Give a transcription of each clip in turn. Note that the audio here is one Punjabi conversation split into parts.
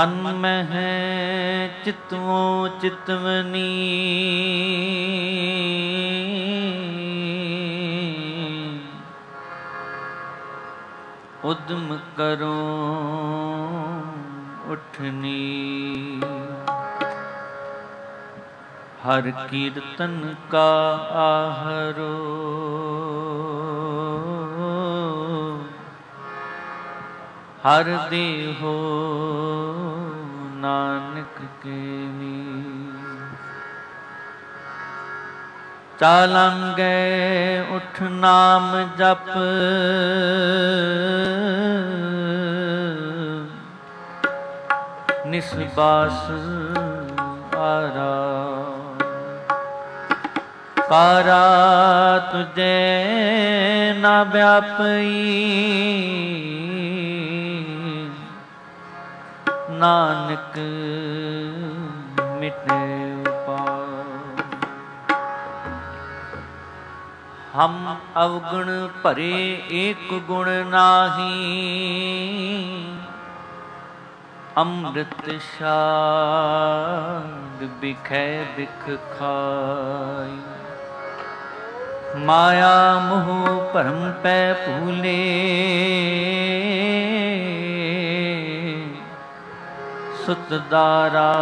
ਮਨ ਮਹਿ ਚਿਤਵੋ ਚਿਤਵਨੀ ਉਦਮ ਕਰੋ ਉਠਨੀ ਹਰ ਕੀਰਤਨ ਕਾ ਆਹਰੋ ਹਰ ਦੇਹੋ ਨਾਨਕ ਕੇਵੀ ਚਾਲਾਂਗੇ ਉਠ ਨਾਮ ਜਪ ਨਿਸਬਾਸ ਆਰਾ ਕਾਰਾ ਤੁਝੇ ਨਾ ਵਿਆਪਈ ਨਾਨਕ ਮਿਟੇ ਉਪਾਰ ਹਮ ਅਵਗੁਣ ਭਰੇ ਏਕ ਗੁਣ ਨਾਹੀ ਅੰਮ੍ਰਿਤ ਛਾੜ ਬਿਖੈ ਬਿਖ ਖਾਈ ਮਾਇਆ ਮੋਹ ਭਰਮ ਪੈ ਭੂਲੇ ਸੁਤ ਦਾਰਾ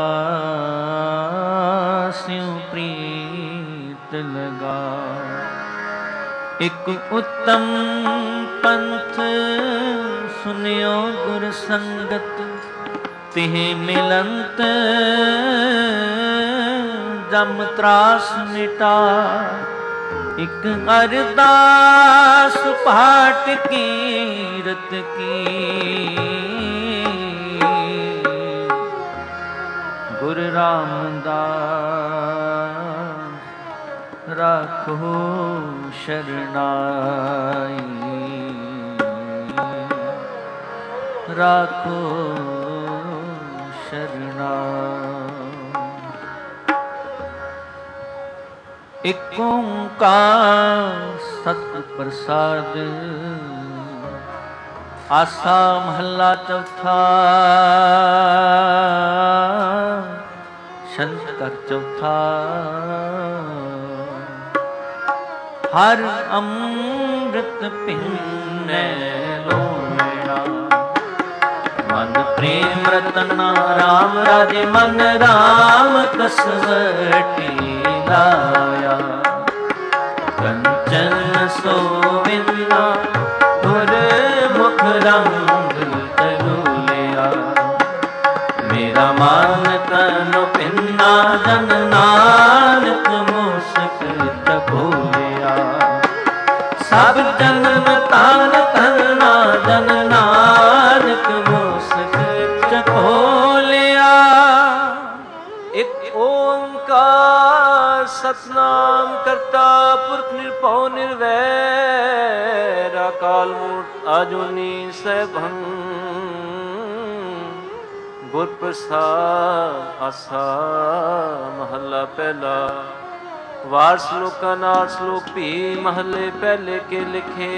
ਸਿਉ ਪ੍ਰੀਤ ਲਗਾ ਇਕ ਉਤਮ ਪੰਥ ਸੁਨਿਓ ਗੁਰ ਸੰਗਤ ਤਿਹ ਮਿਲੰਤ ਜਮ ਤਰਾਸ ਮਿਟਾ ਇਕ ਅਰਦਾਸ ਪਾਠ ਕੀਰਤ ਕੀ ਗੁਰ ਰਾਮਦਾਸ ਰਾਖੋ ਸ਼ਰਨਾਈ ਰਾਖੋ ਸ਼ਰਨਾਈ ਇਕ ਓੰਕਾਰ ਸਤਿ ਪ੍ਰਸਾਦ ਆਸਾ ਮਹੱਲਾ ਚੌਥਾ ਸ਼ੰਕਰ ਚੌਥਾ ਹਰ ਅੰਮ੍ਰਿਤ ਪੀਨੇ ਲੋਣਾ ਮਨ ਪ੍ਰੇਮ ਰਤਨ ਰਾਮ ਰਾਜੇ ਮਨ ਰਾਮ ਕਸਵਟੀ ਲਾਇਆ ਕੰਚਨ ਸੋਵਿੰਨਾ ਗੁਰ ਮੁਖ ਰੰਗ ਤਲੂਲਿਆ ਮੇਰਾ ਮਨ ਤਨ ਪਿੰਨਾ ਜਨ ਨਾਨਕ ਮੁਸਕ ਚਖੋਲਿਆ ਸਭ ਜਨਮ ਤਾਨ ਕਰਨਾ ਜਨ ਨਾਨਕ ਮੁਸਕ ਚਖੋਲਿਆ ਇਕ ਓੰਕਾਰ ਸਤਨਾਮ ਕਰਤਾ ਪੁਰਖ ਨਿਰਭਉ ਨਿਰਵੈਰ ਅਕਾਲ ਮੂਰਤ ਆਜੂਨੀ ਸੈਭੰ ਗੁਰ ਪ੍ਰਸਾਦ ਆਸਾ ਮਹੱਲਾ ਪਹਿਲਾ ਵਾਰ ਸ਼ਲੋਕਾਂ ਨਾਲ ਸ਼ਲੋਕ ਵੀ ਮਹੱਲੇ ਪਹਿਲੇ ਕੇ ਲਿਖੇ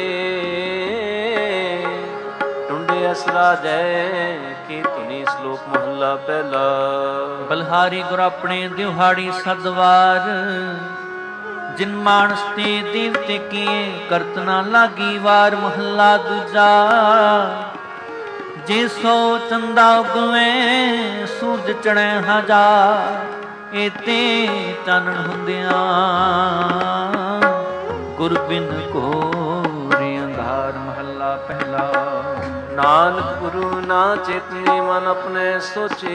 ਟੁੰਡੇ ਅਸਰਾ ਜੈ ਕੀ ਧੁਨੀ ਸ਼ਲੋਕ ਮਹੱਲਾ ਪਹਿਲਾ ਬਲਹਾਰੀ ਗੁਰ ਆਪਣੇ ਦਿਹਾੜੀ ਸਦਵਾਰ ਜਿਨ ਮਾਨਸ ਤੇ ਦੇਵਤੇ ਕੀਏ ਕਰਤ ਨਾ ਲਾਗੀ ਵਾਰ ਮਹੱਲਾ ਦੂਜਾ ਜੇ ਸੋ ਚੰਦਾ ਉਗਵੇਂ ਸੂਰਜ ਚੜ੍ਹੇ ਹਜ਼ਾਰ ਏਤੇ ਚਾਨਣ ਹੁੰਦਿਆਂ ਗੁਰ ਬਿਨ ਘੋਰ ਅੰਧਾਰ ਮਹੱਲਾ ਪਹਿਲਾ ਨਾਨਕ ਗੁਰੂ ਨਾ ਚੇਤਨੀ ਮਨ ਆਪਣੇ ਸੋਚੇ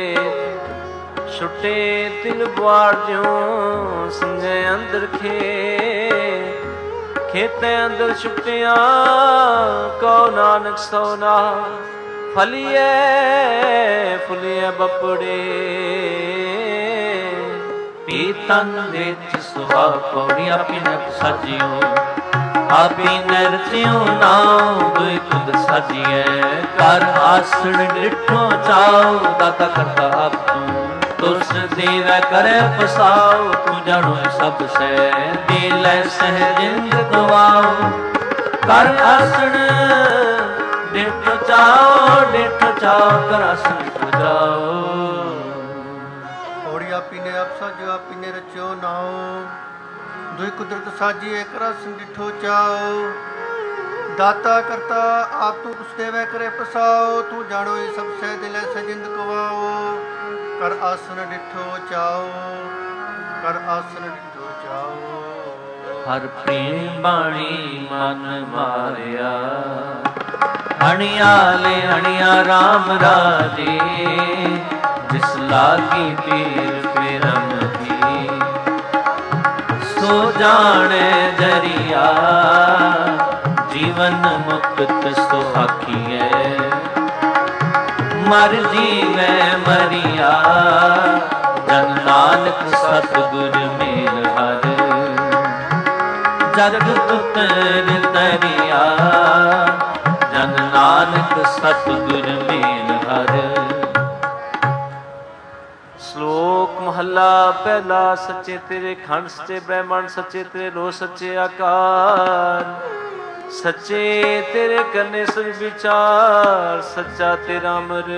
ਛੁੱਟੇ ਦਿਲ ਬਾੜ ਜਿਉ ਸੰਜੇ ਅੰਦਰ ਖੇਤੇ ਅੰਦਰ ਛੁੱਟਿਆ ਕਉ ਨਾਨਕ ਸੋਨਾ ਫਲੀਏ ਫੁਲੀਏ ਬਪੜੇ ਪੀਤਨ ਵਿੱਚ ਸੁਹਾ ਪੌੜੀ ਆਪੀ ਨਪ ਸਾਜਿਓ ਆਪੀ ਨਰਤਿਓ ਨਾਉ ਦੁਇ ਖੁਦ ਸਾਜੀਐ ਕਰ ਆਸਣ ਡਿਠੋ ਚਾਉ ਦਾਤਾ ਕਰਤਾ ਆਪ ਤੂੰ ਤੁਸ ਦੇਵੈ ਕਰੇ ਪਸਾਉ ਤੂੰ ਜਾਣੋ ਸਭ ਸੈ ਦੇ ਲੈ ਸਹਿ ਜਿੰਦ ਗਵਾਉ ਕਰ ਆਸਣ ਡੇਠੋ ਚਾਓ ਕਰ ਆਸਣ ਡਿਠੋ ਜਾਓ। ਔੜੀ ਆਪੀ ਨੇ ਆਪ ਸਾਜੋ ਆਪੀ ਨੇ ਰਚਿਓ ਨਾਉ। ਦੁਇ ਕੁਦਰਤ ਸਾਜੀ ਏਕ ਰਸ ਡਿਠੋ ਚਾਓ। ਦਾਤਾ ਕਰਤਾ ਆਪ ਤੂੰ ਕੁਛ ਦੇਵੈ ਕਰੇ ਪਸਾਓ। ਤੂੰ ਜਾਣੋ ਇਹ ਸਭ ਸਹਿ ਦਿਲੇ ਸਜਿੰਦ ਕਵਾਓ। ਕਰ ਆਸਨ ਡਿਠੋ ਚਾਓ ਕਰ ਆਸਨ ਡਿਠੋ ਚਾਓ। ਹਰ ਪ੍ਰੇਮ ਬਾਣੀ ਮਨ ਮਾਰਿਆ ਅਣਿਆਲੇ ਅਣਿਆ ਰਾਮ ਰਾਜੇ। ਜਿਸ ਲਾਗੀ ਪੀਰ ਪਿਰਮ ਦੀ ਸੋ ਜਾਣੇ ਜਰੀਆ। ਜੀਵਨ ਮੁਕਤ ਸੁਖਾਖੀਐ ਮਰ ਜੀਵੈ ਮਰੀਆ। ਜਨ ਨਾਨਕ ਸਤਿਗੁਰ ਮੇਲ ਹਰ ਜਗ ਉਤਰ ਤਰਿਆ। ਜਨ ਨਾਨਕ ਸਤਿਗੁਰ ਮੇਲ ਹਰ। ਸ਼ਲੋਕ ਮਹੱਲਾ ਪਹਿਲਾ। ਸੱਚੇ ਤੇਰੇ ਖੰਡ ਸੱਚੇ ਬ੍ਰਹਮੰਡ ਸੱਚੇ ਤੇਰੇ ਰੋਹ ਸੱਚੇ ਆਕਾਰ। ਸੱਚੇ ਤੇਰੇ ਕਰਨੇ ਸਭ ਵਿਚਾਰ। ਸੱਚਾ ਤੇਰਾ ਅਮਰ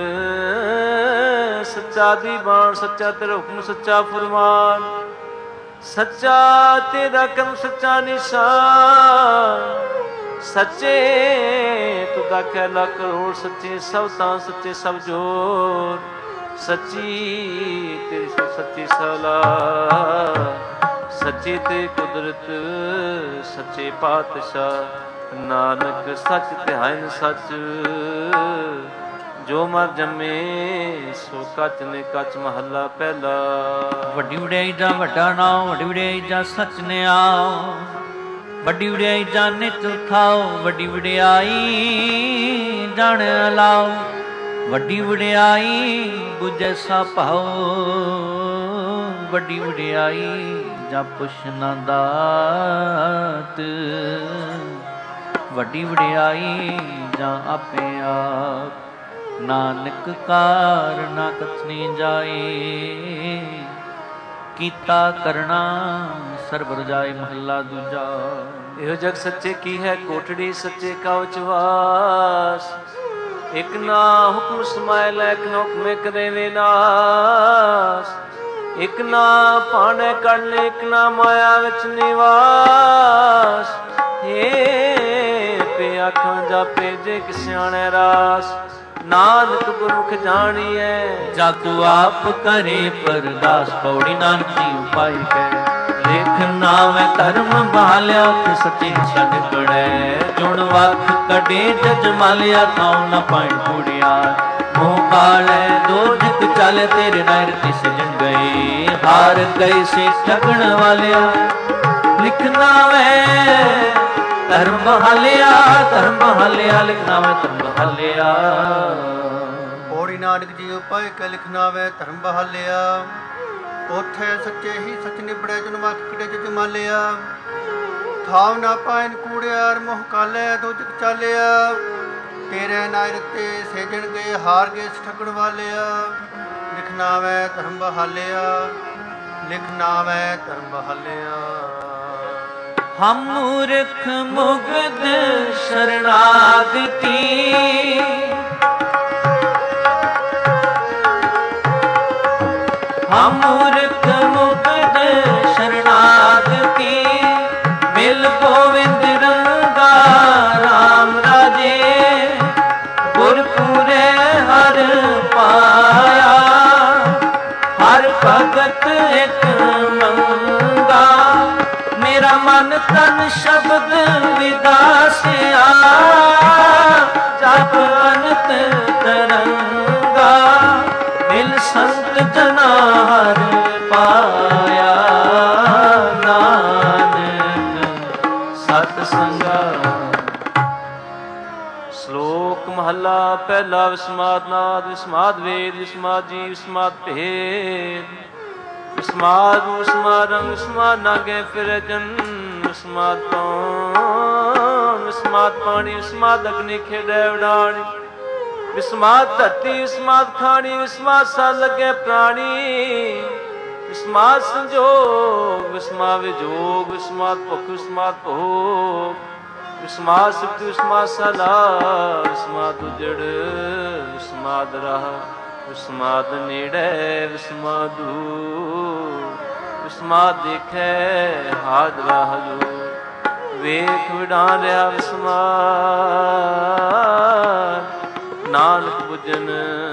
ਸੱਚਾ ਦੀਵਾਨ। ਸੱਚਾ ਤੇਰਾ ਹੁਕਮ ਸੱਚਾ ਫੁਰਮਾਨ। ਸੱਚਾ ਤੇਰਾ ਕਰਮ ਸੱਚਾ ਨਿਸ਼ਾਨ। ਸੱਚੇ ਤੂੰ ਦਾਖਿਆ ਲੱਖ ਕਰੋੜ। ਸੱਚੇ ਸਭ ਤਾਂ ਸੱਚੇ ਸਭ ਜੋਰ। ਸੱਚੀ ਤੇਰੀ ਸੱਚੀ ਸਲਾਹ। ਸੱਚੀ ਤੇ ਕੁਦਰਤ ਸੱਚੇ ਪਾਤਸ਼ਾਹ। ਨਾਨਕ ਸੱਚ ਧਿਆਨ ਸੱਚ। ਜੋ ਮਰ ਜੰਮੇ ਸੋ ਕੱਚ ਨੇ ਕੱਚ। ਮਹੱਲਾ ਪਹਿਲਾ। ਵੱਡੀ ਵਡਿਆਈ ਦਾ ਵੱਡਾ ਨਾਮ ਵੱਡੀ ਵਡਿਆਈ ਦਾ ਸੱਚ ਨਿਆਓ। ਵੱਡੀ ਵਡਿਆਈ ਦਾ ਨਿਤ ਥਾਓ। ਵੱਡੀ ਵਡਿਆਈ ਜਾਣ ਲਾਓ। ਵੱਡੀ ਵਡਿਆਈ ਬੁਝੈ ਸਾ ਭਾਉ। ਵੱਡੀ ਵਡਿਆਈ ਜਾਂ ਪੁੱਛ ਨਾ ਦਾਤ। ਵੱਡੀ ਵਡਿਆਈ ਜਾਂ ਆਪੇ ਆਪ। ਨਾਨਕ ਕਾਰ ਨਾ ਕਥਨੀ ਜਾਏ। ਕੀਤਾ ਕਰਨਾ ਸਰਬ ਰਜਾਏ। ਮਹੱਲਾ ਦੂਜਾ। ਇਹੋ ਜਗ ਸੱਚੇ ਕੀ ਹੈ ਕੋਠੜੀ। ਸੱਚੇ ਕਾ ਉਚਵਾਸ। ਇਕ ਨਾ ਹੁਕਮ ਸਮਾਇ ਲੈ ਇਕ ਨਾ ਹੁਕਮੇ ਕਰੇ ਵਿਨਾਸ਼। ਇਕ ਨਾ ਭਾਣੇ ਕੱਢ ਲੈ ਇਕ ਨਾ ਮਾਇਆ ਵਿੱਚ ਨਿਵਾਸ। ਪੇ ਆਖਾਂ ਜਾਪੇ ਜੇ ਕਿ ਸਿਆਣੈ ਰਾਸ। ਨਾਨਕ ਗੁਰਮੁਖ ਜਾਣੀਐ ਜਾਕੂ ਆਪ ਕਰੇ ਪਰਦਾਸ। ਪੌੜੀ ਨਾਨਕ ਦੀ ਉਪਾਈ ਕੈ ਲੇਖ ਨਾਮੈ ਧਰਮ ਬਾਲਿਆ। ਕਿ ਸੱਚੀ ਛੱਡ ਕੜੈ ਜੁਣ ਵੱਖ ਕਢੇ ਜਜ ਮਾਲਿਆ। ਥਾਉ ਨਾ ਪਾਇਣ ਕੂੜਿਆ ਮੂੰਹ ਕਾਲੈ ਦੋਜਕ ਚੱਲ। ਤੇਰੇ ਨਹਿਰ ਤਿਸ ਜਨ ਗਏ ਹਾਰ ਗਏ ਸੇ ਠਗਣ ਵਾਲਿਆ। ਲਿਖਣਾ ਵੈ ਧਰਮ ਬਹਾਲਿਆ ਧਰਮ ਬਹਾਲਿਆ। ਲਿਖਣਾ ਵੈ ਧਰਮ ਬਹਾਲਿਆ। ਪੌੜੀ ਨਾਨਕ ਜੀ ਉਪਾਇ ਕੈ ਲਿਖਣਾ ਵੈ ਧਰਮ ਬਹਾਲਿਆ। ਉਥੇ ਸੱਚੇ ਹੀ ਸੱਚ ਨਿਬੜੈ ਜਨ ਵੱਖ ਕਢੇ ਜਜ ਮਾਲਿਆ। ਥਾਵ ਨਾ ਪਾਇਨ ਕੂੜਿਆਰ ਮੋਹ ਕਾਲੇ ਦੋਜਕ ਚਾਲਿਆ। ਤੇਰੇ ਨਾਇਰ ਤੇ ਸੇਜਣ ਗਏ ਹਾਰ ਗਏ ਠਗਣ ਵਾਲਿਆ। ਲਿਖਣਾ ਵੈ ਧਰਮ ਬਹਾਲਿਆ ਲਿਖਣਾ ਵੈ ਧਰਮ ਬਹਾਲਿਆ। ਹਮ ਮੂਰਖ ਮੁਗਧ ਸ਼ਰਨਾਗਤੀ। ਹਮ ਮੂਰਖ ਮੁਗਧ ਸ਼ਰਨਾਗਤੀ। ਮਿਲ ਗੋਵਿੰਦ ਰੰਗਾ ਰਾਮ ਰਾਜੇ। ਗੁਰਪੂਰੇ ਹਰ ਪਾਇਆ। ਹਰ ਭਗਤ ਇੱਕ ਮੰਗਾ। ਮੇਰਾ ਮਨ ਤਨ ਸ਼ਬਦ ਵਿਦਾਸਿਆ। ਜਪ ਅਨੰਤ ਤਰੰਗਾ। ਮਿਲ ਸੰਤ ਜਨਾ ਹਰ ਪਾਇਆ। ਨਾਨਕ ਸਤ ਸੰਗਾ। ਸ਼ਲੋਕ ਮਹੱਲਾ ਪਹਿਲਾ। ਵਿਸਮਾਦ ਨਾਦ ਵਿਸਮਾਦ ਵੇਦ ਵਿਸਮਾਦ ਜੀ ਵਿਸਮਾਦ ਭੇਦ। ਵਿਸਮਾਦ ਵਿਸਮਾਦ ਰੰਗ ਵਿਸਮਾਦ ਨਾਗੇ ਫਿਰੇ ਜਨ। ਵਿਸਮਾਦ ਪਾਣ ਵਿਸਮਾਦ ਪਾਣੀ ਵਿਸਮਾਦ ਅਗਨੀ ਖੇਡੈ ਉਡਾਣੀ। ਵਿਸਮਾਦ ਧਰਤੀ ਵਿਸਮਾਦ ਖਾਣੀ। ਵਿਸਮਾਦ ਸਾ ਲੱਗੇ ਪ੍ਰਾਣੀ। ਵਿਸਮਾਦ ਸੰਜੋਗ ਵਿਸਮਾਦ ਵਿਜੋਗ। ਵਿਸਮਾਦ ਭੁਖ ਵਿਸਮਾਦ ਭੋਗ। ਵਿਸਮਾਦ ਸਿਫਤ ਵਿਸਮਾਦ ਸਲਾ ਵਿਸਮਾਦ ਉਜੜ ਵਿਸਮਾਦ ਰਹਾ ਵਿਸਮਾਦ ਨੇੜੇ ਵਿਸਮਾਦ ਦੂਰ ਵਿਸਮਾਦ ਦੇਖੈ ਹਾਜ਼ਰਾ ਹਜ਼ੂਰ ਵੇਖ ਵਿਡਾਨ ਰਿਹਾ ਵਿਸਮਾਦ ਨਾਨਕ ਬੁਝਨ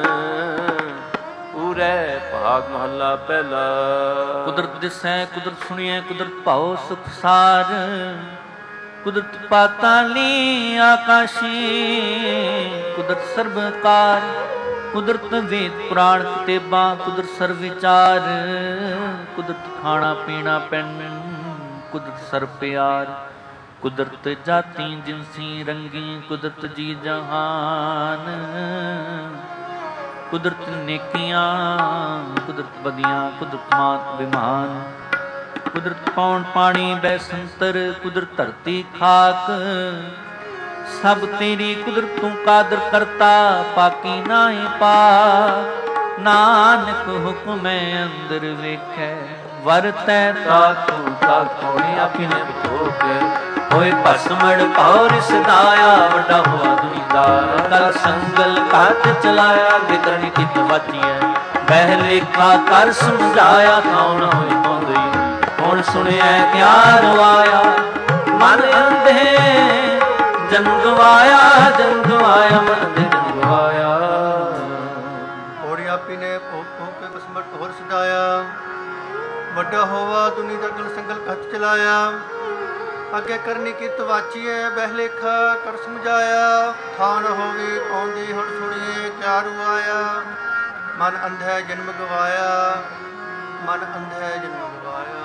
ਪੂਰੇ ਭਾਗ ਮਹੱਲਾ ਪਹਿਲਾ। ਕੁਦਰਤ ਦਿਸੈ ਕੁਦਰਤ ਸੁਣੀਐ ਕੁਦਰਤ ਭਾਉ ਸੁਖ ਸਾਰ ਕੁਦਰਤ ਪਾਤਾਲੀ ਆਕਾਸ਼ੀ ਕੁਦਰਤ ਸਰਬਕਾਰ ਕੁਦਰਤ ਵੇਦ ਪੁਰਾਣ ਕਿਤਾਬਾਂ ਕੁਦਰਤ ਸਰਬ ਵਿਚਾਰ ਕੁਦਰਤ ਖਾਣਾ ਪੀਣਾ ਪਹਿਨਣ ਕੁਦਰਤ ਸਰਬ ਪਿਆਰ ਕੁਦਰਤ ਜਾਤੀ ਜਿਨਸੀ ਰੰਗੀ ਕੁਦਰਤ ਜੀ ਜਹਾਨ ਕੁਦਰਤ ਨੇਕੀਆਂ ਕੁਦਰਤ ਬਦੀਆਂ ਕੁਦਰਤ ਮਾਤ ਬਿਮਾਨ ਕੁਦਰਤ ਪੌਣ ਪਾਣੀ ਬੈ ਸੰਤਰ ਕੁਦਰਤ ਧਰਤੀ ਖਾਕ ਸਭ ਤੇਰੀ ਕੁਦਰਤ ਤੂੰ ਕਾਦਰ ਕਰਤਾ ਪਾਕੀ ਨਾਹੀ ਪਾ ਨਾਨਕ ਹੁਕਮੈ ਅੰਦਰ ਵੇਖੈ ਵਰਤੈ ਤਾ ਤੂੰ ਤਾ ਕੋਣੀ ਆਪਨੇ ਵਿਚੋਕ ਹੋਏ ਭਸਮੜ ਪੌਰ ਸਦਾਇਆ ਵੱਡਾ ਹੋਆ ਦੁਨੀਦਾਰ ਕਲ ਸੰਗਲ ਕਾਟ ਚਲਾਇਆ ਵਿਕਰਣ ਕਿਤ ਵਾਚੀਐ ਬਹਿ ਲੇਖਾ ਕਰ ਸਮਝਾਇਆ ਕੌਣ ਹੋਏ ਪਾਉਂਦੀ ਹੁਣ ਸੁਣਿਆ ਕਿਆ ਰਵਾਇਆ ਮਨ ਅੰਧੇ ਜਨਮ ਗਵਾਇਆ ਮਨ ਅੰਧੇ ਜਨਮ ਗਵਾਇਆ ਹੋੜੀ ਆਪੀ ਨੇ ਭੋਗ ਭੋਗ ਕੇ ਭਸਮੜ ਪੌਰ ਸਦਾਇਆ ਵੱਡਾ ਹੋਵਾ ਦੁਨੀਦਾ ਕਲ ਸੰਗਲ ਕਾਟ ਚਲਾਇਆ ਅੱਗੇ ਕਰਨੀ ਕੀ ਤਵਾਚੀਏ ਬਹਿਲੇਖਾ ਕਰ ਸਮਝਾਇਆ ਥਾਨ ਹੋਵੇ ਆਉਂਦੀ ਹੁਣ ਸੁਣੀਏ ਕਿਆ ਰੁਆਇਆ ਮਨ ਅੰਧੈ ਜਨਮ ਗਵਾਇਆ ਮਨ ਅੰਧੈ ਜਨਮ ਗਵਾਇਆ।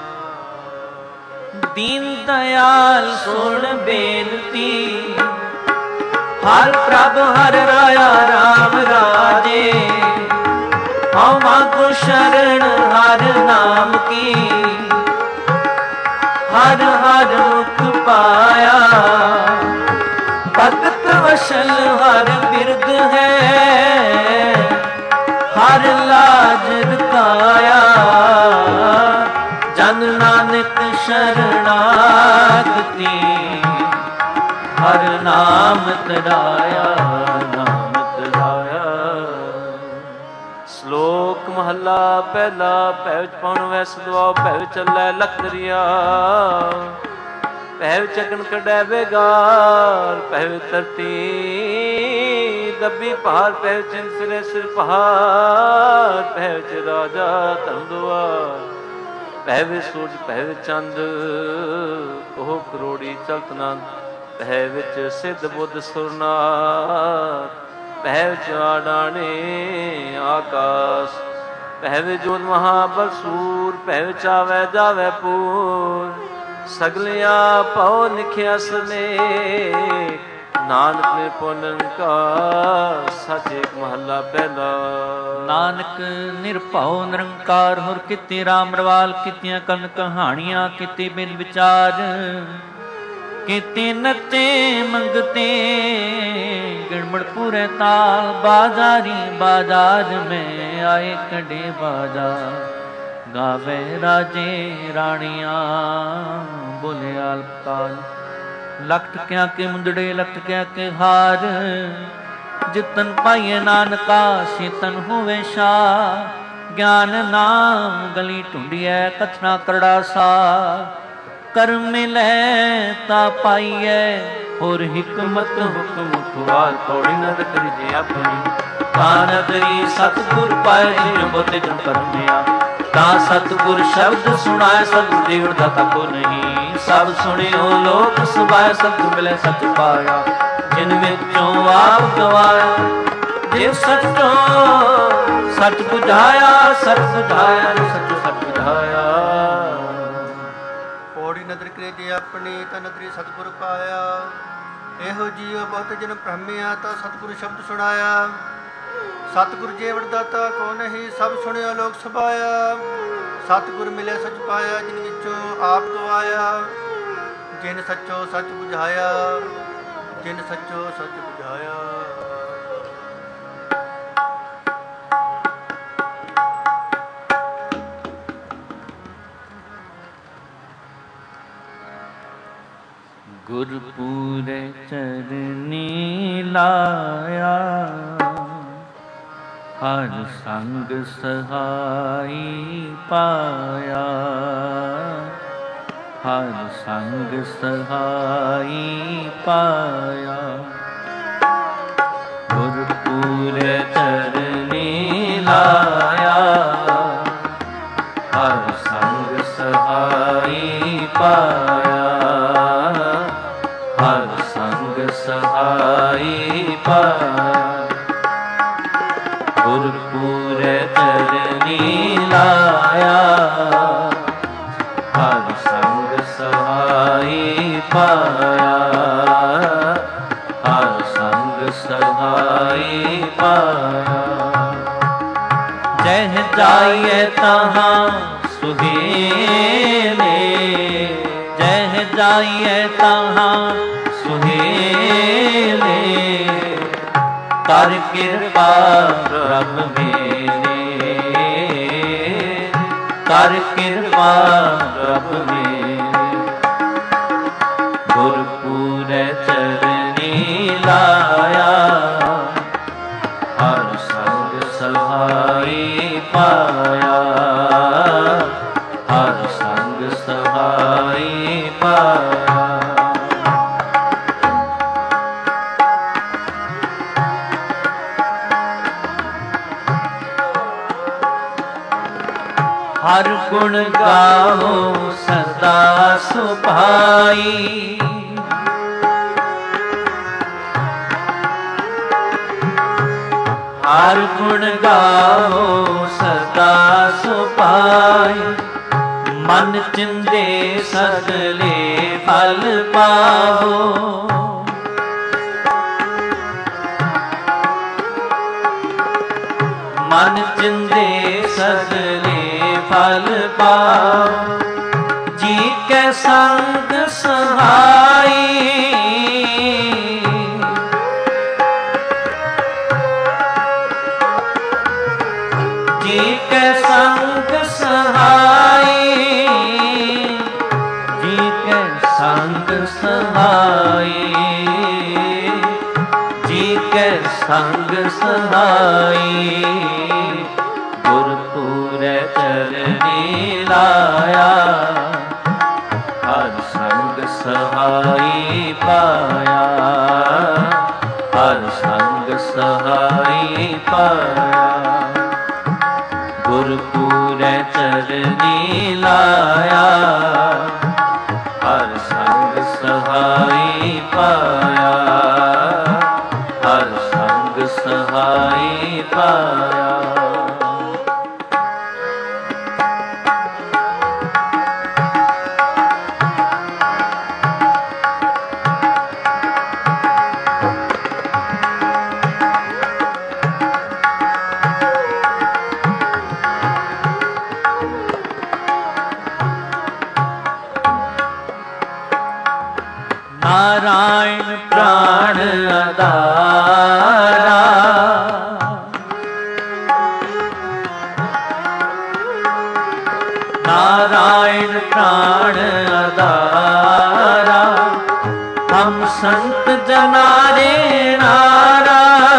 ਦੀਨ ਦਇਆਲ ਸੁਣ ਬੇਨਤੀ ਹਰ ਪ੍ਰਭ ਹਰ ਰਾਇਆ ਰਾਮ ਰਾਜੇ ਹਉ ਮਾਗੋ ਸ਼ਰਨ ਹਰ ਨਾਮ ਕੀ ਹਰ ਹਰ ਮੁਖ ਪਾਇਆ ਭਗਤ ਵਸ਼ਲ ਹਰ ਬਿਰਦ ਹੈ ਹਰ ਲਾਜ ਰਕਾਇਆ ਜਨ ਨਾਨਕ ਸ਼ਰਨਾਗਤੀ ਹਰ ਨਾਮ ਤਰਾਇਆ ਨਾਮ ਤਰਾਇਆ। ਸ਼ਲੋਕ ਮਹੱਲਾ ਪਹਿਲਾ ਭੈਵ ਪਉਣ ਵੈਸ ਦੁਆ ਭੈਵ ਚੱਲੈ ਲਖ ਦਰਿਆ ਭੈਵ ਚਗਨ ਕਢੈ ਬੇਗਾਰ ਭੈਵ ਧਰਤੀ ਦੱਬੀ ਪਹਾੜ ਭੈਵ ਚਿੰਤ ਸਿਰੇ ਸਿਰ ਪਹਾੜ ਭੈਵ ਚ ਰਾਜਾ ਧਰਮ ਦੁਆਰ ਭੈਵ ਸੂਰਜ ਭੈਵ ਚੰਦ ਉਹ ਕਰੋੜੀ ਚਲਤ ਨੰਦ ਭੈ ਵਿੱਚ ਸਿੱਧ ਬੁੱਧ ਸੁਰਨਾਰ ਭੈਵ ਚਾੜਾਣੇ ਆਕਾਸ਼ ਭੈਵ ਜੋਤ ਮਹਾਬਲ ਸੂਰ ਭੈਵ ਚਾਵੈ ਜਾਵੈ ਪੂਰ ਸਗਲਿਆ ਭਉ ਨਿਖਿਆ ਸਨੇ ਨਾਨਕ ਨੇ ਨਿਰਭਉ ਸੱਚ ਏਕ ਮਹੱਲਾ ਪਹਿਲਾ। ਨਾਨਕ ਨਿਰਭਉ ਨਿਰੰਕਾਰ ਹੁਰ ਕੀਤੀ ਰਾਮ ਰਵਾਲ ਕੀਤੀਆਂ ਕਨ ਕਹਾਣੀਆਂ ਕੀਤੀ ਬਿਨ ਵਿਚਾਰ ਕੀਤੇ ਨਤੇ ਮੰਗਤੇ ਗਿਣਮੜ ਪੂਰੇ ਤਾਲ ਬਾਜ਼ਾਰੀ ਬਾਜ਼ਾਰ ਮੈਂ ਆਏ ਕੰਡੇ ਬਾਜ਼ਾਰ ਗਾਵੇ ਰਾਜੇ ਰਾਣੀਆਂ ਬੋਲੇ ਅਲਪਕਾਲ ਲਖਤ ਕਿਆ ਕੇ ਮੁੰਦੜੇ ਲਖਤ ਕਿਆ ਕੇ ਹਾਰ ਜਿਤਨ ਪਾਈਏ ਨਾਨਕਾ ਸੀਤਨ ਹੋਵੇ ਸ਼ਾ ਗਿਆਨ ਨਾਮ ਗਲੀ ਢੂੰਡੀਐ ਕਥਨਾ ਕਰੜਾ ਸਾ ਕਰਮ ਮਿਲੈ ਤਾ ਪਾਈਐ ਹੋਰ ਹਿਕਮਤ ਹੁਕਮ ਖੁਆਲ ਤੋੜੀ ਨਦ ਕਰੀ ਜੇ ਆਪਣੀ ਤਾਂ ਨਦਰੀ ਸਤਿਗੁਰ ਪਾਏ ਜਿਨ ਬੋਤੇ ਜਨ ਕਰਮਿਆ ਤਾਂ ਸਤਿਗੁਰ ਸ਼ਬਦ ਸੁਣਾਏ ਸਤਿਗੁਰ ਦੇਵ ਦਾਤਾ ਕੋ ਨਹੀਂ ਸਭ ਸੁਣਿਓ ਲੋਕ ਸੁਭਾਏ ਸਤਿਗੁਰ ਮਿਲੇ ਸੱਚ ਪਾਇਆ ਜਿਨ ਵਿੱਚੋਂ ਆਪ ਗਵਾਇਆ ਜਿਨ ਸੱਚੋਂ ਸੱਚ ਬੁਝਾਇਆ ਸੱਚ ਬੁਝਾਇਆ ਸੱਚੋ ਸੱਚ ਬੁਝਾਇਆ। ਪੌੜੀ ਨਦਰ ਕਰੇ ਜੇ ਆਪਣੀ ਤਾਂ ਨਦਰੀ ਸਤਿਗੁਰ ਪਾਇਆ ਇਹੋ ਜੀਉ ਬਹੁਤ ਜਨ ਭ੍ਰਮਿਆ ਤਾਂ ਸਤਿਗੁਰ ਸ਼ਬਦ ਸੁਣਾਇਆ ਸਤਿਗੁਰ ਜੀਵੜ ਦਾਤਾ ਕੋ ਨਹੀਂ ਸਭ ਸੁਣਿਆ ਲੋਕ ਸੁਭਾਇਆ ਸਤਿਗੁਰ ਮਿਲੇ ਸੱਚ ਪਾਇਆ ਜਿਨ ਵਿੱਚੋਂ ਆਪ ਗਵਾਇਆ ਜਿਨ ਸੱਚੋ ਸੱਚ ਬੁਝਾਇਆ ਜਿਨ ਸੱਚੋ ਸੱਚ ਬੁਝਾਇਆ। ਗੁਰਪੂਰੇ ਚਰਨੀ ਲਾਇਆ, ਹਰ ਸੰਗ ਸਹਾਈ ਪਾਇਆ, ਹਰ ਸੰਗ ਸਹਾਈ ਪਾਇਆ। ਗੁਰਪੂਰੇ ਚਰਨੀ ਲਾਇਆ, ਹਰ ਸੰਗ ਸਹਾਈ ਪਾਇਆ, ਹਰ ਸੰਗ ਸਹਾਈ ਪਾਇਆ। ਗੁਰਪੂਰੇ ਚਰਨੀ ਲਾਇਆ, ਹਰ ਸੰਗ ਸਹਾਈ ਪਾਇਆ, ਹਰ ਸੰਗ ਸਹਾਈ ਪਾਇਆ। ਜਹ ਜਾਈਏ ਤਹਾਂ ਸੁਹੇਲੇ, ਜਹ ਜਾਈਏ ਤਹਾਂ ਸੁਹੇਲੇ, ਕਰ ਕਿਰਪਾ ਪ੍ਰਭ ਮੇਰੇ, ਕਰ ਕਿਰਪਾ ਪ੍ਰਭ ਮੇਰੇ। ਗੁਰਪੂਰੇ ਚਰਨੀ ਲਾਇਆ, ਹਰ ਸੰਗ ਸਹਾਈ ਪਾਇਆ, ਹਰ ਸੰਗ ਸਹਾਈ ਪਾਇਆ। ਹਰ ਗੁਣ ਗਾਓ ਸਦਾ ਸੁਭਾਈ, ਹਰ ਗੁਣ ਗਾਓ ਸਦਾ ਸੁਭਾਈ। ਮਨ ਚਿੰਦੇ ਸਗਲੇ ਫਲ ਪਾਵੋ, ਮਨ ਚਿੰਦੇ ਸਗਲੇ ਫਲ ਪਾਵੋ। ਜੀ ਕੈ ਸੰਗ ਸਹਾਈ, ਜੀ ਕੈ ਸੰਗ ਸਹਾਈ, ਜੀ ਕੈ ਸੰਗ ਸਹਾਈ, ਜੀ ਕੈ ਸੰਗ ਸਹਾਈ। ਗੁਰਪੂਰੇ ਚਰਨੀ ਲਾਇਆ, ਹਰ ਸੰਗ ਸਹਾਈ ਪਾਇਆ, ਹਰ ਸੰਗ ਸਹਾਈ ਪਾਇਆ। ਗੁਰਪੂਰੇ ਚਰਨੀ ਲਾਇਆ, ਹਰ ਸੰਗ ਸਹਾਈ ਪਾਇਆ, ਹਰ ਸੰਗ ਸਹਾਈ ਪਾਇਆ। ਨਾਰਾਇਣ ਪ੍ਰਾਣ ਆਧਾਰਾ, ਨਾਰਾਇਣ ਪ੍ਰਾਣ ਆਧਾਰਾ। ਹਮ ਸੰਤ ਜਨਾ ਰੇ ਨਾਰਾ,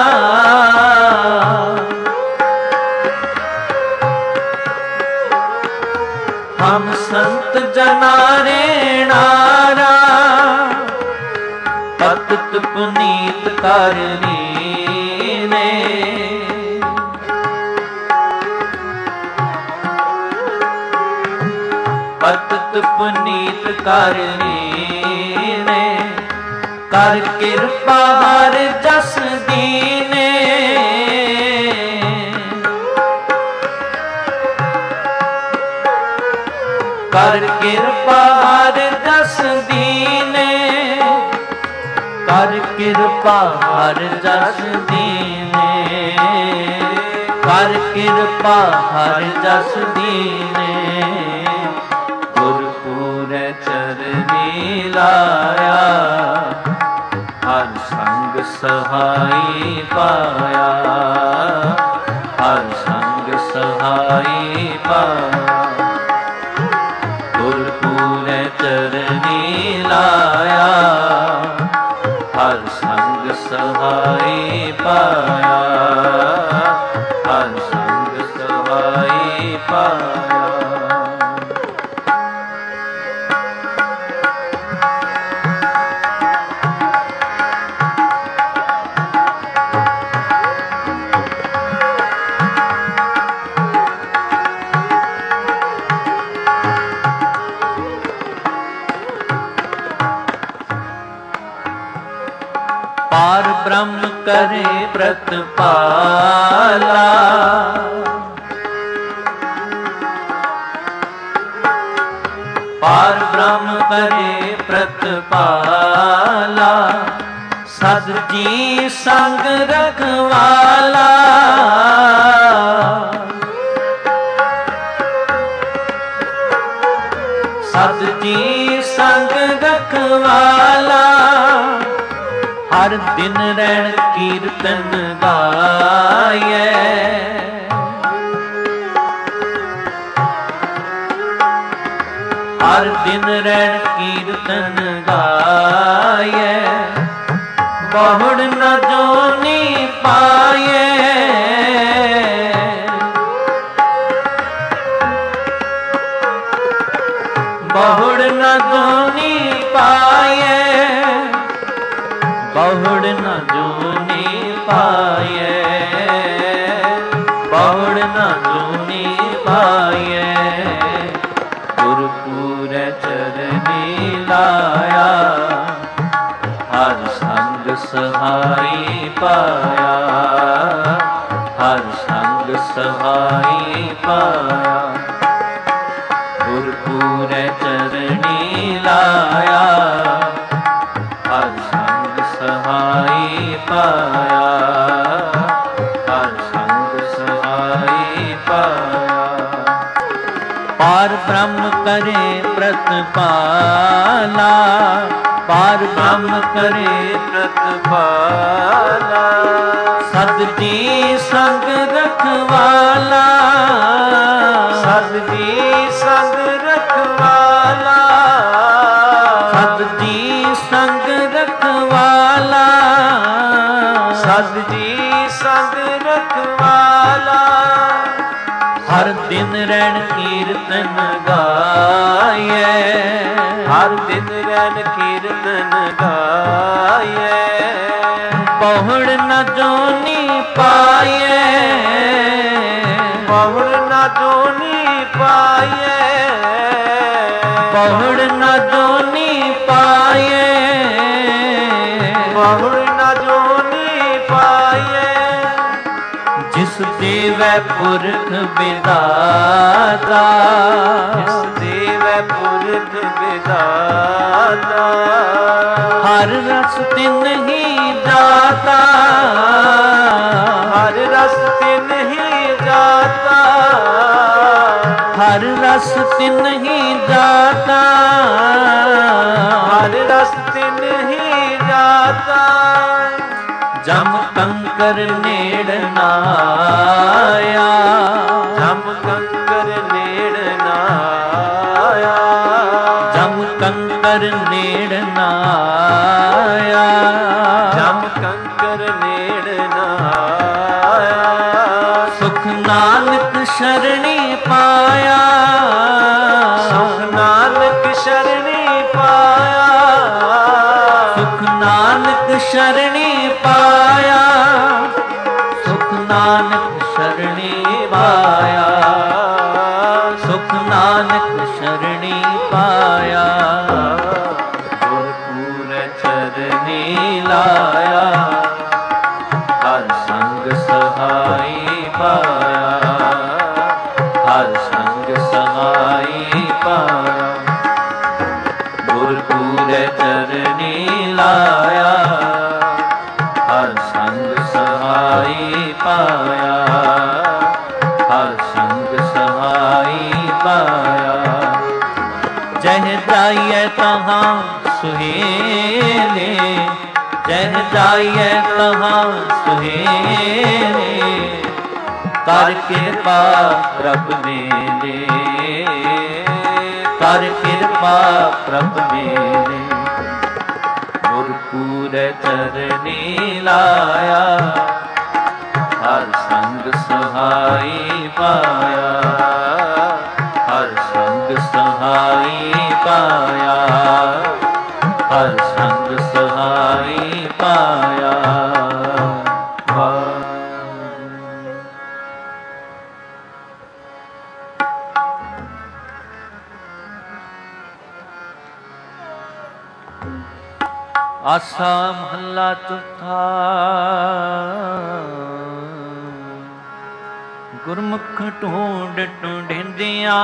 ਹਮ ਸੰਤ ਜਨਾ ਰੇ ਨਾਰਾ। ਪਤਿਤ ਪੁਨੀਤ ਕਰਨੀ ਨੇ, ਪਤਿਤ ਪੁਨੀਤ ਕਰਨੀ ਨੇ। ਕਰ ਕਿਰਪਾ ਹਰ ਜਸ ਦੀਨੇ, ਕਰ ਕਿਰਪਾ ਹਰ ਜਸ ਦੀਨੇ। ਕਰ ਕਿਰਪਾ ਹਰ ਜਸ ਦੀਨੇ, ਕਰ ਕਿਰਪਾ ਹਰ ਜਸ ਦੀਨੇ। ਗੁਰਪੂਰੇ ਚਰਨੀ ਲਾਇਆ, ਹਰ ਸੰਗ ਸਹਾਈ ਪਾਇਆ, ਹਰ ਸੰਗ ਸਹਾਈ ਪਾਇਆ। ਗੁਰਪੂਰੇ ਚਰਨੀ ਲਾਇਆ, ਬ੍ਰਹਮ ਕਰੇ ਪ੍ਰਤਪਾਲਾ। ਪਾਰ ਬ੍ਰਹਮ ਕਰੇ ਪ੍ਰਤਪਾਲਾ, ਸਦ ਜੀ ਸੰਗ ਰਖਵਾਲਾ। ਸਦ ਜੀ ਸੰਗ ਰਖਵਾਲਾ, ਹਰ ਦਿਨ ਰਹਿਣ ਕੀਰਤਨ ਗਾਇਐ। ਹਰ ਦਿਨ ਰਹਿਣ ਕੀਰਤਨ ਗਾਇਐ, ਬਹੁੜ ਨ ਜੋਨੀ ਪਾਇਐ। ਬਹੁੜ ਨ ਜੋਨੀ ਪਾਇਐ, ਬਹੁੜ ਨ ਜੋਨੀ ਪਾਇਐ, ਬਹੁੜ ਨ ਜੋਨੀ ਪਾਇਐ। ਗੁਰਪੂਰੈ ਚਰਨੀ ਲਾਇਆ, ਹਰ ਸੰਗ ਸਹਾਈ ਪਾਇਆ, ਹਰ ਸੰਗ ਸਹਾਈ ਪਾਇਆ। ਗੁਰਪੂਰੈ ਚਰਨੀ ਲਾਇਆ, ਹਰ ਸੰਗ ਸਹਾਈ ਪਾਇਆ, ਹਰ ਸੰਗ ਸਹਾਈ ਪਾਇਆ। ਪਾਰ ਬ੍ਰਹਮ ਕਰੇ ਪ੍ਰਤਪਾਲਾ, ਪਾਰ ਬ੍ਰਹਮ ਕਰੇ ਪ੍ਰਤਪਾਲਾ। ਸਦ ਜੀ ਸੰਗ ਰਖਵਾਲਾ, ਸਦ ਜੀ ਸੰਗ ਰਖਵਾਲਾ। ਸਦ ਜੀ ਸੰਗ ਰਖਵਾਲਾ, ਸਦ ਜੀ ਸੰਗ ਰਖਵਾਲਾ। ਹਰ ਦਿਨ ਰਹਿਣ ਕੀਰਤਨ ਗਾਇਐ, ਹਰ ਦਿਨ ਰਹਿਣ ਕੀਰਤਨ ਗਾਇਐ। ਬਹੁੜ ਨ ਜੋਨੀ ਪਾਇਐ, ਬਹੁੜ ਨ ਜੋਨੀ ਪਾਇਐ, ਬਹੁੜ ਨ ਜੋਨੀ ਪਾਇਐ, ਬਹੁੜ ਨ ਜੋਨੀ ਪਾਇਐ। ਜਿਸ ਦੇਵੈ ਪੁਰਖ ਵਿਦਾਤਾ, ਜਿਸ ਦੇਵੈ ਪੁਰਖ ਵਿਦਾਤਾ। ਹਰ ਰਸ ਤਿਨ ਹੀ ਜਾਤਾ, ਹਰ ਰਸ ਤਿਨ ਹੀ ਜਾਤਾ, ਹਰ ਰਸ ਤਿਨ ਹੀ ਜਾਤਾ, ਹਰ ਰਸ ਤਿਨ ਹੀ ਜਾਤਾ। ਜਮ ਕੰਕਰ ਨੇੜ ਨਾ ਆਇਆ, ਜਮ ਕੰਕਰ ਨੇੜ ਨਾ ਆਇਆ, ਜਮ ਕੰਕਰ ਨੇੜ ਨਾ ਆਇਆ, ਜਮ ਕੰਕਰ ਨੇੜ ਨਾ ਆਇਆ। ਸੁਖ ਨਾਨਕ ਸ਼ਰਣੀ ਪਾਇਆ, ਸੁਖ ਨਾਨਕ ਸ਼ਰਣੀ ਪਾਇਆ, ਸੁਖ ਨਾਨਕ ਸ਼ਰਣੀ ਪਾਇਆ, ਸੁਖ ਨਾਨਕ ਸ਼ਰਣੀ ਪਾਇਆ, ਸੁਖ ਨਾਨਕ ਸ਼ਰਣੀ ਪਾਇਆ। ਗੁਰਪੂਰੈ ਚਰਨੀ ਲਾਇਆ, ਹਰ ਸੰਗ ਸਹਾਈ ਪਾਇਆ, ਹਰ ਸੰਗ ਸਹਾਈ ਪਾਇਆ। ਗੁਰਪੂਰੈ ਚਰਨੀ ਲਾਇਆ, ਹਰ ਸੰਗ ਸਹਾਈ ਪਾਇਆ, ਹਰ ਸੰਗ ਸਹਾਈ ਪਾਇਆ। ਜਹ ਜਾਈਐ ਤਹਾਂ ਸੁਹੇਲੇ, ਜਹ ਜਾਈਐ ਤਹਾਂ ਸੁਹੇਲੇ। ਕਰ ਕਿਰਪਾ ਪ੍ਰਭ ਮੇਲੇ, ਕਰ ਕਿਰਪਾ ਪ੍ਰਭ ਮੇਲੇ। ਗੁਰਪੂਰੈ ਚਰਨੀ ਲਾਇਆ, ਹਰ ਸੰਗ ਸਹਾਈ ਪਾਇਆ, ਹਰ ਸੰਗ ਸਹਾਈ ਪਾਇਆ, ਹਰ ਸੰਗ ਸਹਾਈ ਪਾਇਆ। ਆਸਾ ਮਹੱਲਾ ਚੌਥਾ। ਗੁਰਮੁਖ ਢੂੰਡ ਢੂੰਢਿੰਦਿਆਂ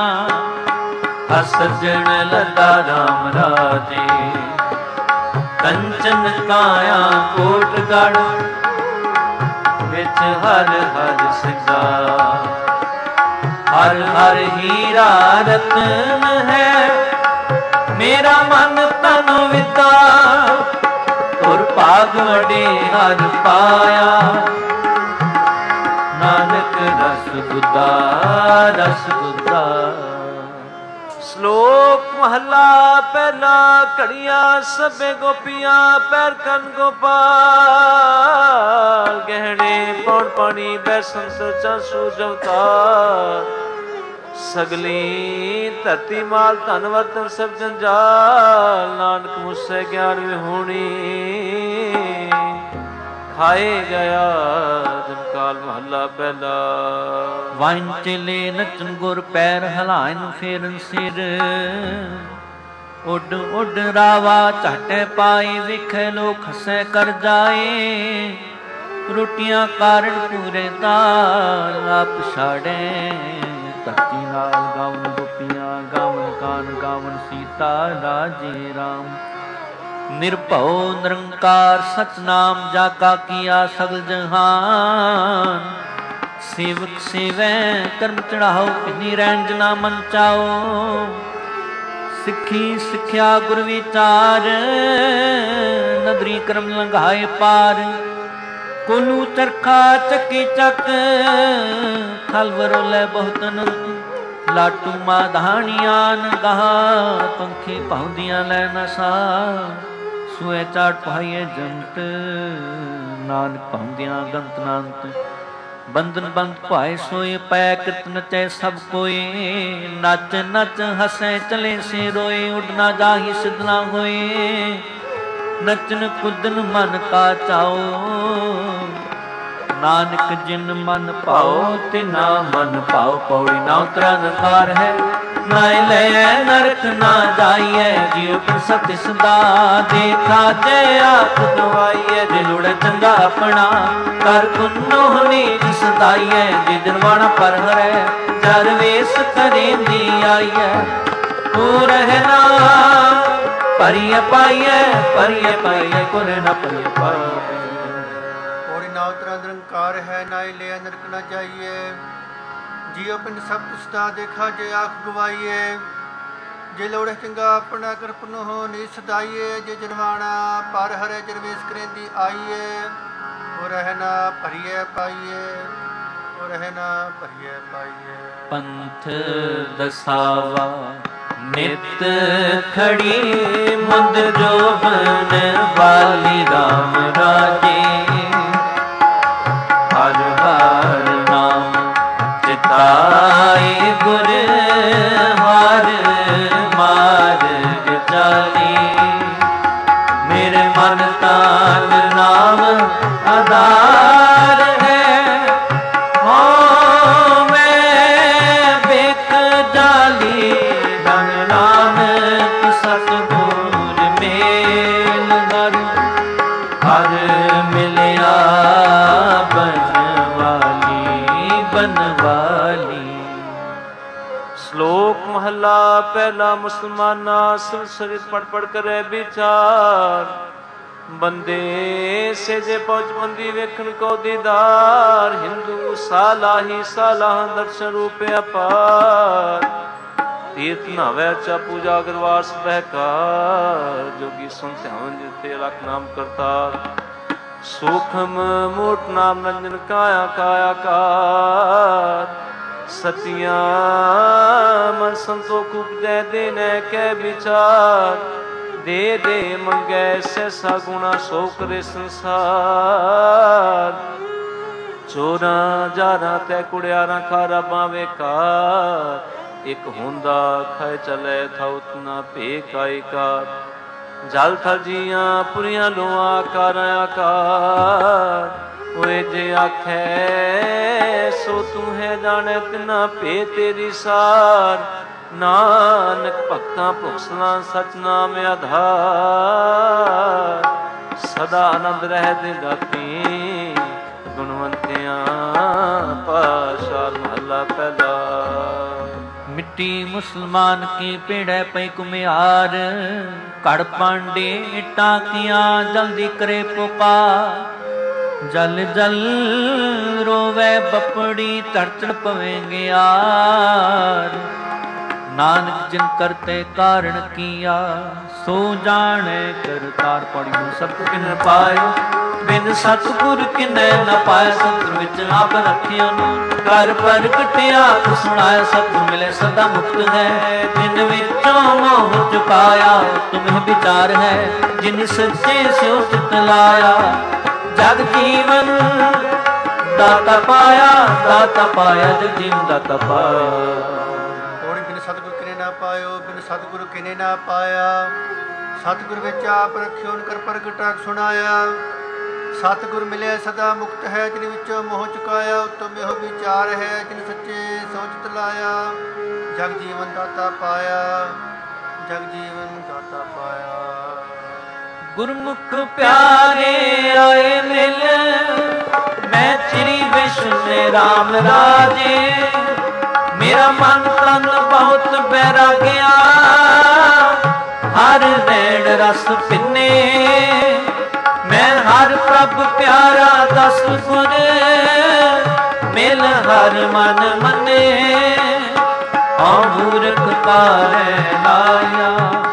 ਸੱਜਣ ਲੱਲਾ ਰਾਮ ਰਾਜੇ। ਕੰਚਨ ਕਾਇਆ ਕੋਟਗੜ੍ਹ ਵਿੱਚ ਹਰ ਹਰ ਸਿਰਜਾ। ਹਰ ਹਰ ਹੀਰਾ ਰਤਨ ਹੈ ਮੇਰਾ ਮਨ ਤਨ ਵਿਤਾ। ਤੁਰ ਭਾਗ ਵਡੇ ਹਰ ਪਾਇਆ ਨਾਨਕ ਰਸ ਗੁੱਦਾ ਰਸ ਗੁੱਦਾ। ਸ਼ਲੋਕ ਮਹੱਲਾ ਪਹਿਲਾ। ਘੜੀਆਂ ਸਭੇ ਗੋਪੀਆਂ ਪੈਰ ਕੰਨ ਗੋਪਾਲ। ਗਹਿਣੇ ਪੌਣ ਪਾਣੀ ਬੈਸਨ ਚਾਸੂ ਜਵਤਾਰ। ਸਗਲੀ ਧਰਤੀ ਮਾਲ ਧਨ ਵਰਤਨ ਸਭ ਜੰਜਾਲ। ਨਾਨਕ ਮੁਸੇ ਗਿਆਨ ਵਿਹੂਣੀ ਖਾਏ ਗਿਆ ਜਮਕਾਲ। ਮਹੱਲਾ ਪਹਿਲਾ। ਵਾਂਚਲੇ ਨਚਨ ਗੁਰ ਪੈਰ ਹਲਾਇਨ ਫੇਰਨ ਸਿਰ। ਉੱਡ ਉੱਡ ਰਾਵਾ ਝਾਟੇ ਪਾਈ ਵਿਖੇ ਲੋ ਖਸੈ ਕਰ ਜਾਏ। ਰੋਟੀਆਂ ਕਾਰਨ ਪੂਰੇ ਤਾਲ ਆਪ ਛਾੜੇ। ਧਰਤੀ ਨਾਲ ਗਾਵਨ ਗੋਪੀਆਂ ਗਾਵਨ ਕਾਨ ਗਾਵਨ ਸੀਤਾ ਰਾਜੇ ਰਾਮ। ਨਿਰਭਉ ਨਿਰੰਕਾਰ ਸਤਨਾਮ ਜਾ ਕਾ ਕੀਆ ਸਗਲ ਜਹਾਨ। ਸੇਵਕ ਸੇਵੈ ਕਰਮ ਚੜਾਓ ਕਿਨੀ ਰਹਿਣ ਜਨਾ ਮਨ ਚਾਓ। ਸਿੱਖੀ ਸਿੱਖਿਆ ਗੁਰ ਵਿਚਾਰ ਨਦਰੀ ਕਰਮ ਲੰਘਾਏ ਪਾਰ। ਕੋਲੂ ਚਰਖਾ ਚੱਕੀ ਚੱਕ ਖਲਵਰੋ ਲੈ ਬਹੁਤ ਅਨੰਤ। ਲਾਟੂ ਮਾਧਾਣੀਆਂ ਗਾਹ ਪੰਖੀ ਪਾਉਂਦੀਆਂ ਲੈ ਨਸਾ। ਸੂਏ ਚਾਟ ਪਾਈਏ ਜੰਤ ਨਾਨਕ ਪਾਉਂਦਿਆਂ ਗੰਤ ਨਾਨਤ। ਬੰਧਨ ਬੰਦ ਭਾਏ ਸੋਏ ਪੈ ਕਿਰਤ ਨਚੈ ਸਭ ਕੋਏ। ਨੱਚ ਨੱਚ ਹਸੈ ਚਲੇ ਸੇ ਰੋਏ ਉੱਡ ਨਾ ਜਾਹੀ ਸਿਧ ਨਾ ਹੋਏ। ਨਚਨ ਕੁਦਨ ਮਨ ਕਾ ਚਾਓ ਨਾਨਕ ਜਿਨ ਮਨ ਭਾਓ ਤਿਨਾ ਮਨ ਭਾਓ। ਪੌੜੀ ਨਾ ਉਤਰਾ ਨਕਾਰ ਹੈ ਨਾ ਲੈ ਨਰਕ ਨਾ ਜਾਈਐ। ਜਿਉ ਪਰ ਸਤਿ ਸਦਾ ਦੇਖਾ ਜੇ ਆਪ ਗਵਾਈਐ। ਜੇ ਲੋੜ ਚੰਗਾ ਆਪਣਾ ਕਰ ਪੁੰਨੋ ਨੀਚ ਸਦਾਈਐ। ਜੇ ਦਿਨਵਾਣਾ ਪਰ ਹਰੈ ਜਰ ਵੇਸ ਕਰੇਂਦੀ ਆਈਐ। ਤੂੰ ਰਹਿਣਾ ਪਰਿਯ ਪਾਈਐ ਕੁਰ ਨ ਪਰਿਯ ਪਾਈਐ। ਪੌੜੀ ਨਾ ਉਤਰਾ ਨਿਰੰਕਾਰ ਹੈ ਨਾ ਲਿਆ ਨਰਕ ਨਾ ਜਾਈਏ। ਜੀਉ ਪਿੰਡ ਸਭ ਸਦਾ ਦੇਖਾ ਜੇ ਆਖ ਗਵਾਈਏ। ਜੇ ਲੋੜੇ ਚੰਗਾ ਆਪਣਾ ਕਰ ਪੁਨੋ ਨੀ ਸਦਾਈਏ। ਜੇ ਜਨਵਾਣਾ ਪਰ ਹਰੇ ਜਰਵੇਸ ਕਰੇਂਦੀ ਆਈਏ। ਉਹ ਰਹਿਣਾ ਭਰੀਏ ਪਾਈਏ ਉਹ ਰਹਿਣਾ ਭਰੀਏ ਪਾਈਏ। ਪੰਥ ਦਸਾਵਾ ਨਿਤ ਖੜੀ ਮੁੰਦ ਜੋਬਨ ਵਾਲੀ ਰਾਮ ਰਾਜੇ। ਹਰ ਹਰ ਨਾਮ ਚਿਤਾਏ ਗੁਰ ਹਰ ਮਾਰਗ ਚਾਲੀ। ਮੇਰੇ ਮਨ ਤਾਨ ਨਾਮ ਆਧਾਰ ਹੈ। ਹੋ ਮੈਂ ਬੇਕ ਜਾਲੀ ਧਨ ਨਾਨਕ ਸਤਿਗੁਰ ਮੇਲ ਹਰ ਹਰ ਮਿਲਿਆ ਬਨਵਾਲੀ। ਸ਼ਲੋਕ ਮਹੱਲਾ ਪਹਿਲਾ। ਮੁਸਲਮਾਨਾ ਸੰਸਰਿਤ ਪੜ ਪੜ ਕਰੇ ਵਿਚਾਰ। ਬੰਦੇ ਸੇ ਜੇ ਪਹੁੰਚ ਬੰਦੀ ਵੇਖਣ ਕੋ ਦੀਦਾਰ। ਹਿੰਦੂ ਸਾਲਾਹੀ ਸਾਲਾਹ ਦਰਸ਼ਨ ਰੂਪ ਅਪਾਰ। ਤੀਰਥ ਨਾਵੈ ਚਾ ਪੂਜਾ ਅਗਰਵਾਸ ਬਹਿਕਾਰ। ਜੋਗੀ ਸੁਨ ਧਿਆਨ ਜਿਤੇ ਲਖ ਨਾਮ ਕਰਤਾਰ। ਸੂਖਮ ਮੂਟ ਨਾਮ ਨੰਜਨ ਕਾਇਆ ਕਾਇਆ ਕਾਰ। ਸਤਿਆਂ ਮਨ ਸੰਤੋਖ ਉਪਜੈ ਦੇਨੈ ਕੈ ਵਿਚਾਰ। ਦੇ ਦੇ ਮੰਗੈ ਸੈਸਾ ਗੁਣਾ ਸੋ ਕਰੇ ਸੰਸਾਰ। ਚੋਰਾਂ ਜਾਰਾਂ ਤੈ ਕੁੜਿਆਰਾਂ ਖਾਰਾ ਬਾਵੇਂ ਕਾਰ। ਇਕ ਹੁੰਦਾ ਖਾਏ ਚਲੇ ਥਾਉਤ ਨਾ ਭੇ ਕਾਇ ਕਾਰ। ਜਲ ਥਲ ਜੀਆਂ ਪੁਰੀਆਂ ਲੋਆਂ ਕਾਰਾਂ ਆਕਾਰ। ਓਏ ਜੇ ਆਖੈ ਸੋ ਤੂੰ ਹੈ ਜਾਣੈ ਤਿਨਾ ਭੇ ਤੇਰੀ ਸਾਰ। ਨਾਨਕ ਭਗਤਾਂ ਭੁਖਸਲਾਂ ਸਚ ਨਾਮ ਆਧਾਰ। ਸਦਾ ਆਨੰਦ ਰਹਿ ਗਾਤੀ ਗੁਣਵੰਤਿਆਂ ਪਾਸ਼ਾਲ ਮਹੱਲਾ ਪਹਿਲਾ। ਮਿੱਟੀ ਮੁਸਲਮਾਨ ਕੀ ਪੇੜੈ ਪਈ ਕੁਮਿਆਰ, ਘੜ ਪਾਂਡੇ ਇੱਟਾਂ ਕੀਆਂ ਜਲਦੀ ਕਰੇ ਪੁਪਾ। ਜਲ ਜਲ ਰੋਵੇ ਬਪੜੀ ਧੜ ਧੜ ਪਵੇਂਗੇ ਯਾਰ। ਨਾਨਕ ਜਿਨ ਕਰਤੇ ਕਾਰਣ ਕੀਆ ਸੋ ਜਾਣੇ ਕਰਤਾਰ। ਪੜੀ ਨੂੰ ਸਤਿ ਕਿਨ ਪਾਇਓ ਬਿਨ ਸਤਿਗੁਰ ਕਿਨੈ ਨ ਪਾਇਆ। ਸਤਿਗੁਰ ਵਿੱਚ ਆਪ ਰੱਖਿਓ ਕਰ ਪ੍ਰਗਟਿਆ ਸੁਣਾਇਆ। ਸਤਿਗੁਰ ਮਿਲੇ ਸਦਾ ਮੁਕਤ ਹੈ ਜਿਨ ਵਿੱਚੋਂ ਮੋਹ ਚੁਕਾਇਆ। ਤੁਮਹਿ ਵਿਚਾਰ ਹੈ ਜਿਨ ਸੱਚੇ ਸਿਉ ਚਿਤ ਲਾਇਆ। ਜਗ ਜੀਵਨ ਦਾਤਾ ਪਾਇਆ, ਦਾਤਾ ਪਾਇਆ ਜਗ ਜੀਵਨ ਦਾਤਾ ਪਾਇਆ। ਕੋੜੀ ਬਿਨ ਸਤਿਗੁਰ ਕਿਨੇ ਨਾ ਪਾਇਓ, ਬਿਨ ਸਤਿਗੁਰ ਕਿਨੇ ਨਾ ਪਾਇਆ। ਸਤਿਗੁਰ ਵਿੱਚ ਆਪ ਰੱਖਿਓ ਕਰ ਪ੍ਰਗਟਾ ਸੁਣਾਇਆ। ਸਤਿਗੁਰ ਮਿਲਿਆ ਸਦਾ ਮੁਕਤ ਹੈ ਜਿਨ ਵਿੱਚੋਂ ਮੋਹ ਚੁਕਾਇਆ। ਉਤਮ ਇਹੋ ਵਿਚਾਰ ਹੈ ਜਿਨ ਸੱਚੇ ਸੋਚਤ ਲਾਇਆ। ਜਗ ਜੀਵਨ ਦਾਤਾ ਪਾਇਆ, ਜਗ ਜੀਵਨ ਦਾਤਾ ਪਾਇਆ। ਗੁਰਮੁਖ ਪਿਆਰੇ ਆਏ ਮਿਲ ਮੈਂ ਤੇਰੀ ਵਿਸ਼ਨੇ ਰਾਮ ਰਾਜੇ। ਮੇਰਾ ਮਨ ਤਨ ਬਹੁਤ ਬੈਰਾਗਿਆ ਹਰ ਨੈਣ ਰਸ ਪਿੰਨੇ। ਮੈਂ ਹਰ ਪ੍ਰਭ ਪਿਆਰਾ ਦਸ ਗੁਰ ਮਿਲ ਹਰ ਮਨ ਮੰਨੇ। ਆ ਮੂਰਖ ਕਾਰੇ ਲਾਇਆ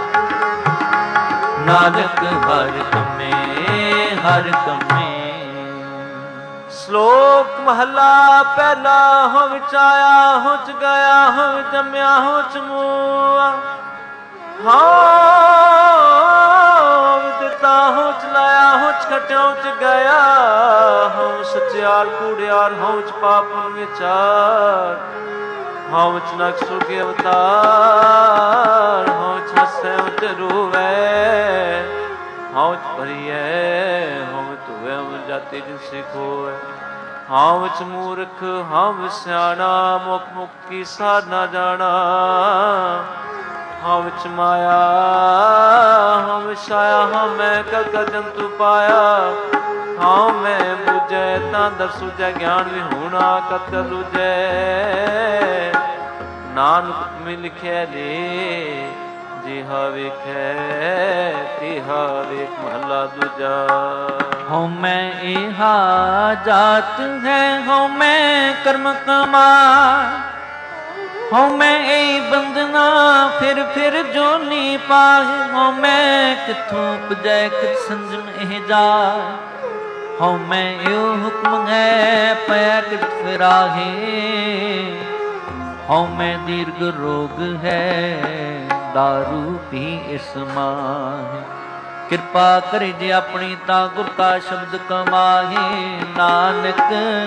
ਨਾਨਕ ਹਰ ਕਮੇ ਹਰ ਕਮੇ। ਸ਼ਲੋਕ ਮਹਲਾ ਪਹਿਲਾ। ਹੋ ਵਿਚਾਇਆ ਹੋਚ ਗਿਆ ਹੋ ਜੰਮਿਆ ਹੋਚ ਮੂਆ। ਹਾਂ ਦਿੱਤਾ ਹੋਚ ਲਾਇਆ ਹੋਚ ਖਟਿਆ ਹੋਚ ਗਿਆ। ਹਾਂ ਸਚਿਆਰ ਕੂੜਿਆਰ ਹੋਚ ਪਾਪ ਵਿਚਾਰ। ਹਾਂ ਵਿੱਚ ਨਕ ਸੁਰਗੇ ਅਵਤਾਰ। ਹਾਂ ਹੱਸੇ ਉਚ ਰੋਵੇ। ਹਾਂ ਭਰੀਐ ਹਾਂ ਧੋਵੇ ਅਮਰ ਜਾਤੀ ਜਿਨ ਸਿਖੋਏ। ਹਾਂ ਵਿੱਚ ਮੂਰਖ ਹਾਂ ਸਿਆਣਾ ਮੁਖ ਮੁਕਤੀ ਸਾਧ ਨਾ ਜਾਣਾ। ਹਾਂ ਵਿੱਚ ਮਾਇਆ ਹਾਂ ਵਿਛਾਇਆ। ਹਾਂ ਮੈਂ ਕਲ ਜੰਤੂ ਪਾਇਆ। ਹਾਂ ਮੈਂ ਬੁਝੈ ਤਾਂ ਦਰ ਸੁਝੈ ਗਿਆਨ ਵਿਹੂਣਾ ਕਤ ਲੁਝੈ। ਨਾਨਕ ਤੁਮਿ ਲਿਖਿਆ ਲੇ ਜਿਹਾ ਵੇਖੈ ਤਿਹਾ ਵੇਖ। ਮਹਲਾ ਦੂਜਾ। ਹਉ ਮੈਂ ਇਹਾ ਜਾਤ ਹੈ ਹਉ ਮੈਂ ਕਰਮ ਕਮਾਰ। ਹਉ ਮੈਂ ਇਹ ਬੰਦਨਾ ਫਿਰ ਜੋਨੀ ਪਾਹੇ। ਹਉ ਮੈਂ ਕਿੱਥੋਂ ਉਪਜੈ ਕਿਤ ਸੰਜਮ ਇਹ ਜਾ। ਹਉ ਮੈਂ ਇਹੋ ਹੁਕਮ ਹੈ ਪਿਆ ਕਿਤ ਫਿਰਾਹੇ। ਹਉ ਮੈਂ ਦੀਰਘ ਰੋਗ ਹੈ ਦਾਰੂ ਪੀ ਇਸ ਮਾਹੇ। ਕਿਰਪਾ ਕਰੇ ਜੇ ਆਪਣੀ ਤਾਂ ਗੁਰ ਕਾ ਸ਼ਬਦ ਕਮਾਹੇ। ਨਾਨਕ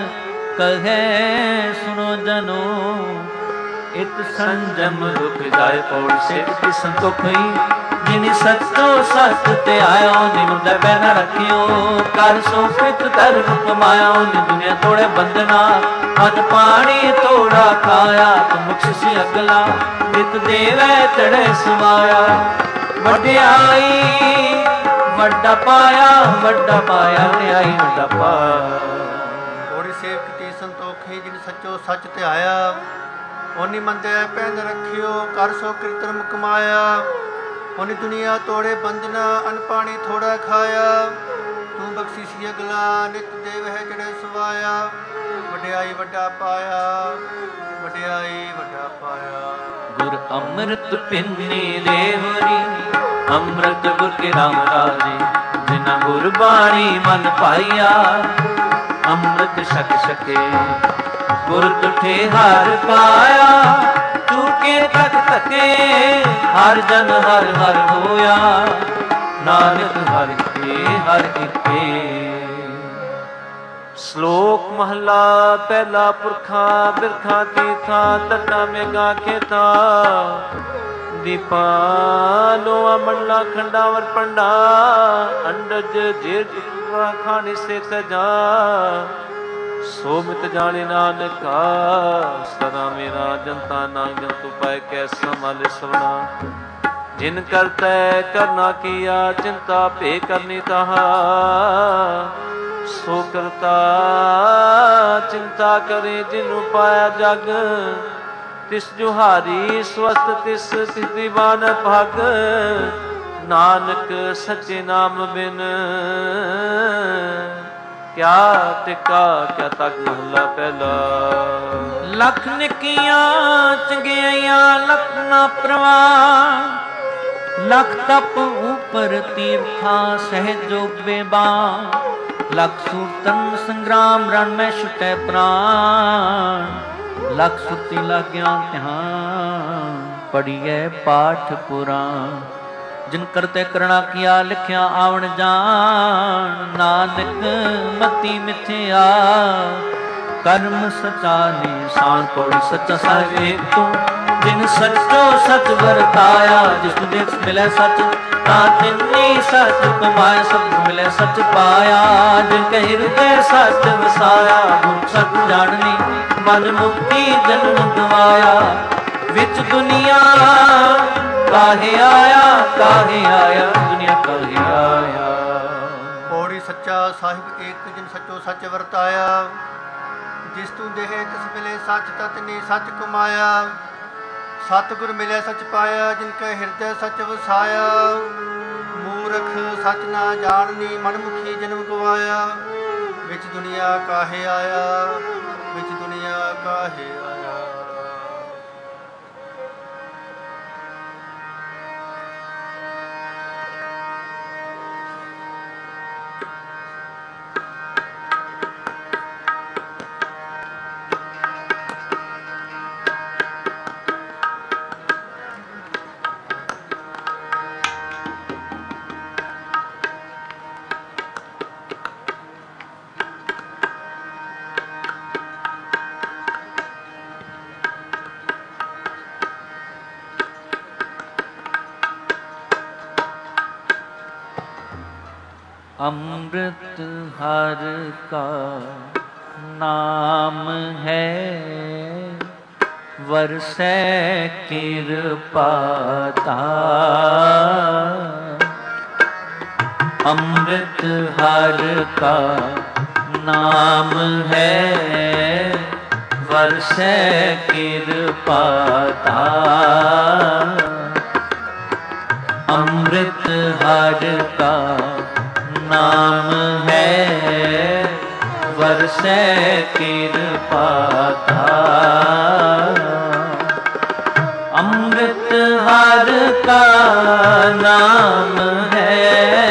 ਕਹੈ ਸੁਣੋ ਜਨੋ ਇਤ ਸੰਜਮ ਰੁਕ ਜਾਏ। ਪੌੜੀ ਸੇਵ ਸੰਤੋਖ ਹੋਈ ਜਿਨ ਸੱਚੋ ਸੱਚ ਤੇ ਆਇਓ। ਨਿਮਰਤਾ ਪੈ ਨਾ ਰੱਖਿਓ ਕਰ ਸੋ ਪਿਤ ਧਰਮ ਕਮਾਇਆ। ਨਿ ਦੁਨੀਆ ਤੋੜੇ ਬੰਦਨਾ ਅਨ ਪਾਣੀ ਤੋੜਾ ਖਾਇਆ। ਤੁਮ ਬਖਸ਼ਿਸ਼ ਅਗਲਾ ਨਿਤ ਦੇਵੈ ਚੜ੍ਹੈ ਸਮਾਇਆ। ਵਡਿਆਈ ਵੱਡਾ ਪਾਇਆ ਵੱਡਾ ਪਾਇਆ ਨਿਆਈ ਵੱਡਾ ਪਾਇਆ। ਕੋੜੀ ਸੇਵਕ ਤੇ ਸੰਤੋਖੀ ਜਿਨ ਸੱਚੋ ਸੱਚ ਤੇ ਆਇਆ। ਓਨੀ ਮੰਦਿਆ ਪੈਨ ਰੱਖਿਓ ਕਰ ਸੋ ਕਿਰਤਰਮ ਕਮਾਇਆ। ਓਨੀ ਦੁਨੀਆ ਤੋੜੇ ਬੰਦਨਾ ਅਨ ਪਾਣੀ ਥੋੜਾ ਖਾਇਆ। ਤੂੰ ਬਖਸ਼ਿਸ਼ ਅਗਲਾ ਨਿਤ ਦੇਵ ਹੈ ਚੜ੍ਹੈ ਸਵਾਇਆ। ਵਡਿਆਈ ਵੱਡਾ ਪਾਇਆ ਵਡਿਆਈ ਵੱਡਾ ਪਾਇਆ। ਗੁਰ ਅੰਮ੍ਰਿਤ ਪਿੰਨੀ ਦੇਵਰੀ ਅੰਮ੍ਰਿਤ ਗੁਰ ਕੇ ਰਾਮ ਰਾਜੇ। ਜਿਨਾ ਗੁਰ ਬਾਣੀ ਮਨ ਪਾਈਆ ਅੰਮ੍ਰਿਤ ਛਕ ਛਕੇ। ਗੁਰ ਤੁਠੇ ਹਰ ਪਾਇਆ ਚੂਕੇ ਤਕ ਤਕੇ। ਹਰ ਜਨ ਹਰ ਹਰ ਹੋਇਆ ਨਾਨਕ ਹਰਿ ਕੇ ਹਰਿ ਏਕੇ। ਸ਼ਲੋਕ ਮਹਲਾ ਪਹਿਲਾ। ਪੁਰਖਾਂ ਬਿਰਖਾਂ ਤੀਰਥਾਂ ਤਟਾਂ ਮੇਘਾਂ ਖੇਤਾਂ। ਦੀਪਾਂ ਲੋਆ ਮੰਡਲਾ ਖੰਡਾਵਰ ਪੰਡਾ। ਅੰਡਜ ਜੇਰ ਖਾਣੇ ਸੇ ਸਜਾ। ਸੋ ਮਿਤ ਜਾਣੇ ਨਾਨਕਾ ਸਦਾ ਮੇਰਾ ਜਨਤਾ ਨਾ ਜੰਤੂ ਪਾਏ ਕੈ ਸੰਭਾਲੇ ਸਵਨਾ। जिन करते करना किया चिंता पे करनी तहा सो करता चिंता करे जिनु पाया जग तिस जुहारी स्वस्थ तिस दीवान भाग नानक सच्चे नाम बिन क्या टिका क्या तक महला पहला। लख निकिया चंगियाइया लख ना प्रवान लख तप ऊपर तीर्था सहजो बेबान लख सूतन संग्राम रण में छुटे प्राण लख सुती लाग्या ध्यान पढ़िए पाठ पुराण जिन करते करना किया लिखिया आवन जान नानक मति मिथ्या कर्म सचा निशान पौड़ी सच्चा साहिब तू जिन सचो सच वरताया जिस जिस मिले सच ता तिन्नी सच कमाए सब मिले सच पाया जिनके हृदय सच वसाया गुर सच जाननी मन मुक्ति जन्म गवाया विच दुनिया काहे आया दुनिया काहे आया। पौड़ी सच्चा साहिब एक जिन सचो सच वरताया जिस तू देह तिस मिले सच तत ने सच कमाया सतगुर मिले सच पाया जिनके हृदय सच वसाया मूर्ख सच ना जाननी मनमुखी जन्म गवाया विच दुनिया काहे आया विच दुनिया काहे आया। अमृत हर का नाम है वरसै कृपा दान अमृत हर का नाम है वरसै कृपा दान अमृत हर का नाम है वरसै कृपा दान अमृत हर का नाम है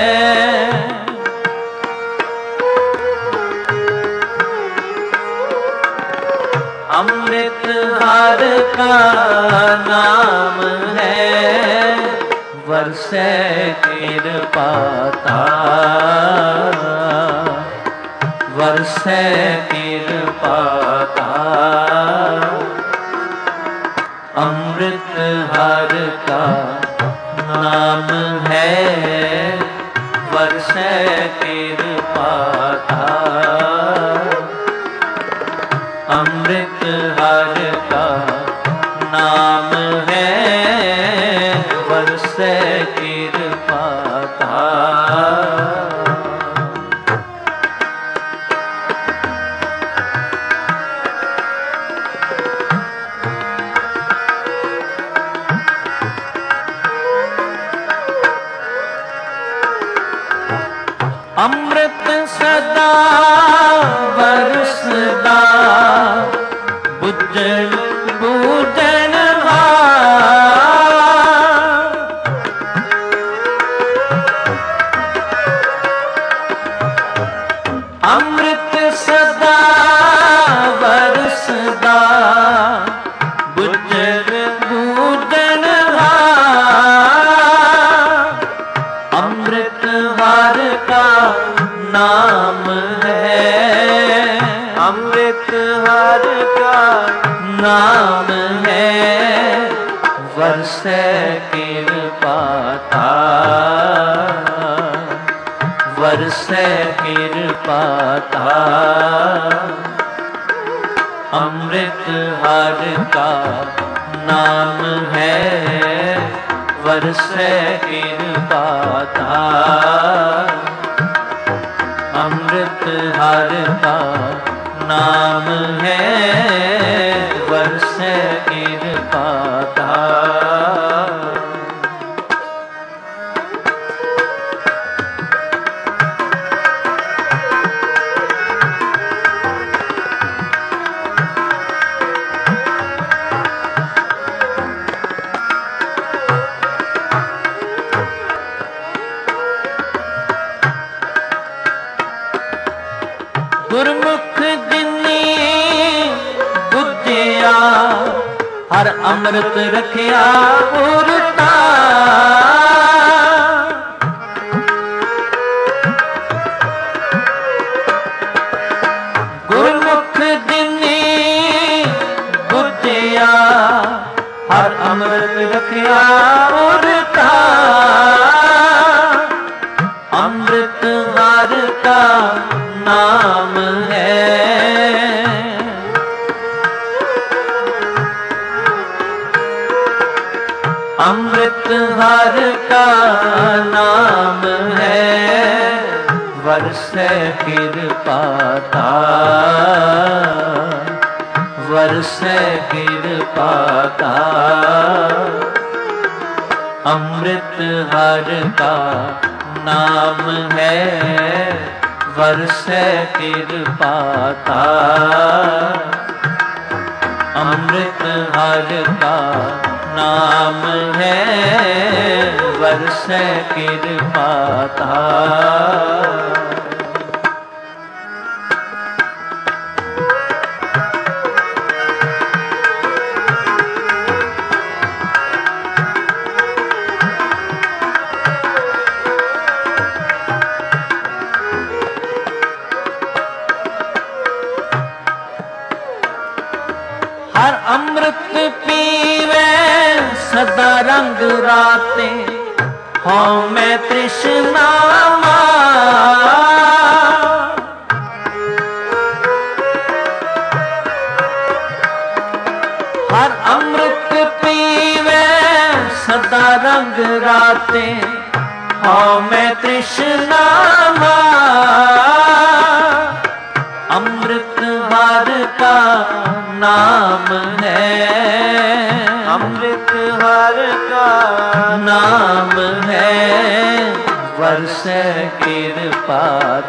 अमृत हर का नाम है वरसै कृपा दान वरसै कृपा दान अमृत हर का नाम है वरसै कृपा दान अमृत हर का नाम है वरसै कृपा दान। अमृत सदा बरसदा बुझन बूझन अमृत सदा बरसदा बुझन बूझन अमृत हर का नाम है अमृत हर का नाम है वरसै कृपा दान वरसै कृपा दान अमृत हर का नाम है वरसै कृपा धार। अमृत हर का नाम है, वरसै कृपा धार। गुरमुख दिनी बुझिया, हर अमृत रखिया उरता। गुरमुख दिनी बुझिया, हर अमृत रखिया उरता। अमृत हर का नाम है, अमृत हर का नाम है, वरसै कृपा धार। वरसै कृपा धार। अमृत हर का नाम है, वरसै कृपा धार। अमृत हर का नाम है, वरसै कृपा धार। हर अमृत पीवे सदा रंग राते, हों मैं तृष्णा मार। हर अमृत पीवे सदा रंग राते, हों मैं तृष्णा मार। अमृत हर का नाम है, अमृत हर का नाम है, वरसै कृपा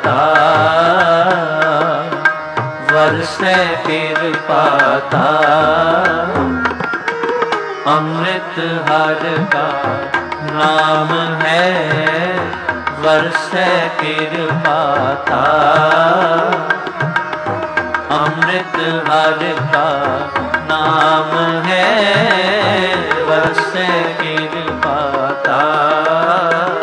धार। वरसै कृपा धार। अमृत हर का नाम है, वरसै कृपा धार। अमृत हर का नाम है, वरसै कृपा धार।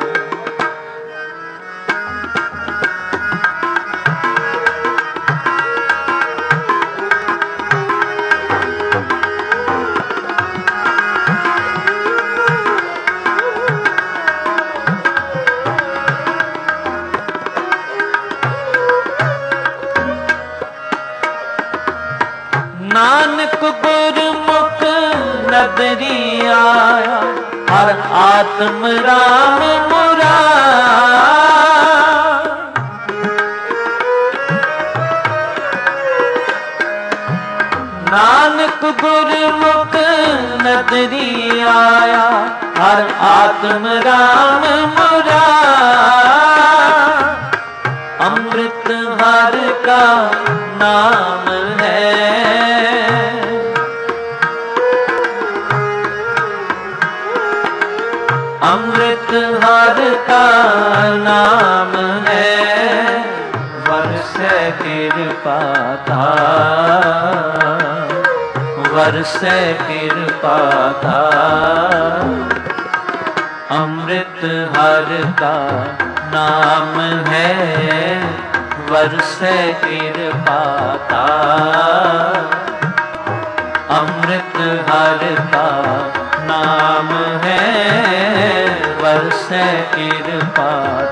नानक गुरमुख नदरी आया, हर आत्म राम मुरार। नानक गुरमुख नदरी आया, हर आत्म राम मुरार। अमृत हर का नाम है, अमृत हर का नाम है, वरसै कृपा धार। वरसै कृपा धार। अमृत हर का नाम है, वरसै कृपा धार। अमृत हर का नाम है, वरसै कृपा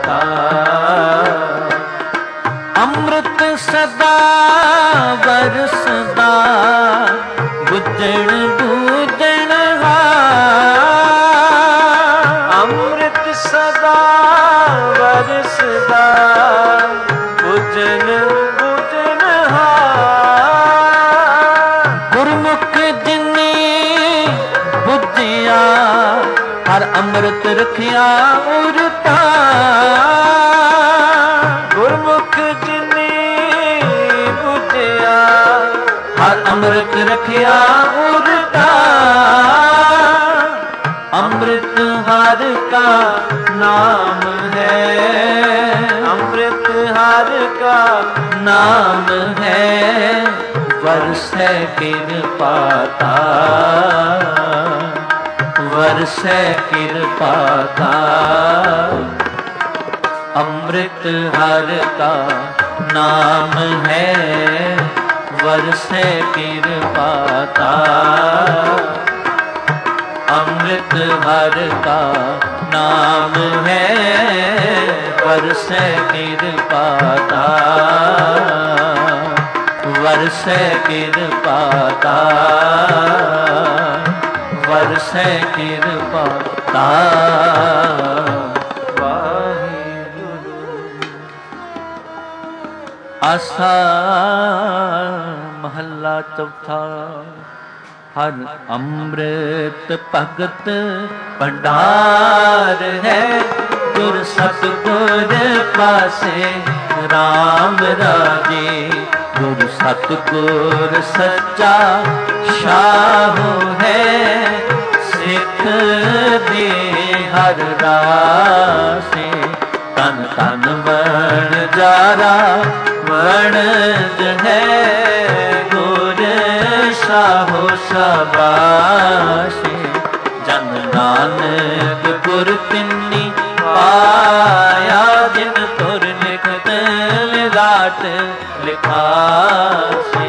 धार। अमृत सदा बरसदा, बुझण बूझण हार। ਹਰ ਅੰਮ੍ਰਿਤ ਰਖਿਆ ਉਰਤਾ ਗੁਰਮੁਖ ਜਿਨੇ ਬੁਝਿਆ ਹਰ ਅੰਮ੍ਰਿਤ ਰਖਿਆ ਉਰਤਾ ਅੰਮ੍ਰਿਤ ਹਰ ਕਾ ਨਾਮ ਹੈ ਅੰਮ੍ਰਿਤ ਹਰ ਕਾ ਨਾਮ ਹੈ ਵਰਸੈ ਕਿਰਪਾ ਤਾ ਵਰਸੈ ਕਿਰਪਾ ਤਾ ਅੰਮ੍ਰਿਤ ਹਰ ਕਾ ਨਾਮ ਹੈ ਵਰਸੈ ਕਿਰਪਾ ਤਾ ਅੰਮ੍ਰਿਤ ਹਰ ਕਾ ਨਾਮ ਹੈ ਵਰਸੈ ਕਿਰਪਾ ਤਾ ਵਰਸੈ ਕਿਰਪਾ ਤਾ ਵਰਸੈ ਕਿਰਪਾ ਤਾ ਵਾਹਿਗੁਰੂ। ਆਸਾ ਮਹੱਲਾ ਚੌਥਾ। ਹਰ ਅੰਮ੍ਰਿਤ ਭਗਤ ਭੰਡਾਰ ਹੈ ਗੁਰ ਸਤਿਗੁਰ ਪਾਸੇ ਰਾਮ ਰਾਜੇ ਗੁਰ ਸਤਿਗੁਰ ਸੱਚਾ ਸ਼ਾਹੋ ਹੈ ਸਿੱਖ ਦੇ ਹਰ ਰਾਸੇ ਤਨ ਤਨ ਵਣ ਜਾਰਾ ਵਣਜ ਹੈ ਗੁਰ ਸਾਹੋ ਸਬਾਸੇ ਜਨ ਨਾਨਕ ਗੁਰ ਤਿੰਨੀ ਪਾਇਆ ਜਿਨ ਤੁਰ ਲਿਖਤ ਲਿਖਾਟ ਲਿਖਾਸੇ।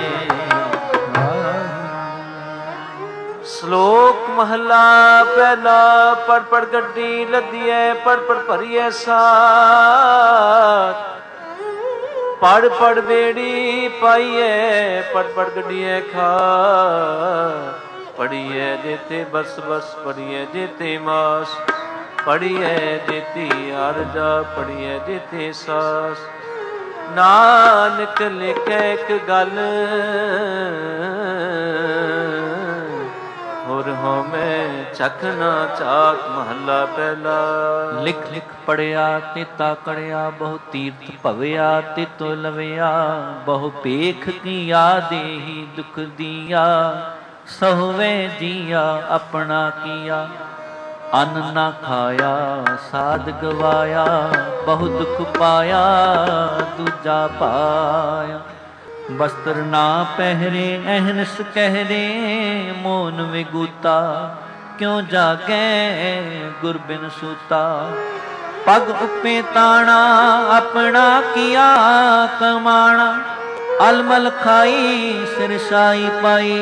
ਸ਼ਲੋਕ ਮਹਲਾ ਪਹਿਲਾ। ਪੜ ਪੜ ਗੱਡੀ ਲੱਦੀਐ ਪੜ ਪੜ ਭਰੀਐ ਸਾਥ ਪੜ ਪੜ ਬੇੜੀ ਪਾਈਐ ਪੜ ਪੜ ਗੱਡੀਐ ਖਾ ਪੜੀਐ ਜੇਤੇ ਬਸ ਬਸ ਪੜੀਐ ਜੇਤੇ ਮਾਸ ਪੜੀਐ ਜੇਤੀ ਅਰਜਾ ਪੜੀਐ ਜੇਤੇ ਸਾਸ ਨਾਨਕ ਲਿਖੈ ਇੱਕ ਗੱਲ ਹੋਰ ਹਉਮੈ ਚਖਣਾ ਚਾਕ। ਮਹੱਲਾ ਪਹਿਲਾ। ਲਿਖ ਲਿਖ ਪੜਿਆ ਤੇਤਾ ਕੜਿਆ ਬਹੁ ਤੀਰਥ ਭਵਿਆ ਤਿਤੋ ਲਵਿਆ ਬਹੁ ਪੇਖ ਕੀਆ ਦੇਹੀ ਦੁਖ ਦੀਆ ਸਹੁਵੇ ਜੀਆ ਆਪਣਾ ਕੀਆ ਅੰਨ ਨਾ ਖਾਇਆ ਸਾਧ ਗਵਾਇਆ ਬਹੁ ਦੁਖ ਪਾਇਆ ਦੂਜਾ ਪਾਇਆ ਬਸਤਰ ਨਾ ਪਹਿਰੇ ਅਹਨਸ ਕਹਿਰੇ ਮੋਨ ਵਿਗੂਤਾ ਕਿਉ ਜਾਗੈ ਗੁਰ ਬਿਨ ਸੂਤਾ ਪਗ ਉੱਪੇ ਤਾਣਾ ਆਪਣਾ ਕੀਆ ਕਮਾਣਾ ਅਲਮਲ ਖਾਈ ਸਿਰਸਾਈ ਪਾਈ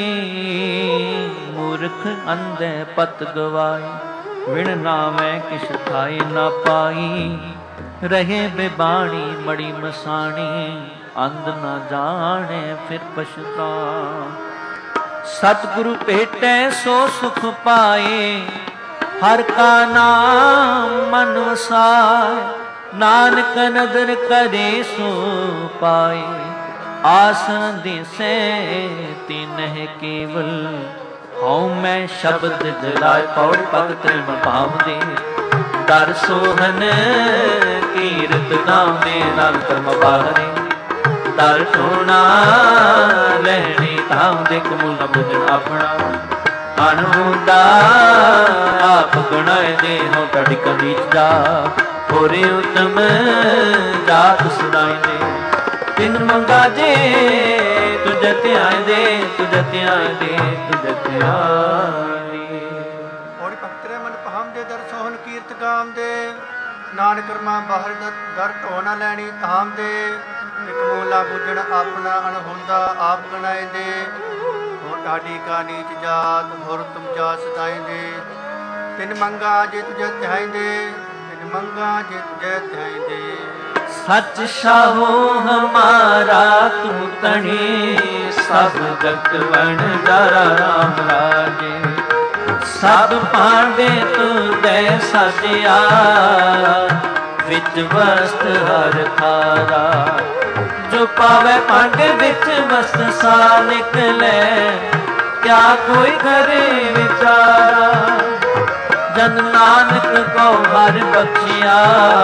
ਮੂਰਖ ਅੰਧੇ ਪਤ ਗਵਾਈ ਵਿਣ ਨਾਵੇਂ ਕਿਛ ਖਾਈ ਨਾ ਪਾਈ ਰਹੇ ਬੇਬਾਣੀ ਮੜੀ ਮਸਾਣੀ ਅੰਧ ਨਾ ਜਾਣੇ ਫਿਰ ਪਛਤਾ ਸਤਿਗੁਰੂ ਭੇਟੈ ਸੋ ਸੁਖ ਪਾਏ ਹਰ ਕਾ ਨਾਮ ਮਨ ਵਸਾਏ ਨਾਨਕ ਨਦਰ ਕਰੇ ਸੋ ਪਾਏ ਆਸ ਦਿਸੈ ਤਿਨਹਿ ਕੇਵਲ ਹਉ ਮੈਂ ਸ਼ਬਦ ਜਲਾਇ ਪੌੜ ਭਗਤ ਭਾਵ ਦੇ ਦਰ ਸੋਹਨ ਕੀਰਤ ਗਾਉਂਦੇ ਨਾਲ ਕਰਮ ਬਾਹਰੇ ਦਰ ਟੋਣਾ ਲੈਣੀ ਤਾਮ ਦੇ ਕਮੂਲ ਨ ਬੁਝਣ ਆਪਣਾ ਅਣਹੁਦਾ ਆਪ ਗੁਣਾਏ ਦੇ ਹਉ ਕੜੀ ਕਦੀ ਜਾ ਹੋਰੇ ਉਤਮ ਜਾਤ ਸੁਣਾਈ ਦੇ ਤਿਨ ਮੰਗਾ ਜੇ ਤੁਝ ਧਿਆਨ ਦੇ ਤੁਝ ਧਿਆਨ ਦੇ ਤੁਝ ਧਿਆਨ ਦੇ। ਔਰ ਭਗਤਰੇ ਮਨ ਪਹਮ ਦੇ ਦਰ ਸੋਹਨ ਕੀਰਤ ਗਾਮ ਦੇ ਨਾਨਕ ਕਰਮਾ ਬਾਹਰ ਦਰ ਢੋ ਨਾ ਲੈਣੀ ਧਾਮ ਦੇ ਇਕ ਮੂਲਾ ਬੁੱਝਣ ਆਪਣਾ ਅਣਹੁੰਦਾ ਆਪ ਗਣਾਏ ਦੇ ਹੋ ਢਾਡੀ ਕਾ ਨੀਚ ਜਾਤ ਹੋਰ ਤੁਮ ਜਾ ਸਦਾਏ ਦੇ ਤਿਨ ਮੰਗਾ ਜੇ ਤੁਝੇ ਧਿਆਈ ਦੇ ਤਿਨ ਮੰਗਾ ਜੇ ਤੁਝੇ ਧਿਆਈ ਦੇ ਸਚ ਸਾਹੋ ਹਮਾਰਾ ਤੂੰ ਤਣੀ ਸਭ ਜਗਤ ਵਣ ਜਾਰਾ ਰਾਮ ਰਾਜੇ ਸਭ ਪਾਂਡੇ ਤੂੰ ਦੇ ਸਾਜਿਆ ਵਿੱਚ ਵਸਤ ਹਰ ਖਾਰਾ ਜੋ ਪਾਵੇ ਭਾਂਡੇ ਵਿੱਚ ਵਸਤ ਸਾ ਨਿਕਲੇ ਕਿਆ ਕੋਈ ਕਰੇ ਵਿਚਾਰਾ ਜਨ ਨਾਨਕ ਕੋ ਹਰ ਬਖਸ਼ਿਆ,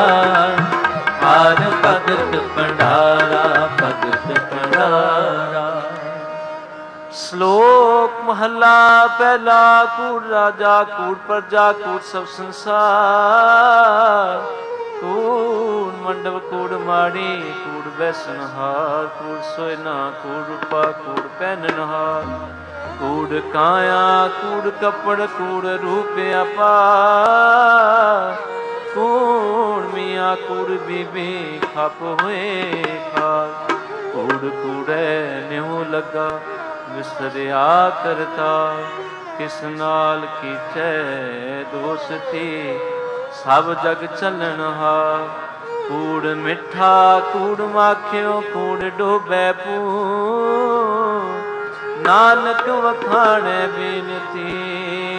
ਹਰ ਭਗਤ ਭੰਡਾਰਾ, ਭਗਤ ਭੰਡਾਰਾ। ਸ਼ਲੋਕ ਮਹੱਲਾ ਪਹਿਲਾ। ਕੂੜ ਰਾਜਾ, ਕੂੜ ਪ੍ਰਜਾ, ਕੂੜ ਸਭ ਸੰਸਾਰ। ਕੂੜ ਮੰਡਪ, ਕੂੜ ਮਾੜੀ, ਕੂੜ ਬੈਸਨਹਾਰ। ਕੂੜ ਸੋਇਨਾ, ਕੂੜ ਰੂਪਾ, ਕੂੜ ਪਹਿਨਨਹਾਰ। ਕੂੜ ਕਾਇਆ, ਕੂੜ ਕੱਪੜ, ਕੂੜ ਰੂਪ ਅਪਾਰ। ਕੂੜ ਮੀਆਂ, ਕੂੜ ਬੀਬੀ, ਖਪ ਹੋਏ ਖਾਰ। ਕੂੜ ਕੂੜੈ ਨਿਉ ਲੱਗਾ, ਵਿਸਰਿਆ ਕਰਤਾ। ਕਿਸ ਨਾਲ ਕੀਚੈ ਦੋਸਤੀ, ਸਭ ਜਗ ਚੱਲਣਹਾਰ। ਕੂੜ ਮਿੱਠਾ, ਕੂੜ ਮਾਖਿਓ, ਕੂੜ ਡੋਬੈ ਪੂ। ਨਾਨਕ ਵਖਾਣੈ ਬੇਨਤੀ,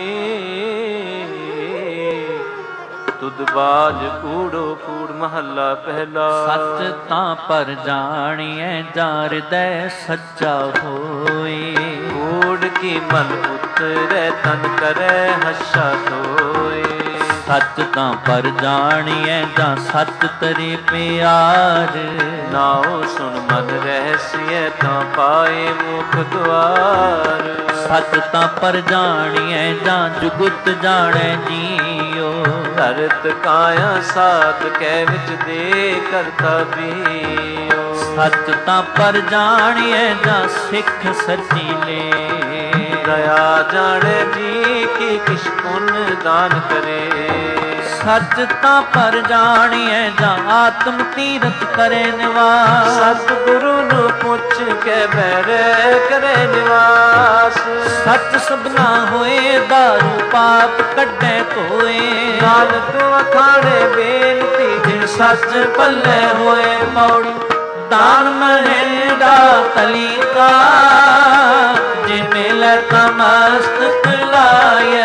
ਤੁਧ ਬਾਜ ਕੂੜੋ ਕੂੜ। ਮਹੱਲਾ ਪਹਿਲਾ। ਸੱਚ ਤਾਂ ਪਰ ਜਾਣੀਐ, ਜਾਂ ਹਿਰਦੈ ਸੱਚਾ ਹੋਏ। ਕੂੜ ਕੀ ਮਨ ਉਤਰੈ, ਤਨ ਕਰੈ ਹੱਛਾ ਧੋਏ। ਸੱਚ ਤਾਂ ਪਰ ਜਾਣੀਐ, ਜਾਂ ਸੱਚ ਤਰੇ ਪਿਆਰ। ਨਾਉ ਸੁਣ ਮਨ ਰਹਿਸੀਐ, ਤਾਂ ਪਾਏ ਮੁਖ ਦੁਆਰ। ਸੱਚ ਤਾਂ ਪਰ ਜਾਣੀਐ, ਜਾਂ ਜੁਗਤ ਜਾਣੈ ਜੀਓ। ਧਰਤ ਕਾਇਆ ਸਾਧ ਕੈ ਵਿੱਚ ਦੇ ਕਰਤਾ ਬੀਓ। ਸੱਚ ਤਾਂ ਪਰ ਜਾਣੀਐ, ਜਾਂ ਸਿੱਖ ਸੱਚੀ ਲੈ। ਦਇਆ ਜਾਣੈ ਜੀ ਕੀ ਕਿਛ ਪੁੰਨ ਦਾਨ ਕਰੇ। ਸੱਚ ਤਾਂ ਪਰ ਜਾਣੀਐ, ਜਾਂ ਆਤਮ ਤੀਰਥ ਕਰੇ ਨਿਵਾਸ। ਸਤਿਗੁਰੂ ਨੂੰ ਪੁੱਛ ਕੇ ਬਹਿਰੇ ਕਰੇ ਨਿਵਾਸ। ਸੱਚ ਸਭਨਾ ਹੋਏ, ਦਾਰੂ ਪਾਪ ਕੱਢੇ ਧੋਏ। ਨਾਨਕ ਵਖਾਣੇ ਬੇਨਤੀ, ਜਿਨ ਸੱਚ ਪੱਲੇ ਹੋਏ ਪੌੜੀ। ਦਾਨ ਮਹਿੰਦਾ ਤਲੀਕਾ, ਜੇ ਮਿਲੈ ਤਾਂ ਮਸਤਕ ਲਾਇਐ।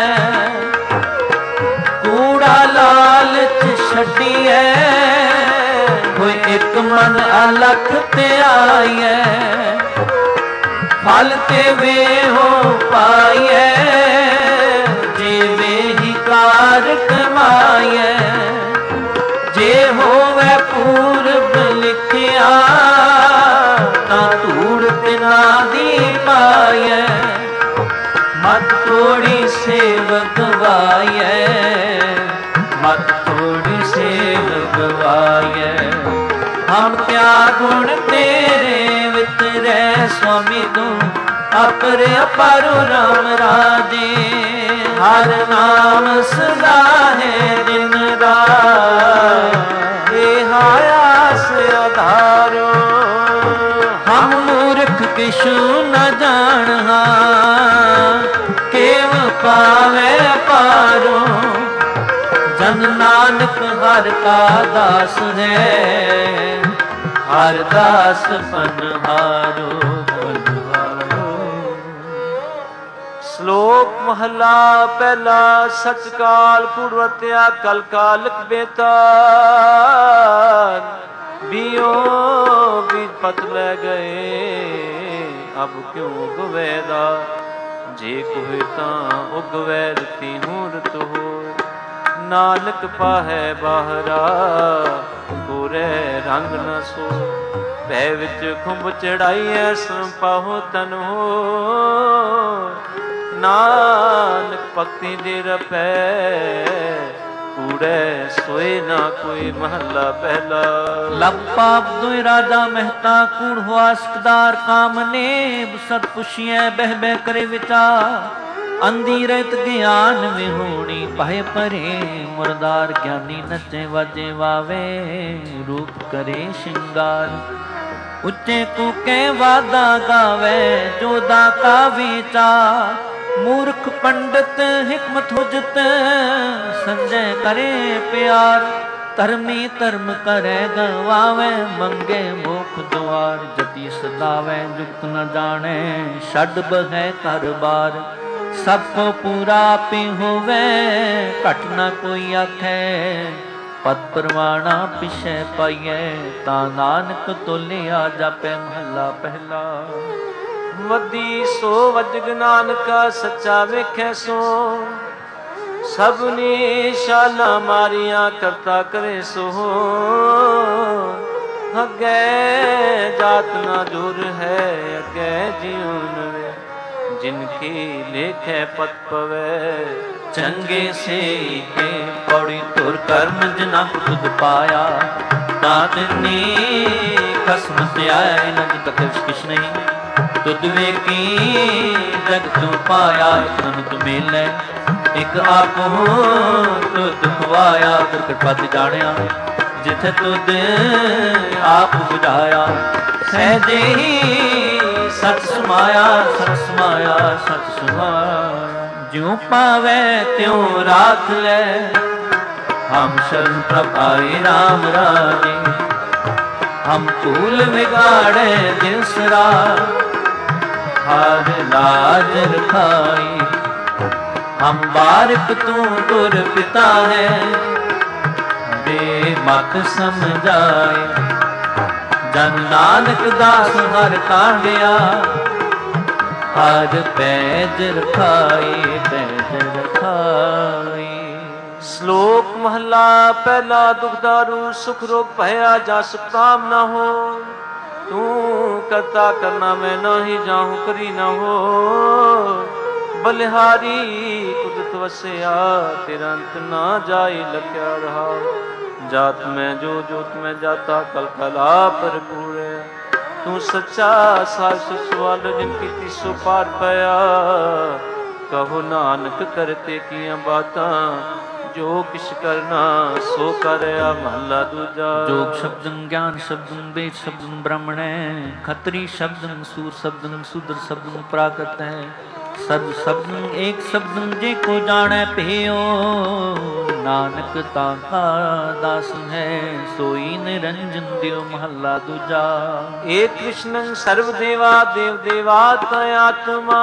ਕੂੜਾ ਲਾਲਚ ਛੱਡੀਐ, ਹੋਏ ਇੱਕ ਮਨ ਅਲਖ ਧਿਆਈਐ। ਫਲ ਤੇ ਵੇਹੋ ਪਾਈਐ, ਜੇ ਵੇਹੀ ਕਾਰ ਕਮਾਈਐ। ਜੇ ਹੋਵੇ ਪੂਰਬ ਲਿਖਿਆ, ਤਾਂ ਧੂੜ ਤਿਨਾ ਦੀ ਪਾਈਐ। ਮਤ ਤੋੜੀ ਸੇਵਕ ਵਾਈਐ, ਮਤ ਤੋੜੀ ਸੇਵਕ ਵਾਈਐ। ਹਮ ਕਿਆ ਗੁਣ ਤੇਰੇ ਵਿਤਰੈ, ਸੁਆਮੀ ਤੂੰ ਅਪਰ ਅਪਾਰੁ ਰਾਮ ਰਾਜੇ। ਹਰ ਨਾਮ ਸਦਾ ਹੈ ਦਿਨ ਰਾਤ, ਇਹ ਆਸ ਆਧਾਰੋ। ਹਮ ਮੂਰਖ ਕਿਛੁ ਨ ਜਾਣਹਾ, ਕੇਵ ਪਾਵੈ ਅਪਾਰੋ। ਜਨ ਨਾਨਕ ਹਰ ਕਾ ਦਾਸ ਹੈ, ਹਰ ਦਾਸ ਪਨਹਾਰੋ। ਸ਼ਲੋਕ ਮਹੱਲਾ ਪਹਿਲਾ। ਸਚ ਕਾਲ ਕੂੜ ਵਰਤਿਆ, ਕਲ ਕਾਲਕ ਬੇਤਾਰ। ਬੀਓ ਬੀਜ ਪਤ ਲੈ ਗਏ, ਅਬ ਕਿਉਂ ਗਵੇਦਾ। ਜੇ ਕੋਏ ਤਾਂ ਉਗਵੈ ਰਤੀ ਹੂਰਤ ਹੋਏ। ਨਾਨਕ ਪਾਹੈ ਬਾਹਰਾ, ਕੋਰੇ ਰੰਗ ਨ ਸੋ। ਭੈ ਵਿੱਚ ਖੁੰਭ ਚੜਾਈਐ, ਸੰਪਾਹੁ ਤਨ ਹੋ। ਨਾਨਕ ਭਗਤੀ ਦੇ ਰਪੈ, ਕੂੜੈ ਸੋਏ ਨਾ ਕੋਈ। ਮਹੱਲਾ ਪਹਿਲਾ। ਲਬ ਪਾਪ ਦੁਇ ਰਾਜਾ ਮਹਿਤਾ, ਕੂੜ ਹੋਆ ਸਕਦਾਰ ਕਾਮਨੇਬ। ਸਤ ਪੁਛੀਐ ਬਹਿ ਬਹਿ ਕਰੇ ਵਿਚਾਰ। ਅੰਧੀ ਰਹਿਤ ਗਿਆਨ ਵਿਹੂਣੀ, ਪਾਏ ਪਰੇ ਮੁਰਦਾਰ। ਗਿਆਨੀ ਨਚੇ ਵਾਜੇ ਵਾਵੇ, ਰੂਪ ਕਰੇ ਸ਼ਿੰਗਾਰ। ਉੱਚੇ ਕੂਕੇ ਵਾਦਾ ਗਾਵੇ, ਜੋਦਾ ਕਾ ਵਿਚਾਰ। ਮੂਰਖ ਪੰਡਤ ਹਿਕਮਤ ਹੁਜਤ, ਸੰਜੈ ਕਰੇ ਪਿਆਰ। ਧਰਮੀ ਧਰਮ ਕਰੈ ਗਵਾਵੇ, ਮੰਗੇ ਮੁਖ ਦੁਆਰ। ਜਤੀ ਸਦਾਵੇ ਜੁਗਤ ਨ ਜਾਣੈ, ਛੱਡ ਬਹੈ ਘਰ ਬਾਰ। ਸਭ ਕੋ ਪੂਰਾ ਆਪੇ ਹੋਵੇ, ਘਟ ਨ ਕੋਈ ਆਖੈ। ਪਦ ਪ੍ਰਵਾਣਾ ਪਿਛੈ ਪਾਈਐ, ਤਾਂ ਨਾਨਕ ਤੋਲਿਆ ਜਾਪੈ। ਮਹੱਲਾ ਪਹਿਲਾ। ਵੱਧੀ ਸੋ ਵਜਗ ਨਾਨਕਾ, ਸੱਚਾ ਵੇਖੈ ਸੋ। सबने शाला मारिया करता करे सो अगे जात ना दूर है अगे जीवन वे जिनकी लेखे पत पवे चंगे से के पौड़ी तुर कर्म जना खुद पाया तातनी खसम से आए न तक किस नहीं तुद वे की जग तू पाया तन तू मिले एक आपो तुद खवाया तुर कृपा ते जानिया जिथे तुद आप बुझाया सहजे ही सच समाया सच समाया सच समाया ज्यों पावे त्यों राख ले हम शरण प्रभ आए राम राजे हम भूल बिगाड़े दिसरा हर लाज रखाई हम बारिक तू गुर पिता है बेमत समझाए जन नानक दास हर कांडिया हर पैज रखाए पैज रखाए। श्लोक महला पहला दुखदारू सुख रोग भया जा सुखताम न हो तू करता करना मैं नहीं जाऊं करी न हो बलिहारी कुदरत वसिया तेरा अंत ना जाए लख्या रहा जात में जो जोत में जाता कल कला पर पूरे तू सच्चा सास सवाल जिनकी तीसो पार पाया कहो नानक करते किया बातां जो किश करना सो करया महला दूजा। जोग शब्दं ज्ञान शब्दं वेद शब्दं ब्राह्मण खत्री शब्दं सूर शब्दं शूद्र शब्दं प्राकृत है सब शब्दं एक शब्दं जे को जाने पियो नानक ताका दास है सोई निरंजन देव महला दूजा। एक कृष्णं सर्वदेवा देव देवात आत्मा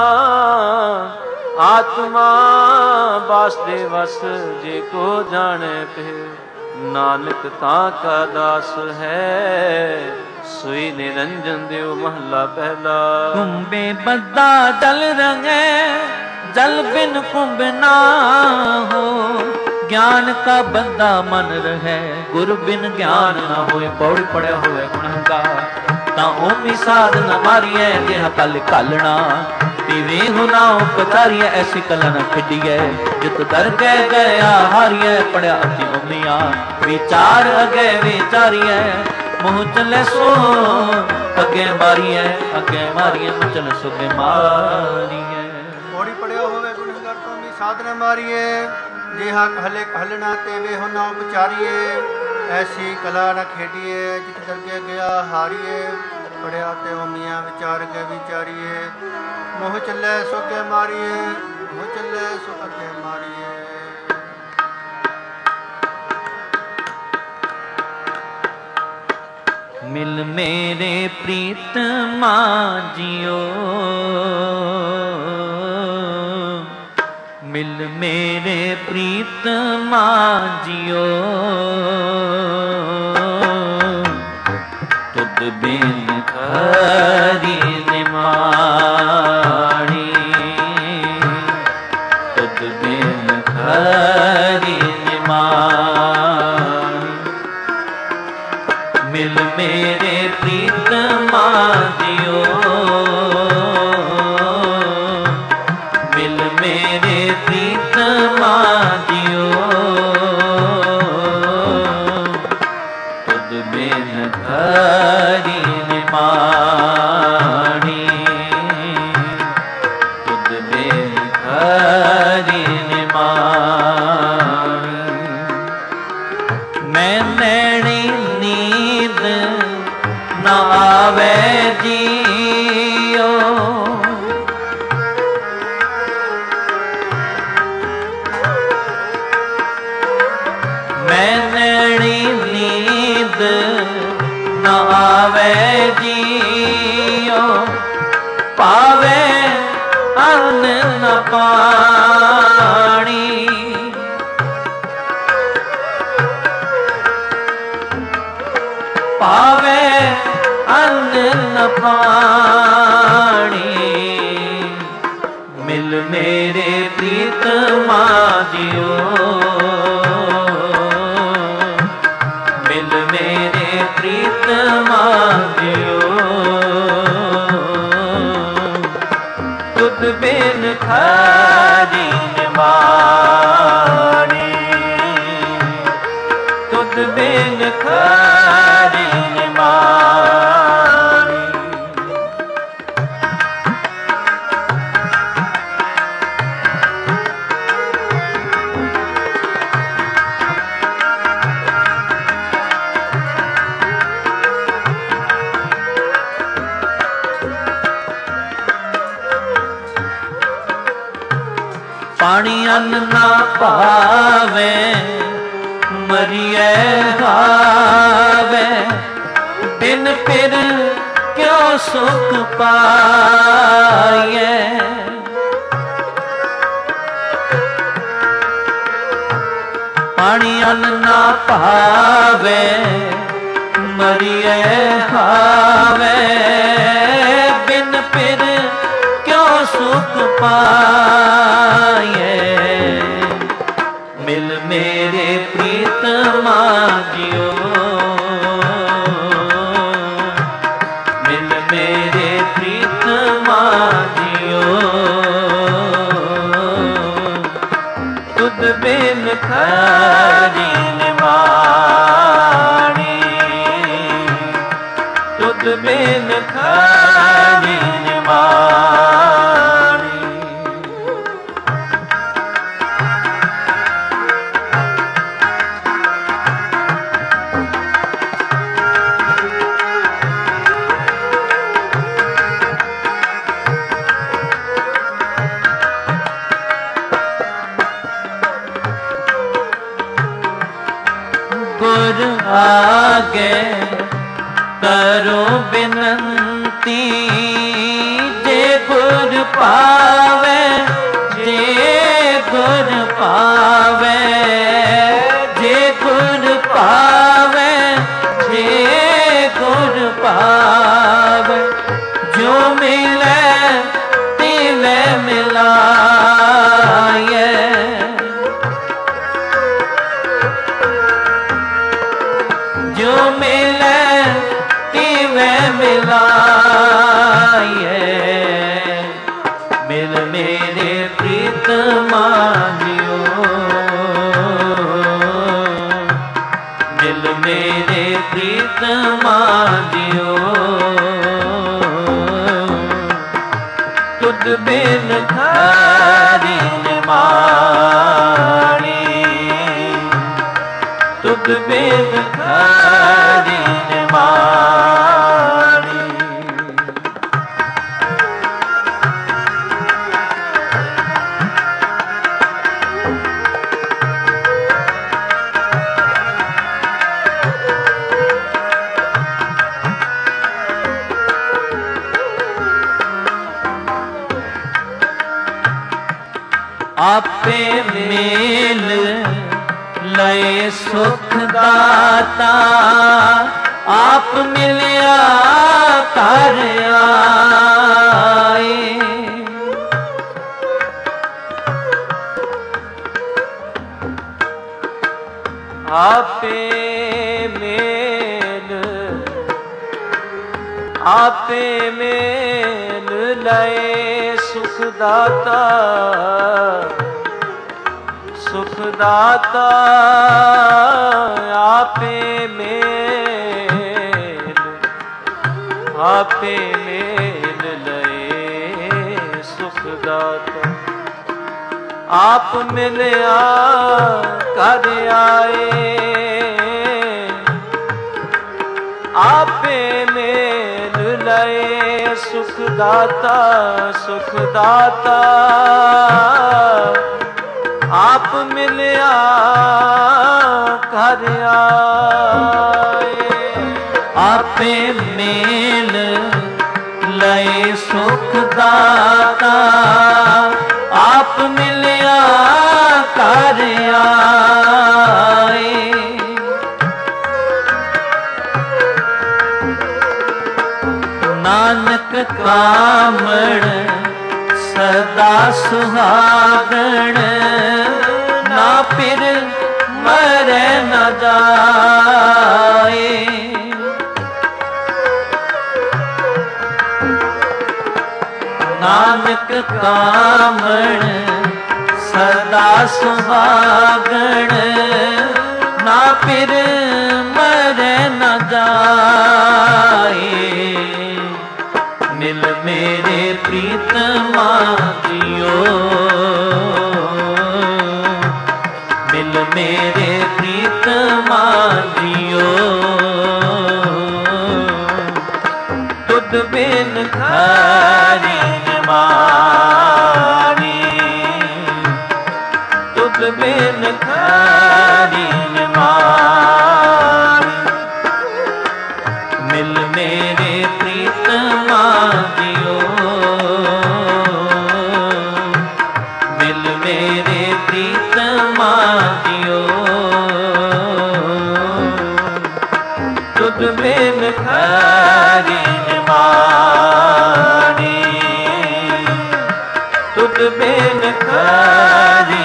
आत्मा वासुदेवस जे को जाने पे नानक ताका दास है सोई निरंजन देव महला पहला। कुंभे बद्दा जल रंगे जल बिन कुंभ ना हो ज्ञान का बंदा मन रहे गुरु बिन ज्ञान ना होए पौड़ी पड़े हुए गुण का ता ओमी साध न मारिए देह कल कालना पीवे हुना पचारिए ऐसी कला न खिडिए जित दर गया हारिए पड़िया अति उमिया विचार अगे विचारिए मुँह चले सो अगे मारिए मुँह चले सो के मारिए पौड़ी पड़िया होवे गुणगार तो भी साधन मारिए जेहा हले हलना ते वे होना उपचारिए ऐसी कला न खेडिए जित दर गया हारिए पड़िया ते उमिया विचार के विचारिए मोह चले सो के मारिए मोह चले सो अगे मारिए। मिल मेरे प्रीतमा जियो मिल मेरे प्रीतमा जियो तुद बिन खरी निमाणी तुद बिन खरी निमाणी मिल मेरे प्रीतमा जियो मिल मेरे प्रीतमा जियो तुद बिन खरी निमाणी तुद बिन खरी निमाणी। मैं नैनी नींद न आवे जियो मैं नैनी नींद न आवे जियो पावे अन्न न पानी पावे अन्न न पानी मिल मेरे प्रीतमा जियो मिल मेरे प्रीतमा जियो तुद बिन खारी निमाणी तुद बिन खारी निमाणी। पानी अन्न ना पावे मरिए हावे बिन फिर क्यों सुख पाए। पानी अन्न ना पावे मरिए हावे बिन फिर क्यों सुख पाए। मिल मेरे प्रीतमा जियो मिल मेरे प्रीतमा जियो तुद बिन खारी निमाणी तुद बिन खारी निमाणी। गुर आगे करो बिनती जे गुर पावे जे गुर पावे जे गुर पावे जे गुर पावे जो मिले तिवे मिलाए। जो मिले तिवे मिलाए। मिल मेरे प्रीतमा जियो मिल मेरे प्रीतमा जियो तुद बिन खारी निमाणी तुद बिन खारी निमाणी। आपे मेल लय सुख दाता आप मिलिया कर आए। आपे मेल लय सुख दाता सुखदाता आपे मेल लए सुखदाता आप मिलिया कर आए। आपे मेल लए सुखदाता सुखदाता आप मिलिया कर आए। आपे मेल लय सुख दाता आप मिलिया कर आए। नानक कामड़ सदा सुहागण फिर मरे न जाए। नानक कामण सदा सुहागण, ना फिर मरे न जाए। मिल मेरे प्रीतमा जियो, मिल मेरे प्रीतमा जियो। तुद बिन खारी मारी, तुद बिन खारी मारी। मिल मेरे प्रीतमा जियो, मिल मेरे प्रीतमा जियो। तुद बिन खारी मारी, तुद बिन खारी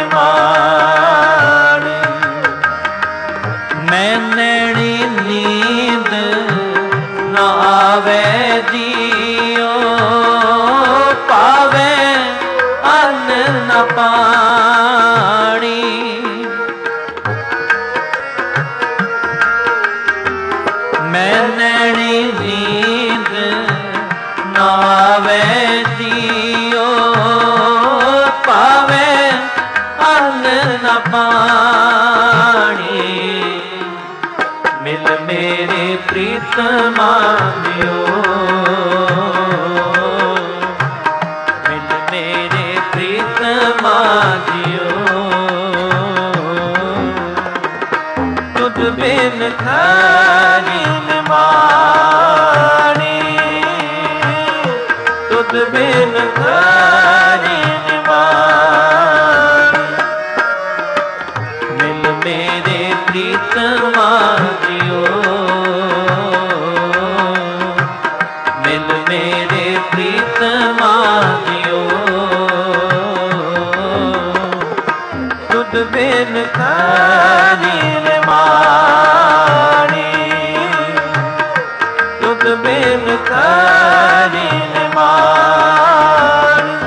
मारी। मैं नैनी नींद न आवे जियो, पावे अन्न न पानी। मैं नैनी नींद न आवे जियो, पावे अन्न न पानी। मिल मेरे प्रीतमा जियो, मिल मेरे प्रीतमा जियो। तुद बिन खारी मानी, तुद बिन खारी मानी। मिल मेरे प्रीतमा जियो, मिल मेरे प्रीतमा जियो। तुद बिन खारी मानी, तुद बिन खारी मानी।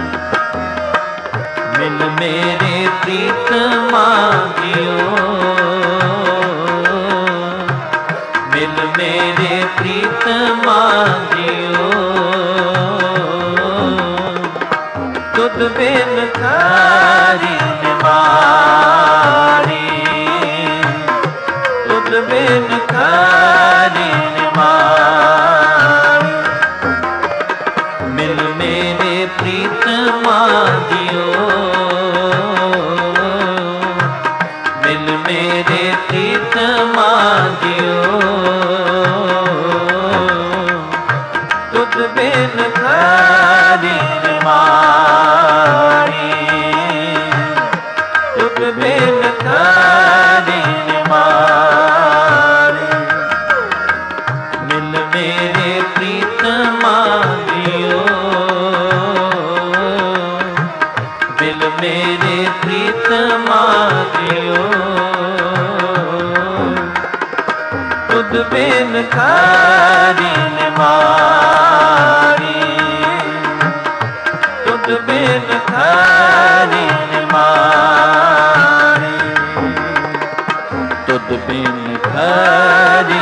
मिल मेरे प्रीतमा जियो, मिल मेरे प्रीतमा जियो। तुद बिन खारी मारी, तुद बिन खारी मारी। मिल मेरे प्रीतमा जियो, मिल मेरे प्रीतमा जियो। तुद बिन खारी मारी, तुद बिन खारी मारी। मिल मेरे प्रीतमा जियो, मिल मेरे प्रीतमा जियो। तुद बिन खारी मारी, तुद बिन खारी मारी। तुद बिन खारी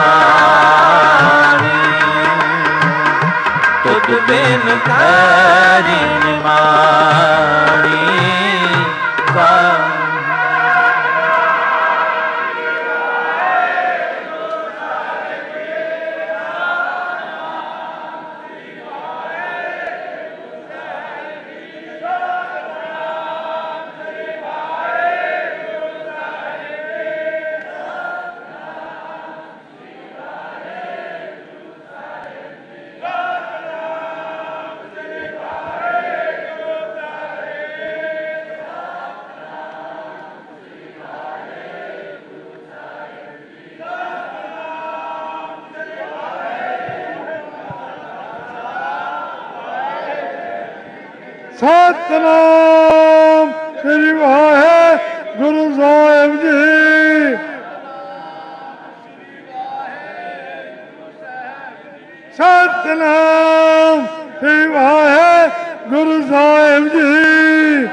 मारी, तुद बिन खारी मारी। सतनाम श्री वाहे ਸਤਿਨਾਮ ਸ੍ਰੀ ਵਾਹਿਗੁਰੂ ਸਾਹਿਬ ਜੀ।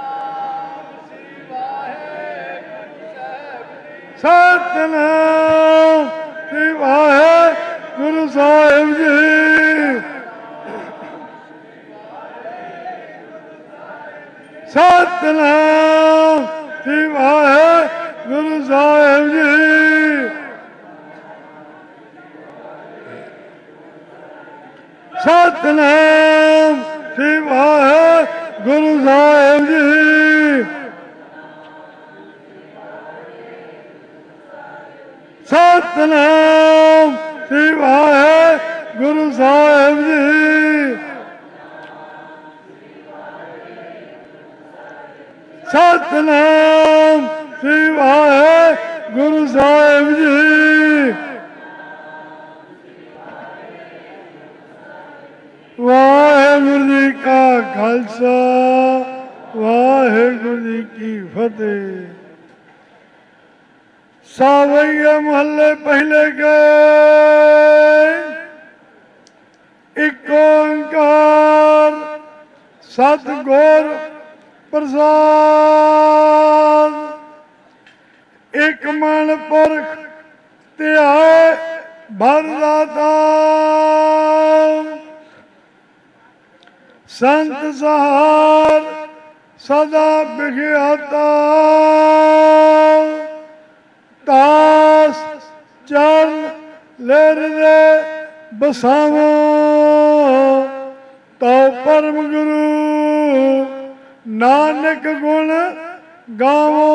ਸਤਿਨਾਮ ਸ੍ਰੀ ਵਾਹਿਗੁਰੂ ਸਾਹਿਬ ਜੀ। ਸਤਿਨਾਮ ਸ੍ਰੀ ਵਾਹਿਗੁਰੂ ਸਾਹਿਬ ਜੀ। ਸਤਿਨਾਮ ਸ੍ਰੀ ਵਾਹਿਗੁਰੂ ਸਾਹਿਬ ਜੀ। ਸਤਿਨਾਮ ਸ੍ਰੀ ਵਾਹਿਗੁਰੂ ਸਾਹਿਬ ਜੀ। ਸਤਿਨਾਮ ਸ੍ਰੀ ਵਾਹਿਗੁਰੂ ਸਾਹਿਬ ਜੀ। ਵਾਹਿਗੁਰੂ ਜੀ ਕਾ ਖਾਲਸਾ ਵਾਹਿਗੁਰੂ ਜੀ ਕੀ ਫਤਿਹ। ਸਾਵਈਆ ਮਹੱਲੇ ਪਹਿਲੇ ਗਏ। ਇੱਕ ਓੰਕਾਰ ਸਤਿਗੁਰ ਪ੍ਰਸਾਦ। ਇੱਕ ਮਨ ਪੁਰਖ ਧਿਆਏ ਭਰ ਦਾਤਾ। ਸੰਤ ਸਹਾਰ ਸਦਾ ਬਿਖਿਆਤਾ। ਤਾਸ ਚਰਨ ਲਹਿਰੇ ਬਸਾਵੋ। ਤਉ ਪਰਮ ਗੁਰੂ ਨਾਨਕ ਗੁਣ ਗਾਵੋ।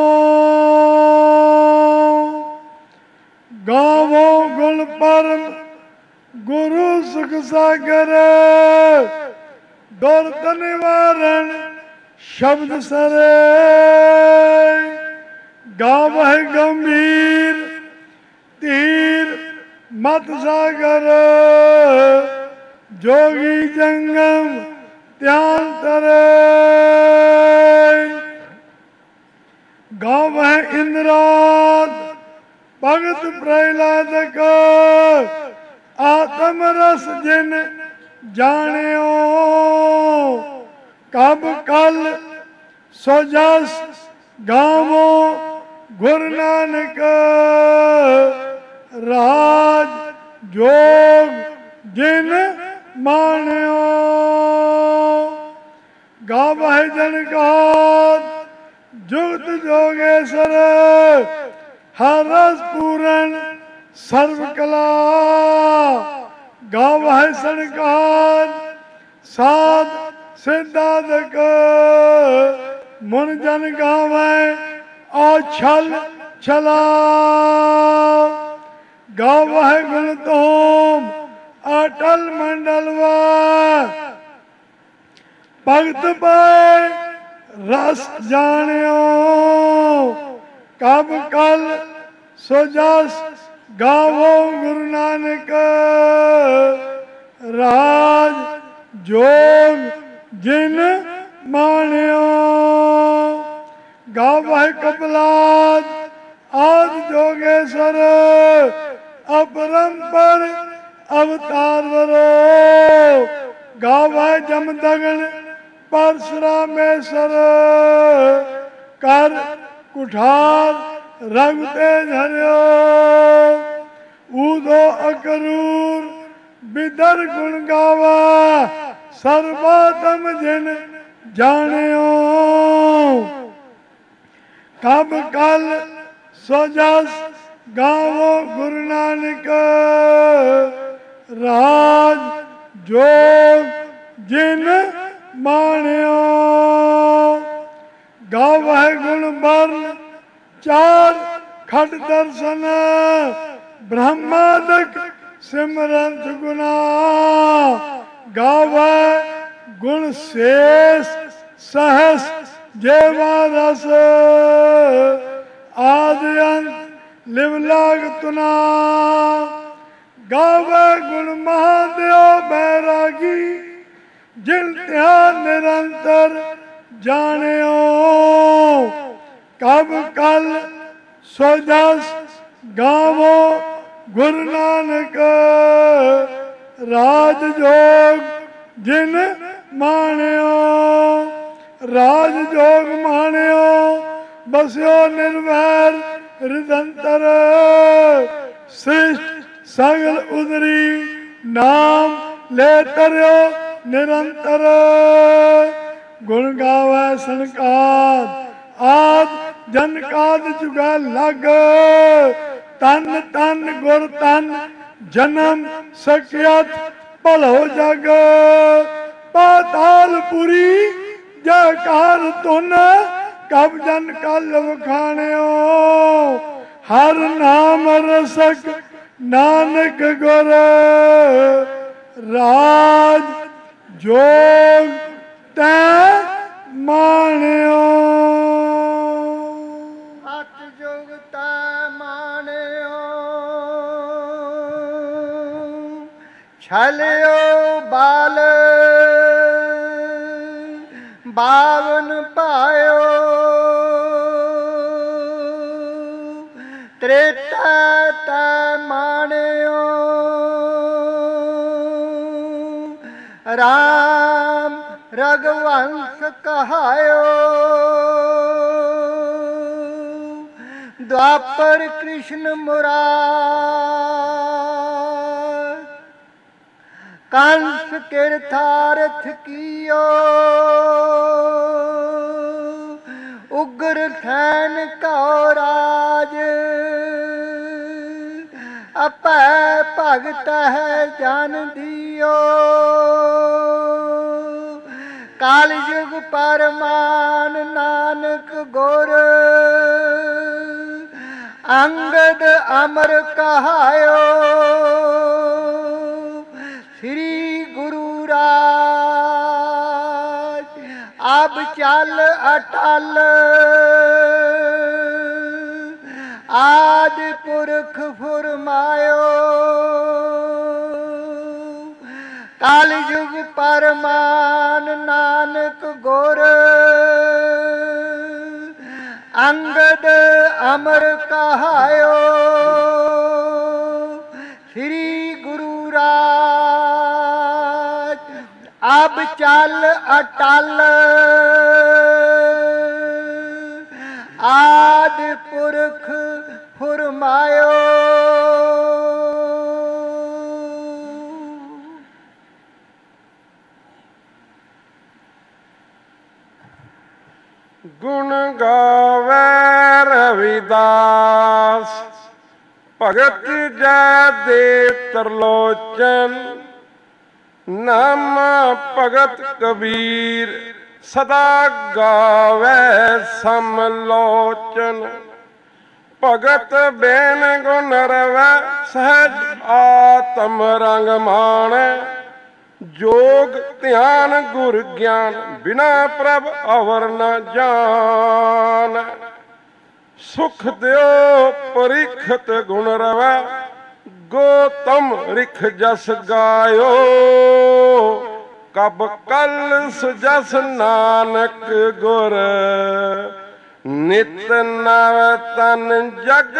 ਗਾਵੋ ਗੁਣ ਪਰਮ ਗੁਰੂ ਸੁਖ ਸਾਗਰ। ਦੁਰਤ ਨਿਵਾਰਨ ਸ਼ਬਦ ਸਰੇ। ਗਾਵਹਿ ਗੰਭੀਰ ਧੀਰ ਮਤ ਸਾਗਰ। ਜੋਗੀ ਜੰਗਮ ਧਿਆਨ ਤਰੇ। ਗਾਵਹਿ ਇੰਦਰਾਦ ਭਗਤ ਪ੍ਰਹਿਲਾਦਕ। ਆਤਮ ਰਸ ਜਿਨ ਜਾਣਿਓ। ਕਬ ਕਲ ਸੋ ਜਸ ਗਾਵੋ ਗੁਰ ਨਾਨਕ। ਰਾਜ ਜੋਗ ਜਿਨ ਮਾਣਿਓ। ਗਾਵਹਿ ਜਨਕਾਤ ਜੁਗਤ ਜੋਗੇਸ਼ਰ। ਹਰ ਰਸ ਪੂਰਨ ਸਰਬ ਕਲਾ। ਗਾਵਹਿ ਸਣਕਾਰ ਸਾਧ ਸਿਧਾਦਕ। ਮੁਨ ਜਨ ਗਾਵੈ ਔਛਲ ਛਲਾ। ਗਾਵਹਿ ਗੁਣ ਤੋਮ ਅਟਲ ਮੰਡਲਵਾ। ਭਗਤ ਪਾਏ ਰਸ ਜਾਣਿਓ। ਕਬ ਕਲ ਸੋ ਜਸ ਗਾਵੋ ਗੁਰੂ ਨਾਨਕ। ਰਾਜ ਜੋਗ ਜਿਨ ਮਾਣਿਓ। ਗਾਵਹਿ ਕਪਲਾਦ ਆਦ ਜੋਗੇਸ਼ਰ। ਅਪਰੰਪਰ ਅਵਤਾਰ ਵਰੋ। ਗਾਵਹਿ ਜਮਦਗਨ ਪਰਸ਼ੁਰਾਮੇਸ਼ਰ। ਕਰ ਕੁਠਾਰ ਰਘੁ ਤੇ ਧਰਿਓ। ਊਦੋ ਅਕਰੂਰ ਬਿਦਰ ਗੁਣ ਗਾਵਾ। ਸਰਬਾਤਮ ਜਿਨ ਜਾਣਿਓ। ਕਬ ਕਲ ਸੋ ਜਸ ਗਾਵੋ ਗੁਰੂ ਨਾਨਕ। ਰਾਜ ਜੋਗ ਜਿਨ ਮਾਣਿਓ। ਗਾਵਹਿ ਗੁਣ ਬਰਨ ਚਾਰ ਖਟ ਦਰਸ਼ਨ। ਬ੍ਰਹਮਾਦਿਕ ਸਿਮਰੰਤ ਗੁਨਾ। ਗਾਵੈ ਗੁਣ ਸੇਸ ਸਹਸ ਜੇਵਾ ਰਸ। ਆਦਿ ਅੰਤ ਲਿਵ ਲਾਗ ਤੁਨਾ। ਗਾਵੈ ਗੁਣ ਮਹਾਦੇਵ ਬੈਰਾਗੀ। ਜਿਨ ਧਿਆਨ ਨਿਰੰਤਰ ਜਾਣਿਓ। ਕਬ ਕਲ ਸੋ ਜਸ ਗਾਵੋ ਗੁਰੂ ਨਾਨਕ। ਰਾਜ ਜੋਗ ਜਿਨ ਮਾਣਿਓ, ਰਾਜ ਜੋਗ ਮਾਣਿਓ, ਬਸਿਓ ਨਿਰਵੈਰ ਰਿਦੰਤਰ, ਸ੍ਰਿਸ਼ਟ ਸਗਲ ਉਦਰੀ, ਨਾਮ ਲੈ ਤਰਿਓ ਨਿਰੰਤਰ। ਗੁਣ ਗਾਵੈ ਸੰਕਾਰ ਆਦ ਜਨ ਕਾਦ ਜੁਗਾ ਲਗ, ਤਨ ਤਨ ਗੁਰ ਤਨ ਜਨਮ ਸਕਿਆਤ ਭਲੋ ਜਗ। ਪਾਤਾਲਪੁਰੀ ਜੈਕਾਰ ਧੁਨ, ਕਬ ਜਨ ਕਲ ਵਖਾਣਿਓ, ਹਰ ਨਾਮ ਰਸਕ ਨਾਨਕ ਗੁਰ, ਰਾਜ ਜੋਗ ਤੈ ਮਾਣਿਓ। ਅਤ ਜੋਗ ਤੈ ਮਾਣਿਓ, ਛਲਿਓ ਬਾਲ ਬਾਵਨ ਪਾਇਓ, ਤ੍ਰੇਤਾ ਤੈ ਮਾਣਿਓ, ਰਾਮ ਰਘੁਵੰਸ਼ ਕਹਾਇਓ, ਦੁਆਪਰ ਕ੍ਰਿਸ਼ਨ ਮੁਰਾਰ, ਕੰਸ ਕਿਰਥਾਰਥ ਕੀਓ, ਉਗਰ ਖੈਨ ਕਉ ਰਾਜ, ਅਪੈ ਭਗਤ ਹੈ ਜਨ ਦਿਓ, ਕਾਲ ਯੁਗ ਪਰਮਾਨ ਨਾਨਕ ਗੁਰ, ਅੰਗਦ ਅਮਰ ਕਹਾਇਓ, ਸ੍ਰੀ ਗੁਰੂ ਰਾਜ ਅਬ ਚੱਲ ਅਟਲ, ਆਦਿ ਪੁਰਖ ਫੁਰਮਾਇਓ, ਕਾਲ ਯੁਗ ਪਰਮਾਨ ਨਾਨਕ ਗੁਰ, ਅੰਗਦ ਅਮਰ ਕਹਾਇਓ, ਸ੍ਰੀ ਗੁਰੂ ਰਾਜ ਅਬ ਚੱਲ ਅਟਲ, ਆਦਿ ਪੁਰਖ ਫੁਰਮਾਇਓ। ਗੁਣ ਗਾਵੈ ਰਵਿਦਾਸ, ਭਗਤ ਜੈ ਦੇ ਤਰਲੋਚਨ, ਨਾਮ ਭਗਤ ਕਬੀਰ ਸਦਾ ਗਾਵੈ ਸਮਲੋਚਨ। ਭਗਤ ਬੇਨ ਗੁਣ ਰਵੈ ਸਹਿਜ ਆਤਮ ਰੰਗ ਮਾਣੈ, ਜੋਗ ਧਿਆਨ ਗੁਰ ਗਿਆਨ ਬਿਨਾ ਪ੍ਰਭ ਅਵਰ ਨ ਜਾਣ। ਸੁਖ ਦਿਓ ਪਰਿਖਤ ਗੁਣ ਰਵੈ, ਗੋਤਮ ਰਿਖ ਜਸ ਗਾਇਓ, ਕਬ ਕਲ ਸੁਜਸ ਨਾਨਕ ਗੁਰ, ਨਿਤ ਨਵ ਤਨ ਜਗ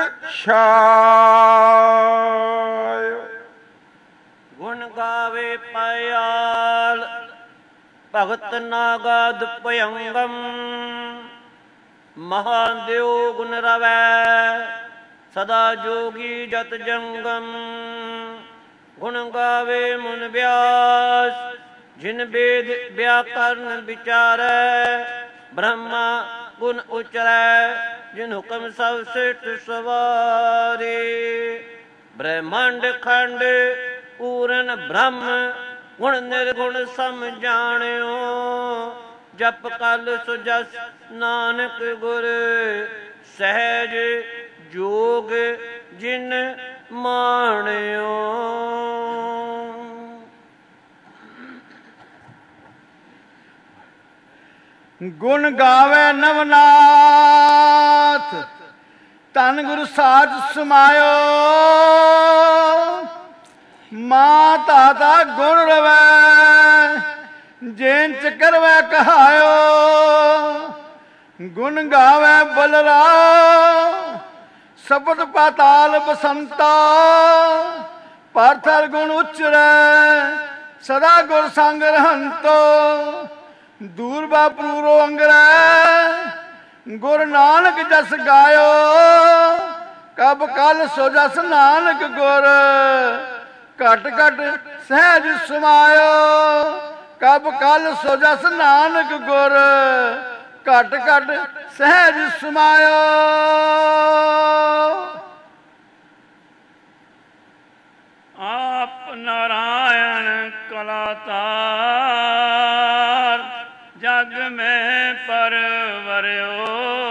ਛਾਇਓ। ਗੁਣ ਗਾਵੇ ਪਇਆਲ ਭਗਤ ਨਾਗਾਦ ਭਯੰਗਮ, ਮਹਾਦੇਵ ਗੁਣ ਰਵੈ ਸਦਾ ਜੋਗੀ ਜਤ ਜੰਗਮ। ਗੁਣ ਗਾਵੇ ਮੁਨ ਬਿਆਸ, ਜਿਨ ਵੇਦ ਵਿਆਕਰਨ ਵਿਚਾਰੈ, ਬ੍ਰਹਮਾ ਗੁਣ ਉਚਰੈ, ਜਿਨ ਹੁਕਮ ਸਭ ਸਿੱਠ ਸਵਾਰੇ। ਬ੍ਰਹਮੰਡ ਖੰਡ ਪੂਰਨ ਬ੍ਰਹਮ, ਗੁਣ ਨਿਰਗੁਣ ਸਮ ਜਾਣਿਓ, ਜਪ ਕਲ ਸੁਜਸ ਨਾਨਕ ਗੁਰ, ਸਹਿਜ ਜੋਗ ਜਿਨ ਮਾਣਿਓ। ਗੁਣ ਗਾਵੇ ਨਵਨਾਥ, ਧੰਨ ਗੁਰੂ ਸਾਜ ਸਮਾਇਓ, ਮਾਂ ਤਾਤਾ ਗੁਣ ਰਵੈ, ਜੇਨ ਚ ਕਰਵੈ ਕਹਾਇਓ। ਗੁਣ ਗਾਵੇ ਬਲਰਾ, ਸਬਦ ਪਾਤਾਲ ਬਸੰਤਾ, ਪਾਰਥਰ ਗੁਣ ਉਚਰੈ ਸਦਾ ਗੁਰ ਸੰਗ ਰਹੰਤੋ ਦੂਰ ਬਾਪਰੂਰੋ ਅੰਗਰੈ ਗੁਰ ਨਾਨਕ ਜਸ ਗਾਇਓ ਕਬ ਕਲ ਸੋ ਜਸ ਨਾਨਕ ਗੁਰ ਘਟ ਘਟ ਸਹਿਜ ਸਮਾਇਓ ਕਬ ਕਲ ਸੋ ਜਸ ਨਾਨਕ ਗੁਰ ਘਟ ਘਟ ਸਹਿਜ ਸਮਾਇਓ। ਆਪ ਨਾਰਾਇਣ ਕਲਾਤਾਰ ਜਗ ਮੈਂ ਪਰਵਰਿਓ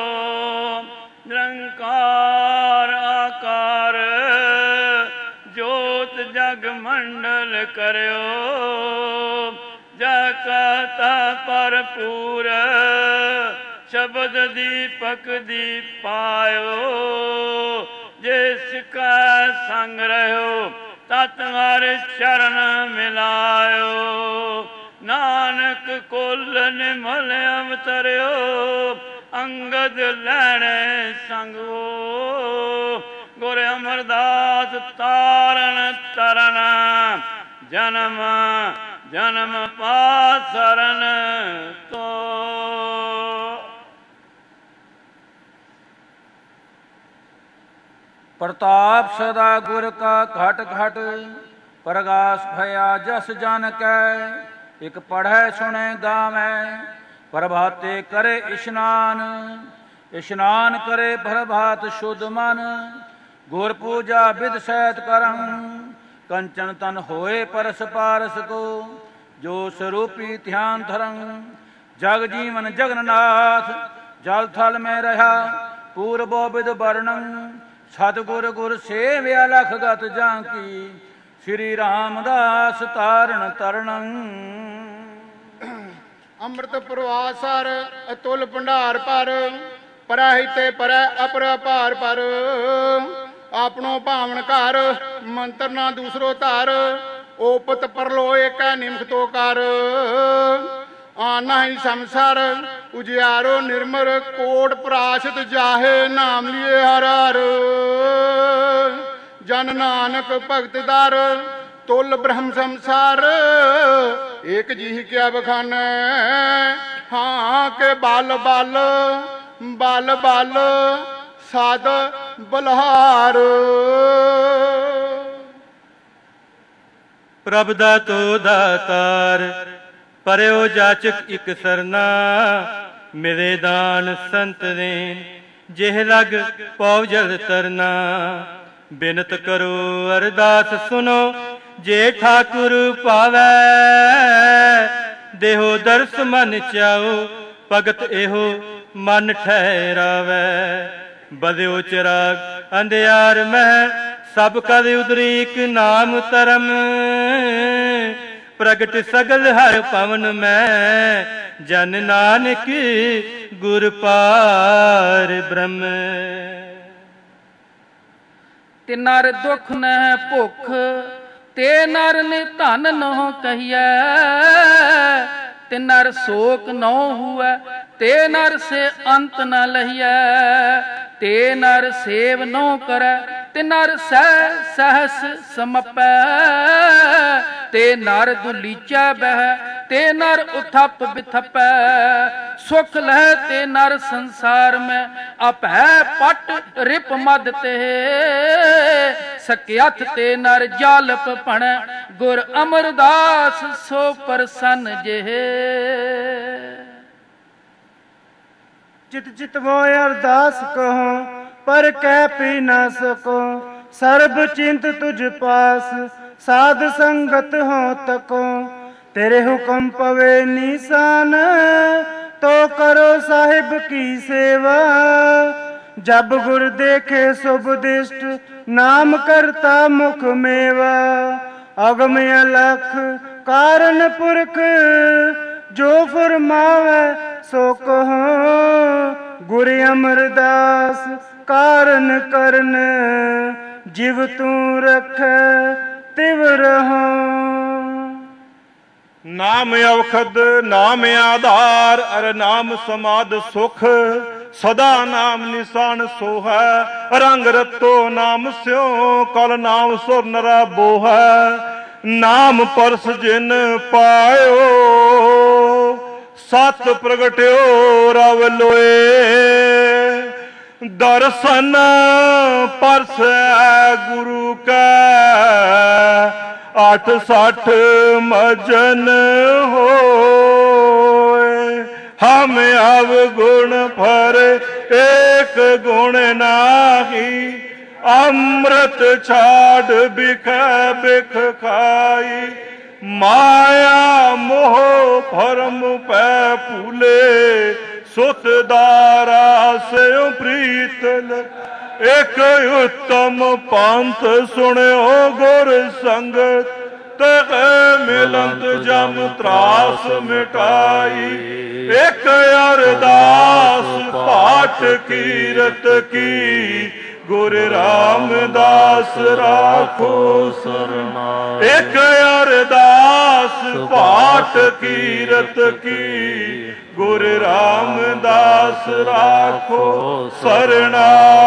ਨਿਰੰਕਾਰ ਆਕਾਰ ਜੋਤ ਜਗ ਮੰਡਲ ਕਰਿਓ ਜਗਤ ਭਰਪੂਰ ਸ਼ਬਦ ਦੀਪਕ ਦੀਪਾਇਓ ਜਿਸ ਕਾ ਸੰਗ ਰਹਿਓ ਤਤ ਹਰ ਚਰਨ ਮਿਲਾਇਓ ਨਾਨਕ ਕੁਲ ਨਿਮਲ ਅਵਤਰਿਓ ਅੰਗਦ ਲੈਣੇ ਸੰਗੋ ਗੁਰ ਅਮਰਦਾਸ ਤਾਰਨ ਤਰਨ ਜਨਮ ਜਨਮ ਪਾਸਰਨ ਤੋ। प्रताप सदा गुर का घट घट प्रगास भया जस जन कै एक पढ़ै सुनै गावै प्रभाते करे इशनान इशनान करे प्रभात शुद्ध मन गुर पूजा विद सैत करं कंचन तन होए परस पारस को जो स्वरूपी ध्यान धरं जग जीवन जगन्नाथ जल थल में रहा पूर्वो विद वर्णन सतगुर गुर सेव्या लख गत जांकी श्री रामदास तारण तरणं। ਅੰਮ੍ਰਿਤ ਪ੍ਰਵਾਸਰ ਅਤੁਲ ਭੰਡਾਰ ਪਰ ਪਰਾਹਿਤੇ ਪਰੈ ਅਪਰ ਭਾਰ ਪਰ ਆਪਣੋ ਭਾਵਨ ਘਰ ਮੰਤਰ ਨਾ ਦੂਸਰੋ ਧਰ ਓਪਤ ਪਰਲੋ ਏਕੈ ਨਿਮਖ ਤੋ ਕਰ ਆਨਾ ਹੀ ਸੰਸਾਰ ਉਜਿਆਰੋ ਨਿਰਮਲ ਕੋਟ ਪ੍ਰਾਸ਼ਤ ਜਾਹੇ ਨਾਮ ਲਿਏ ਹਰ ਹਰ ਜਨ ਨਾਨਕ ਭਗਤ ਦਰ ਤੁਲ ਬ੍ਰਹਮ ਸੰਸਾਰ ਏਕ ਜੀ ਕਿਆ ਬਖਾਨੈ ਹਾਂ ਕੇ ਬਲ ਬਲ ਬਲ ਬਲ ਸਾਧ ਬਲਹਾਰ। ਪ੍ਰਭ ਦਾ ਤੋ ਦਾਤਾਰ ਪਰਿਓ ਜਾਚਕ ਇਕ ਸਰਨਾ ਮਿਲੇ ਦਾਨ ਸੰਤ ਦੇਨ ਜਿਹ ਲਗ ਪਉ ਜਲ ਤਰਨਾ ਬਿਨਤ ਕਰੋ ਅਰਦਾਸ ਸੁਨੋ ਜੇ ਠਾਕੁਰ ਪਾਵੈ ਦੇਹੋ ਦਰਸ ਮਨ ਚਾਓ ਭਗਤ ਇਹੋ ਮਨ ਠਹਿਰਾਵੈ ਬਦਿਓ ਚਿਰਾਗ ਅੰਧਿਆਰ ਮਹਿ ਸਭ ਕਦ ਉਦਰੀਕ ਨਾਮ ਧਰਮ ਪ੍ਰਗਟ ਸਗਲ ਹਰ ਪਵਨ ਮੈਂ ਜਨ ਨਾਨਕ ਗੁਰ ਪਾਰ ਬ੍ਰਹਮ। ਤੇ ਨਰ ਦੁਖ ਨਹਿ ਭੁਖ ਤੇ ਨਰ ਨੇ ਧਨ ਨਹੁ ਕਹੀਐ ਤੇ ਨਰ ਸ਼ੋਕ ਨਹੁ ਹੁਐ ਤੇ ਨਰ ਸੇ ਅੰਤ ਨ ਲਹੀਐ ਤੇ ਨਰ ਸੇਵ ਨਹੁ ਕਰੈ ਤੇ ਨਰ ਸਹਿ ਸਹਸ ਸਮਪੈ ਤੇ ਨਰ ਦੁਲੀਚਾ ਬਹਿ ਤੇ ਨਰ ਉਥਪ ਬਿਥਪੈ ਸੁਖ ਲਹਿ ਤੇ ਨਰ ਸੰਸਾਰ ਮੈਂ ਆਪੈ ਪਟ ਰਿਪ ਮਦ ਤੇ ਸਕਿਅਥ ਤੇ ਨਰ ਜਾਲਪ ਭਣੈ ਗੁਰ ਅਮਰਦਾਸ ਸੋ ਪ੍ਰਸੰਨ ਜਿਹੇ। चित चित वो अरदास कहो पर कह पी न सको सर्ब चिंत तुझ पास साध संगत हो तको तेरे हुक्म पवे निशान तो करो साहिब की सेवा जब गुर देखे शुभ दिष्ट नाम करता मुख मेवा अगम अलख कारण पुरख जो फरमावे सो कहो गुर अमरदास कारण करन जिव तू रख तिव रहो। नाम औखद नाम आधार अर नाम समाद सुख सदा नाम निशान सो है रंग रतो नाम स्यो कल नाम सुर नरा बो है नाम परस जिन पायो सत प्रगट्यो रव लोए दर्शन परस गुरु का 8-60 मजन हो हम अवगुण फर एक गुण नाही अमृत छाड़ बिख बिख खाई माया मोह भरम पै फूले सुत दारा से प्रीत एक उत्तम पंथ सुनो गुर संगत तक मिलंत जम त्रास मिटाई एक अरदास पाठ कीरत की गुरु रामदास राखो सरना एक अरदास पाठ कीरत की गुरु रामदास राखो सरना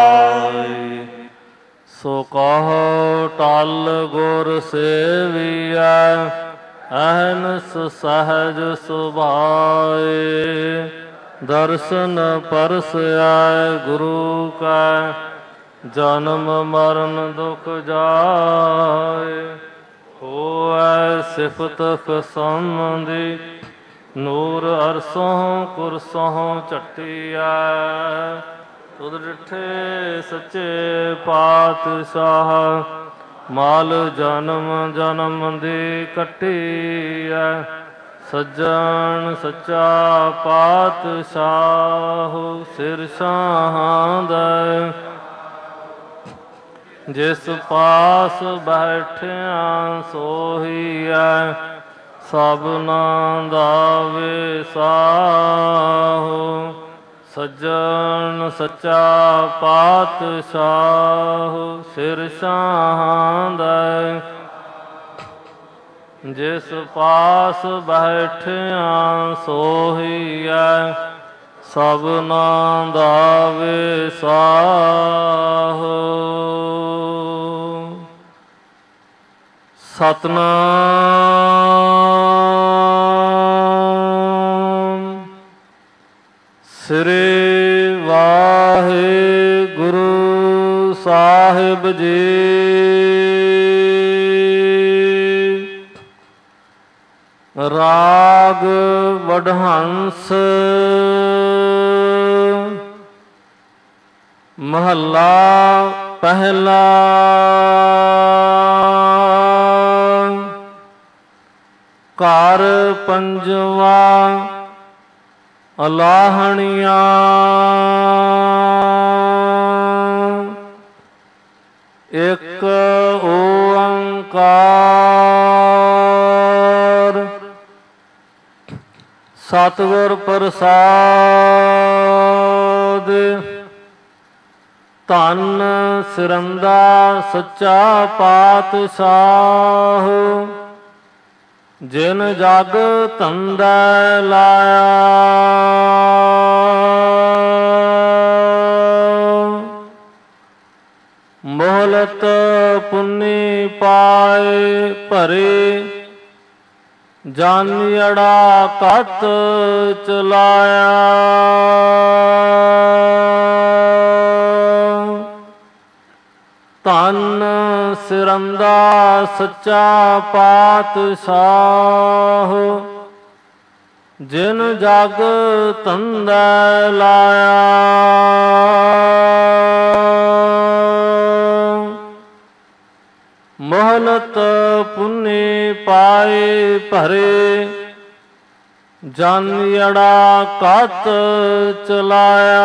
सो कहो टल गुर सेविया अहनस सहज सुभाए दर्शन परस आए गुरु का जन्म मरण दुख जाए होए सिफत संबंधी नूर अरसों कुरसों चट्टिया तुद डिठे सच्चे पातशाह माल जन्म जन्म दी कट्टिया सज्जन सच्चा पातशाह सिर शाहां जिस पास बैठिया सोहिया सबना दावे साहो सज्जन सच्चा पातशाह सिर शाहां जिस पास बैठिया सोहिया सबना दावे साहो सतनाम श्री वाहिगुरु साहिब जी राग वडहंस महला पहला कार पंजवा अलाहणिया एक ओंकार सतगुर प्रसाद धन सिरंदा सच्चा पातशाह जिन जग तंदै लाया मोहलत पुन्नी पाए भरे जानियड़ा कत चलाया धन सिरंदा सच्चा पातशाह जिन जग तंदै लाया मोहलत पुन्नी पाए भरे जानियड़ा कत चलाया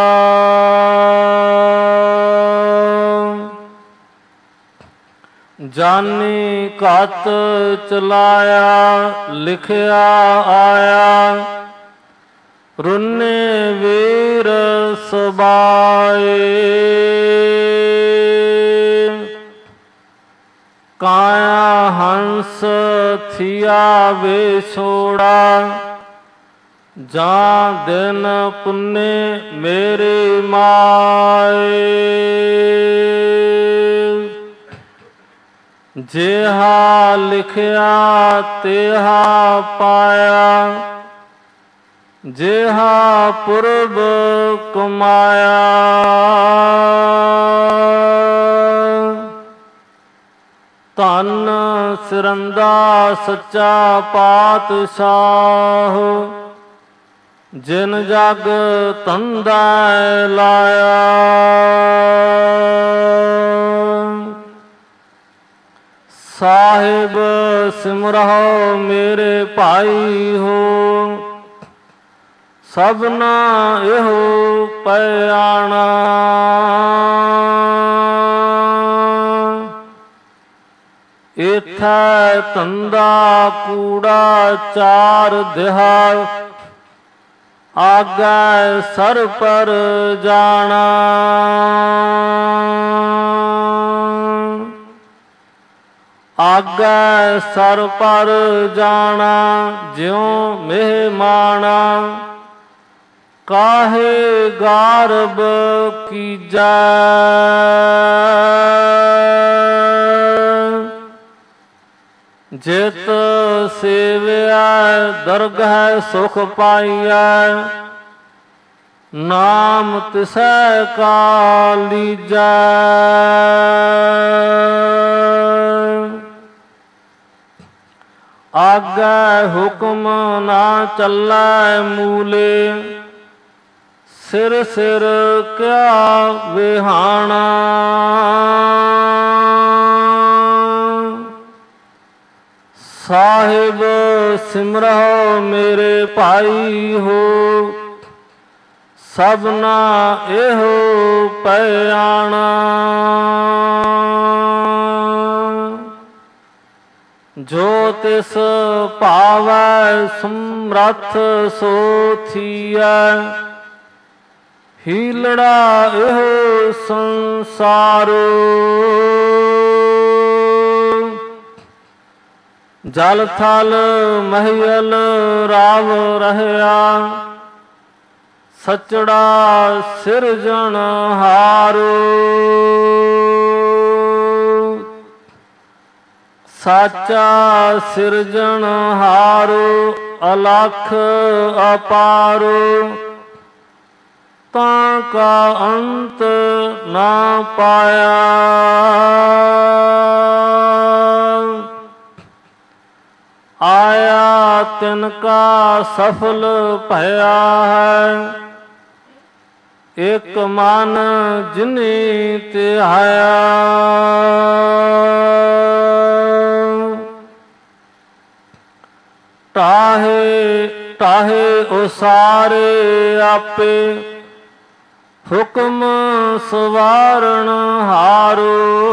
जानी कत चलाया लिखिया आया रुन्ने वीर सबाए काया हंस थिया वे छोड़ा ਜਾਂ ਦਿਨ ਪੁੰਨੇ ਮੇਰੇ ਮਾਏ, ਜਿਹਾ ਲਿਖਿਆ ਤਿਹਾ ਪਾਇਆ, ਜਿਹਾ ਪੁਰਬ ਕਮਾਇਆ। ਧੰਨ ਸਿਰੰਦਾ ਸੱਚਾ ਪਾਤਸ਼ਾਹ, ਜਿਨ ਜਗ ਧੰਦਾ ਲਾਇਆ। ਸਾਹਿਬ ਸਿਮਰਹੁ ਮੇਰੇ ਭਾਈ ਹੋ, ਸਭਨਾ ਇਹੋ ਪਿਆਣਾ। ਇਥੈ ਧੰਦਾ ਕੂੜਾ ਚਾਰ ਦਿਹਾ, ਆਗੈ ਸਰ ਪਰ ਜਾਣਾ। ਆਗੈ ਸਰ ਪਰ ਜਾਣਾ, ਜਿਉ ਮਹਿਮਾਨਾ। ਕਾਹੇ ਗਾਰਬ ਕੀਜੈ, ਜਿਤ ਸੇਵਿਆ ਦਰਗਹਿ ਸੁਖ ਪਾਈਐ। ਨਾਮ ਤਿਸੈ ਕਾ ਲੀਜੈ, ਆਗੈ ਹੁਕਮ ਨਾ ਚੱਲੈ ਮੂਲੇ। ਸਿਰ ਸਿਰ ਕਿਆ ਵਿਹਾਣਾ, ਸਾਹਿਬ ਸਿਮਰਹੁ ਮੇਰੇ ਭਾਈ ਹੋ, ਸਭਨਾ ਇਹੋ ਪਿਆਣਾ। ਜੋ ਤਿਸ ਭਾਵੈ ਸਮਰੱਥ ਸੋ ਥੀਐ, ਹੀਲੜਾ ਇਹੋ ਸੰਸਾਰੋ। ਜਲ ਥਲ ਮਹੀਲ ਰਾਵ ਰਹਿਆ, ਸਚੜਾ ਸਿਰਜਣ ਹਾਰੋ। ਸਾਚਾ ਸਿਰਜਣ ਹਾਰੋ, ਅਲਖ ਅਪਾਰੋ। ਤਾਂ ਕਾ ਅੰਤ ਨਾ ਪਾਇਆ, ਆਇਆ ਤਿਨ ਕਾ ਸਫਲ ਭਇਆ ਹੈ। ਇਕ ਮਨ ਜਿਨੀ ਧਿਆਇਆ, ਟਾਹੇ ਟਾਹੇ ਉਸਾਰੇ ਆਪੇ। ਹੁਕਮ ਸਵਾਰਣ ਹਾਰੋ,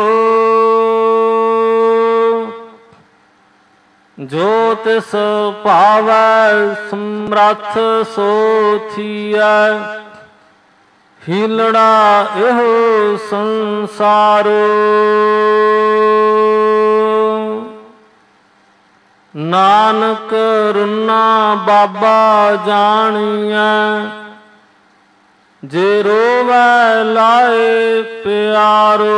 ਜੋ ਤਿਸ ਭਾਵੈ ਸਮਰੱਥ ਸੋ ਥੀਐ। ਹੀਲੜਾ ਇਹੋ ਸੰਸਾਰੋ, ਨਾਨਕ ਰੁਨਾ ਬਾਬਾ ਜਾਣੀਐ। ਜੇ ਰੋਵੈ ਲਾਏ ਪਿਆਰੋ,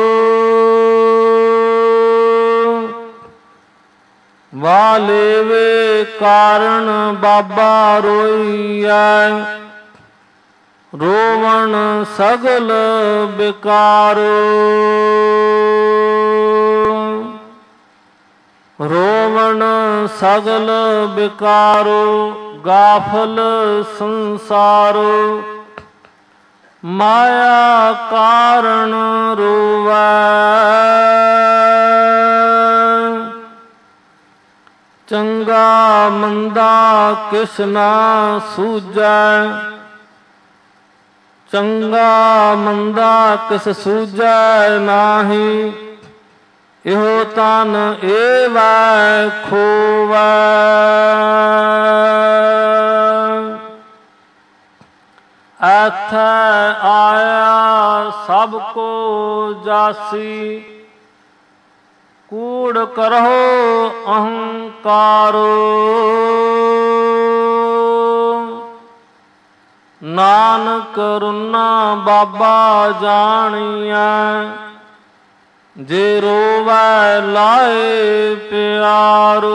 ਵਾਲੇਵੇ ਕਾਰਨ ਬਾਬਾ ਰੋਈਐ। ਰੋਵਣ ਸਗਲ ਬਿਕਾਰੋ, ਰੋਵਣ ਸਗਲ ਬਿਕਾਰੋ। ਗਾਫਲ ਸੰਸਾਰੋ, ਮਾਇਆ ਕਾਰਨ ਰੋਵੈ। ਚੰਗਾ ਮੰਦਾ ਕਿਸ ਨਾ ਸੂਝੈ, ਚੰਗਾ ਮੰਦਾ ਕਿਸ ਸੂਝੈ ਨਾਹੀ। ਇਹੋ ਤਨ ਏਵੈ ਖੋਵੈ, ਐਥੈ ਆਇਆ ਸਭ ਕੋ ਜਾਸੀ। ਕੂੜ ਕਰਹੁ ਅਹੰਕਾਰੋ, ਨਾਨਕ ਰੁਨਾ ਬਾਬਾ ਜਾਣੀਐ, ਜੇ ਰੋਵੈ ਲਾਏ ਪਿਆਰੋ।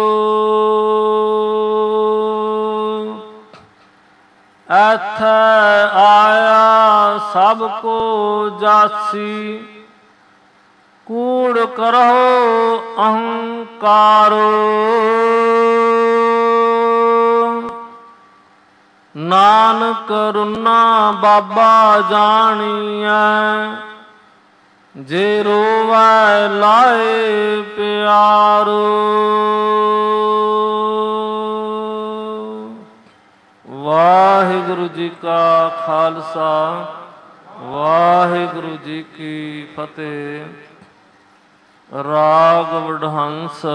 ਐਥੈ ਆਇਆ ਸਭ ਕੋ ਜਾਸੀ, ਕੂੜ ਕਰਹੁ ਅਹੰਕਾਰੋ। ਨਾਨਕ ਰੁਨਾ ਬਾਬਾ ਜਾਣੀਐ, ਜੇ ਰੋਵੈ ਲਾਏ ਪਿਆਰੋ। ਵਾਹਿਗੁਰੂ ਜੀ ਕਾ ਖਾਲਸਾ, ਵਾਹਿਗੁਰੂ ਜੀ ਕੀ ਫਤਿਹ। ਰਾਗ ਵਡਹੰਸ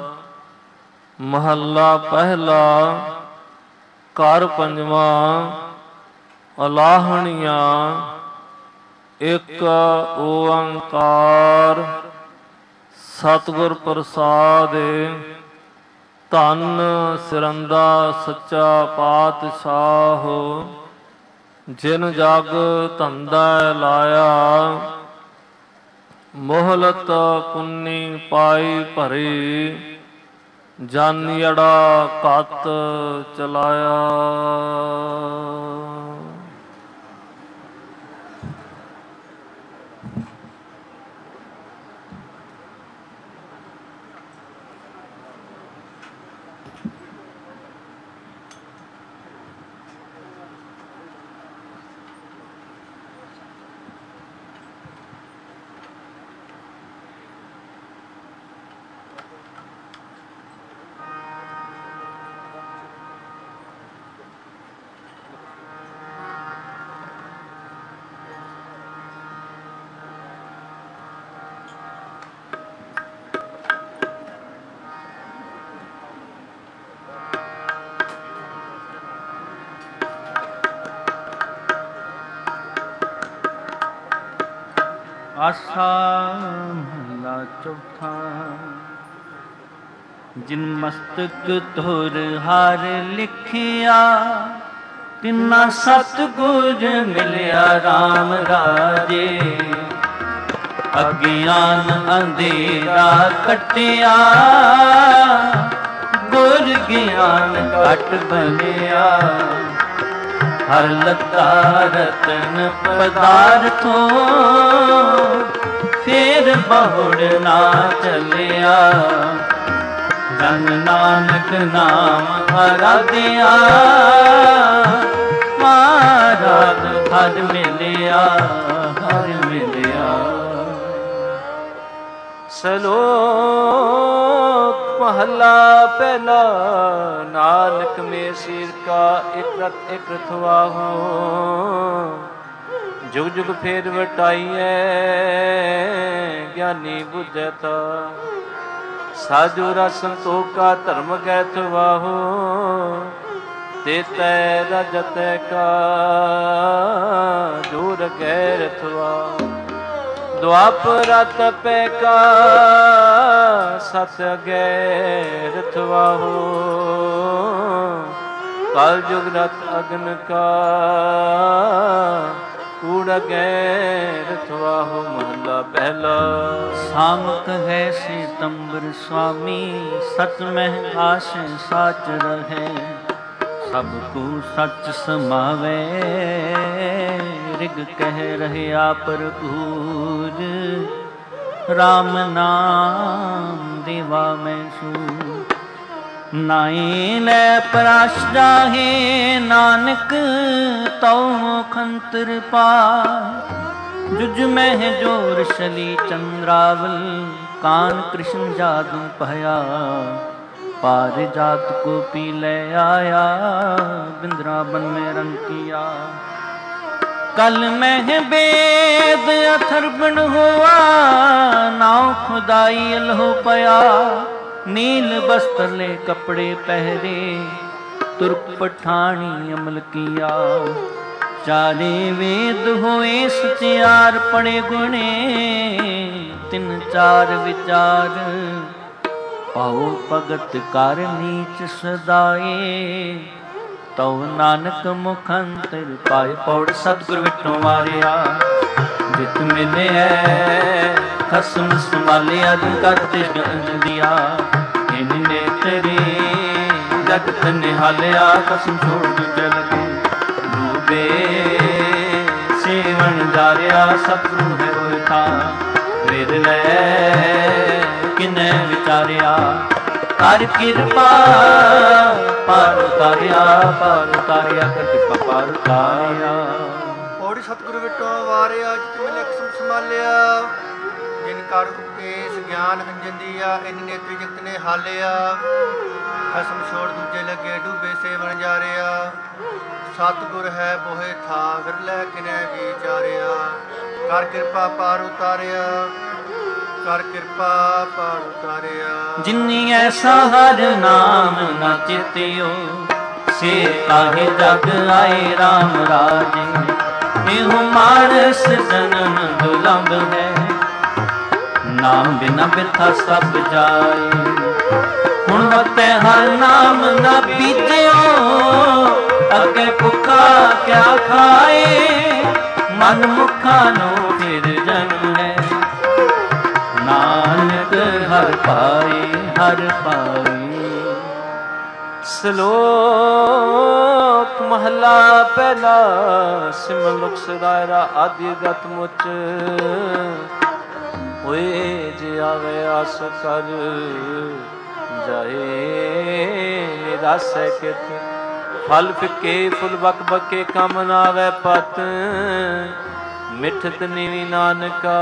ਮਹੱਲਾ ਪਹਿਲਾ। ਘਰ ਪੰਜਵਾਂ। ਅਲਾਹਣੀਆਂ। ਇੱਕ ਓੰਕਾਰ ਸਤਿਗੁਰ ਪ੍ਰਸਾਦਿ। ਧੰਨ ਸਿਰੰਦਾ ਸੱਚਾ ਪਾਤਸ਼ਾਹ, ਜਿਨ ਜਗ ਧੰਦਾ ਲਾਇਆ। ਮੋਹਲਤ ਪੁੰਨੀ ਪਾਈ ਭਰੀ, ਜਾਨੀੜਾ ਘਤ ਚਲਾਇਆ। ਆਸਾ ਮਹਲਾ ਚੌਥਾ। ਜਿਨ ਮਸਤਕ ਧੁਰ ਹਰ ਲਿਖਿਆ, ਤਿਨਾ ਸਤਿਗੁਰ ਮਿਲਿਆ RAM ਰਾਜੇ। ਅਗਿਆਨ ਅੰਧੇਰਾ ਕਟਿਆ, ਗੁਰ ਗਿਆਨ ਘਟ ਬਣਿਆ। ਹਰ ਲਤਾ ਰਤਨ ਪਦਾਰਥੋ, ਫੇਰ ਬਹੁੜ ਨਾ ਚਲਿਆ। ਜਨ ਨਾਨਕ ਨਾਮ ਆਰਾਧਿਆ, ਮਹਾਰਾਜ ਹਰ ਮਿਲਿਆ, ਹਰ ਮਿਲਿਆ। ਸਲੋਕ ਮਹਲਾ ਪਹਿਲਾ। ਨਾਨਕ ਮੇ ਸੀਰ ਕਾ ਇਕ ਰਤ ਇਕ ਰਥਵਾਹੋ। ਜੁਗ ਜੁਗ ਫੇਰ ਵਟਾਈਐ, ਗਿਆਨੀ ਬੁਝੈ ਤਾ। ਸਾਜੂ ਰਸ ਸੰਤੋਖਾ ਧਰਮ ਗੈ ਥਵਾਹੋ। ਤੇ ਤੈ ਰਜਤ ਕਾ ਜੋਰ ਗੈ ਰਥਵਾ। ਦੁਆਪਰ ਤਪੈ ਕਾ ਸਤ ਗੈ ਰਥਵਾਹੋ। ਕਲ ਜੁਗ ਰਤ ਅਗਨ ਕਾ ਕੂੜ ਗੈ ਰਥਵਾਹੋ। ਮਹਲਾ ਪਹਿਲਾ। ਸਾਮਕ ਹੈ ਸੀਤੰਬਰ ਸੁਆਮੀ, ਸਚ ਮਹਿ ਆਸ਼ੈ ਸਾਚ ਰਹੈ। ਸਭ ਕੋ ਸਚ ਸਮਾਵੈ, ਰਿਗ ਕਹਿ ਰਹਿਆ ਭਰਪੂਰ। RAM ਨਾਮ ਦੇਵਾ ਮੈਂ ਸੂ। ਨਾਈ ਲੈ ਪਰਾਸ਼ ਜਾਹੇ, ਨਾਨਕ ਤਉ ਖੰਤਰ ਪਾਇ। ਜੁਜ ਮਹਿ ਜੋਰ ਸ਼ਲੀ ਚੰਦਰਾਵਲ, ਕਾਨ ਕ੍ਰਿਸ਼ਨ ਜਾਦੂ ਭਇਆ। पार जात को पी ले आया, बिंद्रावन में रंग किया। कल में बेद अथर्पण हुआ, नाव खुदाई अलहो पया। नील वस्त्र ले कपड़े पहरे, तुर्क पठानी अमल किया। चारे वेद होए सचियार, पड़े गुणे तिन चार विचार। पाओ भगत कर नीच सदाए, ਤਉ ਨਾਨਕ ਮੁਖ ਅੰਤਰ ਪਾਏ। ਪੌੜ ਸਤਿਗੁਰ ਵਿਟੋਂ ਵਾਰਿਆ ਜਿਤ ਮਿਲਿਆ ਖਸਮ ਸੰਭਾਲਿਆ ਕਰਤੇ ਅੰਜਲੀਆ। ਇਨਨੇ ਤੇਰੇ ਜਗਤ ਨਿਹਾਲਿਆ ਕਸਮ ਛੋੜ ਦੂਜੇ ਲਗੇ ਡੂਬੇ ਸੇਵਨ ਜਾਰਿਆ। ਸਤਿਗੁਰੂ ਹੈ ਹੋਇ ਥਾ ਵਿਰਲੇ ਕਿਨੇ ਵਿਚਾਰਿਆ। ਕਰ ਕਿਰਪਾ ਪਾਰ ਉਤਾਰਿਆ ਪਾਰ ਉਤਾਰਿਆ ਕਰ ਕਿਰਪਾ ਪਾਰ ਉਤਾਰਿਆ। ਪੌੜੀ ਸਤਿਗੁਰੂ ਵਿਟੋਂ ਵਾਰਿਆ ਜਿਤ ਮਿਲੇ ਕਸਮ ਸੰਭਾਲਿਆ। ਜਿਨ ਕਰ ਉਪਦੇਸ਼ ਗਿਆਨ ਅੰਜਨ ਦੀਆ। ਇਨ ਨੇਤਰੀ ਜਗਤ ਨੇ ਹਾਲਿਆ ਖਸਮ ਛੋੜ ਦੂਜੇ ਲੱਗੇ ਡੂਬੇ ਸੇਵਨ ਜਾਰਿਆ। ਸਤਿਗੁਰ ਹੈ ਬੋਹੇ ਥਾ ਵਿਰਲੇ ਕਿਨੇ ਵਿਚਾਰਿਆ। ਕਰ ਕਿਰਪਾ ਪਾਰ ਉਤਾਰਿਆ ਕਰ ਕਿਰਪਾ ਪਾਰ ਉਤਾਰਿਆ। ਜਿਨੀ ਐਸਾ ਹਰ ਨਾਮ ਨਾ ਚਿਤਿਓ ਸੇ ਕਾਹੇ ਜਗ ਆਏ ਰਾਮ ਰਾਜੇ। ਇਹੋ ਮਾਨਸ ਜਨਮ ਦੁਲੰਭ ਹੈ ਨਾਮ ਬਿਨਾ ਬਿਰਥਾ ਸਭ ਜਾਏ। ਹੁਣ ਵਕਤੈ ਹਰ ਨਾਮ ਨਾ ਬੀਜਿਓ ਅੱਗੇ ਭੁੱਖਾ ਕਿਆ ਖਾਏ। ਮਨ ਮੁਖਾਂ ਨੂੰ ਫਿਰ ਜਨਮ ਹੈ ਨਾਨਕ ਹਰ ਪਾਏ ਹਰ ਪਾਏ। ਸ਼ਲੋਕ ਮਹਲਾ ਪਹਿਲਾ। ਸਿਮਰ ਮੁਖ ਸਦਾਇਰਾ ਆਦਿ ਗਤ ਮੁਚ ਹੋਏ ਜੇ ਆਵੇ ਆਸ ਕਰ ਜਾਏ। ਨਿਰਾਸੈ ਕਿਤ ਫਲ ਫਿੱਕੇ ਫੁੱਲ ਬਕ ਬਕੇ ਕੰਮ ਨਾ ਆਵੇ ਪਤ। ਮਿਠਤ ਨੀਵੀ ਨਾਨਕਾ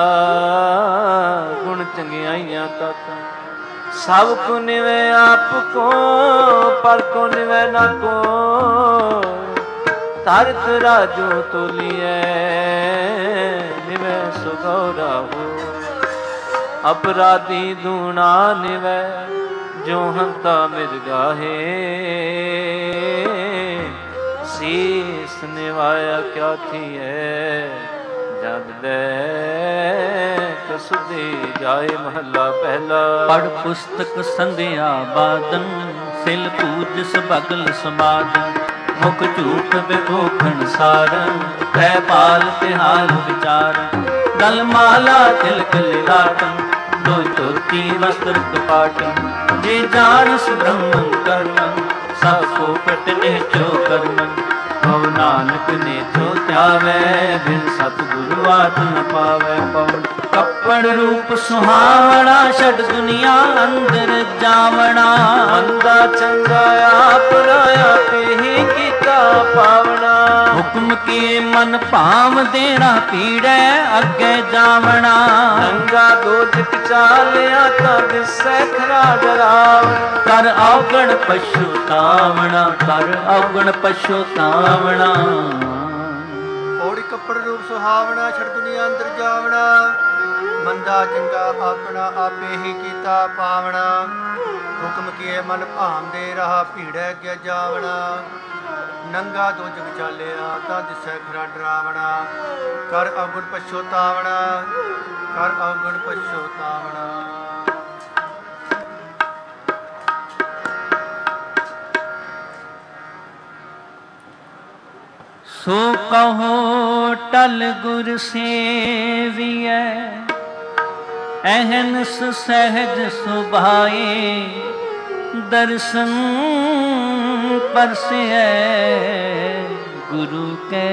ਗੁਣ ਚੰਗਿਆਈਆਂ ਤਤ। ਸਭ ਕੋ ਨਿਵੇ ਆਪ ਕੋ ਪਰ ਕੋ ਨਿਵੇ ਨਾ ਕੋ। ਧਰਤ ਰਾਜੋ ਤੋਲੀਐ ਨਿਵੇ ਸੁਗੌਰਾ ਹੋ। ਅਪਰਾਧੀ ਦੂਣਾ ਨਿਵੇ ਜੋ ਹੰਤਾ ਮਿਰਗਾਹੇ। ਸੀਸ ਨਿਵਾਇਆ ਕਿਆ ਥੀਐ ਜਦ ਦੇ ਕਸੁਦੇ ਜਾਏ। ਮਹੱਲਾ ਪਹਿਲਾ। ਪੜ ਪੁਸਤਕ ਸੰਧਿਆ ਬਾਦਨ ਸਿਲ ਪੂਜ ਸਭਗਲ ਸਮਾਦਨ। ਮੁਖ ਝੂਠ ਬਿਭੂਖਣ ਸਾਰਨ ਤੈ ਪਾਲ ਤਿਹਾਲ ਵਿਚਾਰ। ਗਲ ਮਾਲਾ ਤਿਲਕ ਲਿਲਾਟਨ ਦੋ ਧੋਤੀ ਵਸਤਰ ਕਪਾਟਨ। ਜੇ ਜਾਣਸ ਬ੍ਰਹਮੰ ਕਰਮੰ ਸਭ ਕੋ ਪਟ ਨਿਚੋ ਕਰਮਨ। ਭਵ ਨਾਨਕ ਨੇ ਜੋ ਧਿਆਵੈ ਬਿਨ ਸਤਿਗੁਰ ਵਾਤ ਨ ਪਾਵੈ। ਪਉ ਕੱਪੜ ਰੂਪ ਸੁਹਾਵਣਾ ਛੱਡ ਦੁਨੀਆ ਅੰਦਰ ਜਾਵਣਾ। ਮੰਦਾ ਚੰਗਾ ਆਪ ਰਾਇਆ ਪੇਹੀ ਕੀਤਾ ਪਾਵਣਾ। ਹੁਕਮ ਕੀਏ ਮਨ ਭਾਵ ਦੇਣਾ ਪੀੜੈ ਅੱਗੇ ਜਾਵਣਾ। ਨੰਗਾ ਦੋਜਕ ਚਾਲਿਆ ਤਾਂ ਦਿਸੈ ਖਰਾ ਡਰਾਵਣਾ। ਕਰ ਔਗਣ ਪਛੁਤਾਵਣਾ ਕਰ ਔਗਣ ਪਛੁਤਾਵਣਾ। ਪੌੜੀ ਕੱਪੜ ਰੂਪ ਸੁਹਾਵਣਾ ਛੜ ਦੁਨੀਆ ਅੰਦਰ ਜਾਵਣਾ। ਮੰਦਾ ਚੰਗਾ ਆਪਣਾ ਆਪੇ ਹੀ ਕੀਤਾ ਪਾਵਣਾ। ਹੁਕਮ ਕੀਏ ਮਨ ਭਾਂਦੇ ਰਹਾ ਭੀੜੈ ਗਿਆ ਜਾਵਣਾ। ਨੰਗਾ ਦੋ ਜਗ ਚਾਲਿਆ ਤਾਂ ਦਿਸੈ ਖਰਾ ਡਰਾਵਣਾ। ਕਰ ਔਗਣ ਪਛੁਤਾਵਣਾ ਕਰ ਔਗਣ ਪਛੁਤਾਵਣਾ। ਸੋ ਕਹੋ ਟਲ ਗੁਰ ਸੇਵੀਐ ਅਹਨਸ ਸਹਿਜ ਸੁਭਾਏ। ਦਰਸ਼ਨ ਪਰਸਿਐ ਗੁਰੂ ਕੈ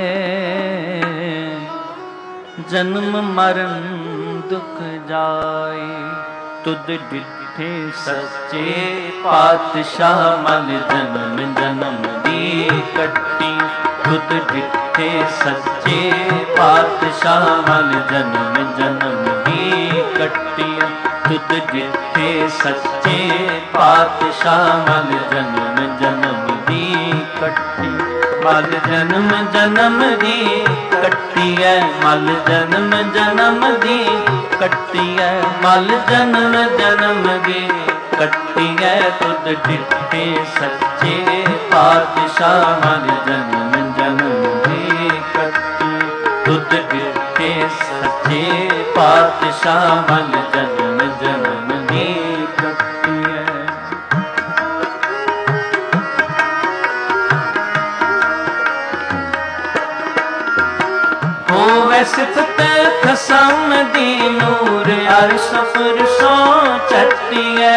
ਜਨਮ ਮਰਨ ਦੁਖ ਜਾਏ। ਤੁਧ ਡਿਠੇ ਸੱਚੇ ਪਾਤਸ਼ਾਹ ਮਲ ਜਨਮ ਜਨਮ ਦੀ ਕੱਟੀ। ਤੁਧ ਡਿਠੇ ਸੱਚੇ ਪਾਤਸ਼ਾਹ ਮਲ ਜਨਮ ਜਨਮ ਦੀ ਕੱਟੀ। ਤੁਧ ਡਿਠੇ ਸੱਚੇ ਪਾਤਸ਼ਾਹ ਮਲ ਜਨਮ ਜਨਮ ਦੀ ਕੱਟੀ। ਮਲ ਜਨਮ ਜਨਮ ਦੀ ਕੱਟੀ ਐ ਮਲ ਜਨਮ ਜਨਮ ਦੀ ਕੱਟੀ ਐ ਮਲ ਜਨਮ ਜਨਮ ਦੀ ਕੱਟੀ ਐ। ਤੁਧ ਡਿਠੇ ਸੱਚੇ ਪਾਤਸ਼ਾਹ ਮਲ ਜਨਮ ਜਨਮ ਦੀ ਕੱਟੀ। ਤੁਧ ਡਿਠੇ ਸੱਚੇ ਪਾਤਸ਼ਾਹ ਮਲ ਜਨਮ ਜਨਮ ਦੀ ਕੱਟੀ ਐ। सिफत खसम दी नूर अर्श फुरशों चटिए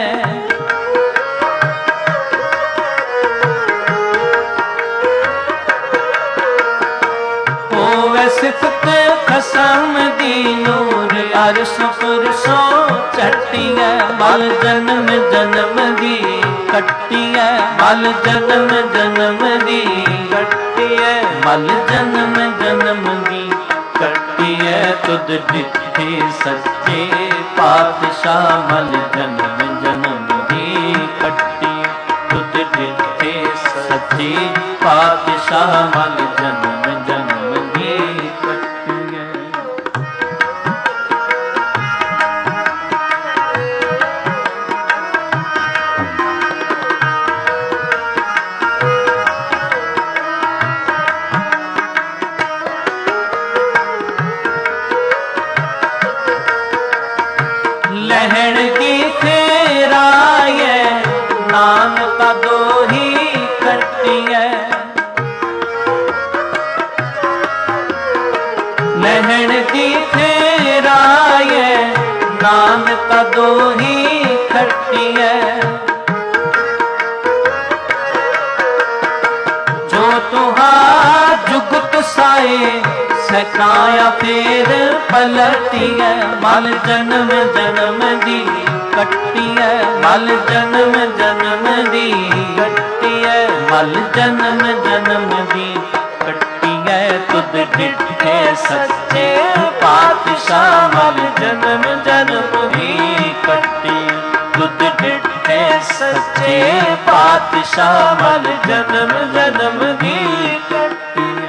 होवे सिफत खसम दी नूर अर्श फुरशों चटिए मल जन्म जन्म दी कटिए मल जन्म जन्म दी कटिए मल जन्म जन्म दी कटिए तुद दिखे सच्चे पातशाह मल जन्म जन्म दी कटी तुद दिखे सच्चे पातशाह मल जन्म जन्म दी कटिए लहण की फेराए नाम का दो ही कटिए लहण की फेराए नाम का दो ही खटिए जो तुहार जुगत साए सकाया फिर पलटिए मल जन्म जन्म दी कटिए मल जन्म जन्म दी कटिए मल जन्म जन्म दी कटिए तुद डिठे सच्चे पातशाह मल जन्म जन्म दी कटी तुद डिठे सच्चे पातशाह मल जन्म जन्म दी कटिए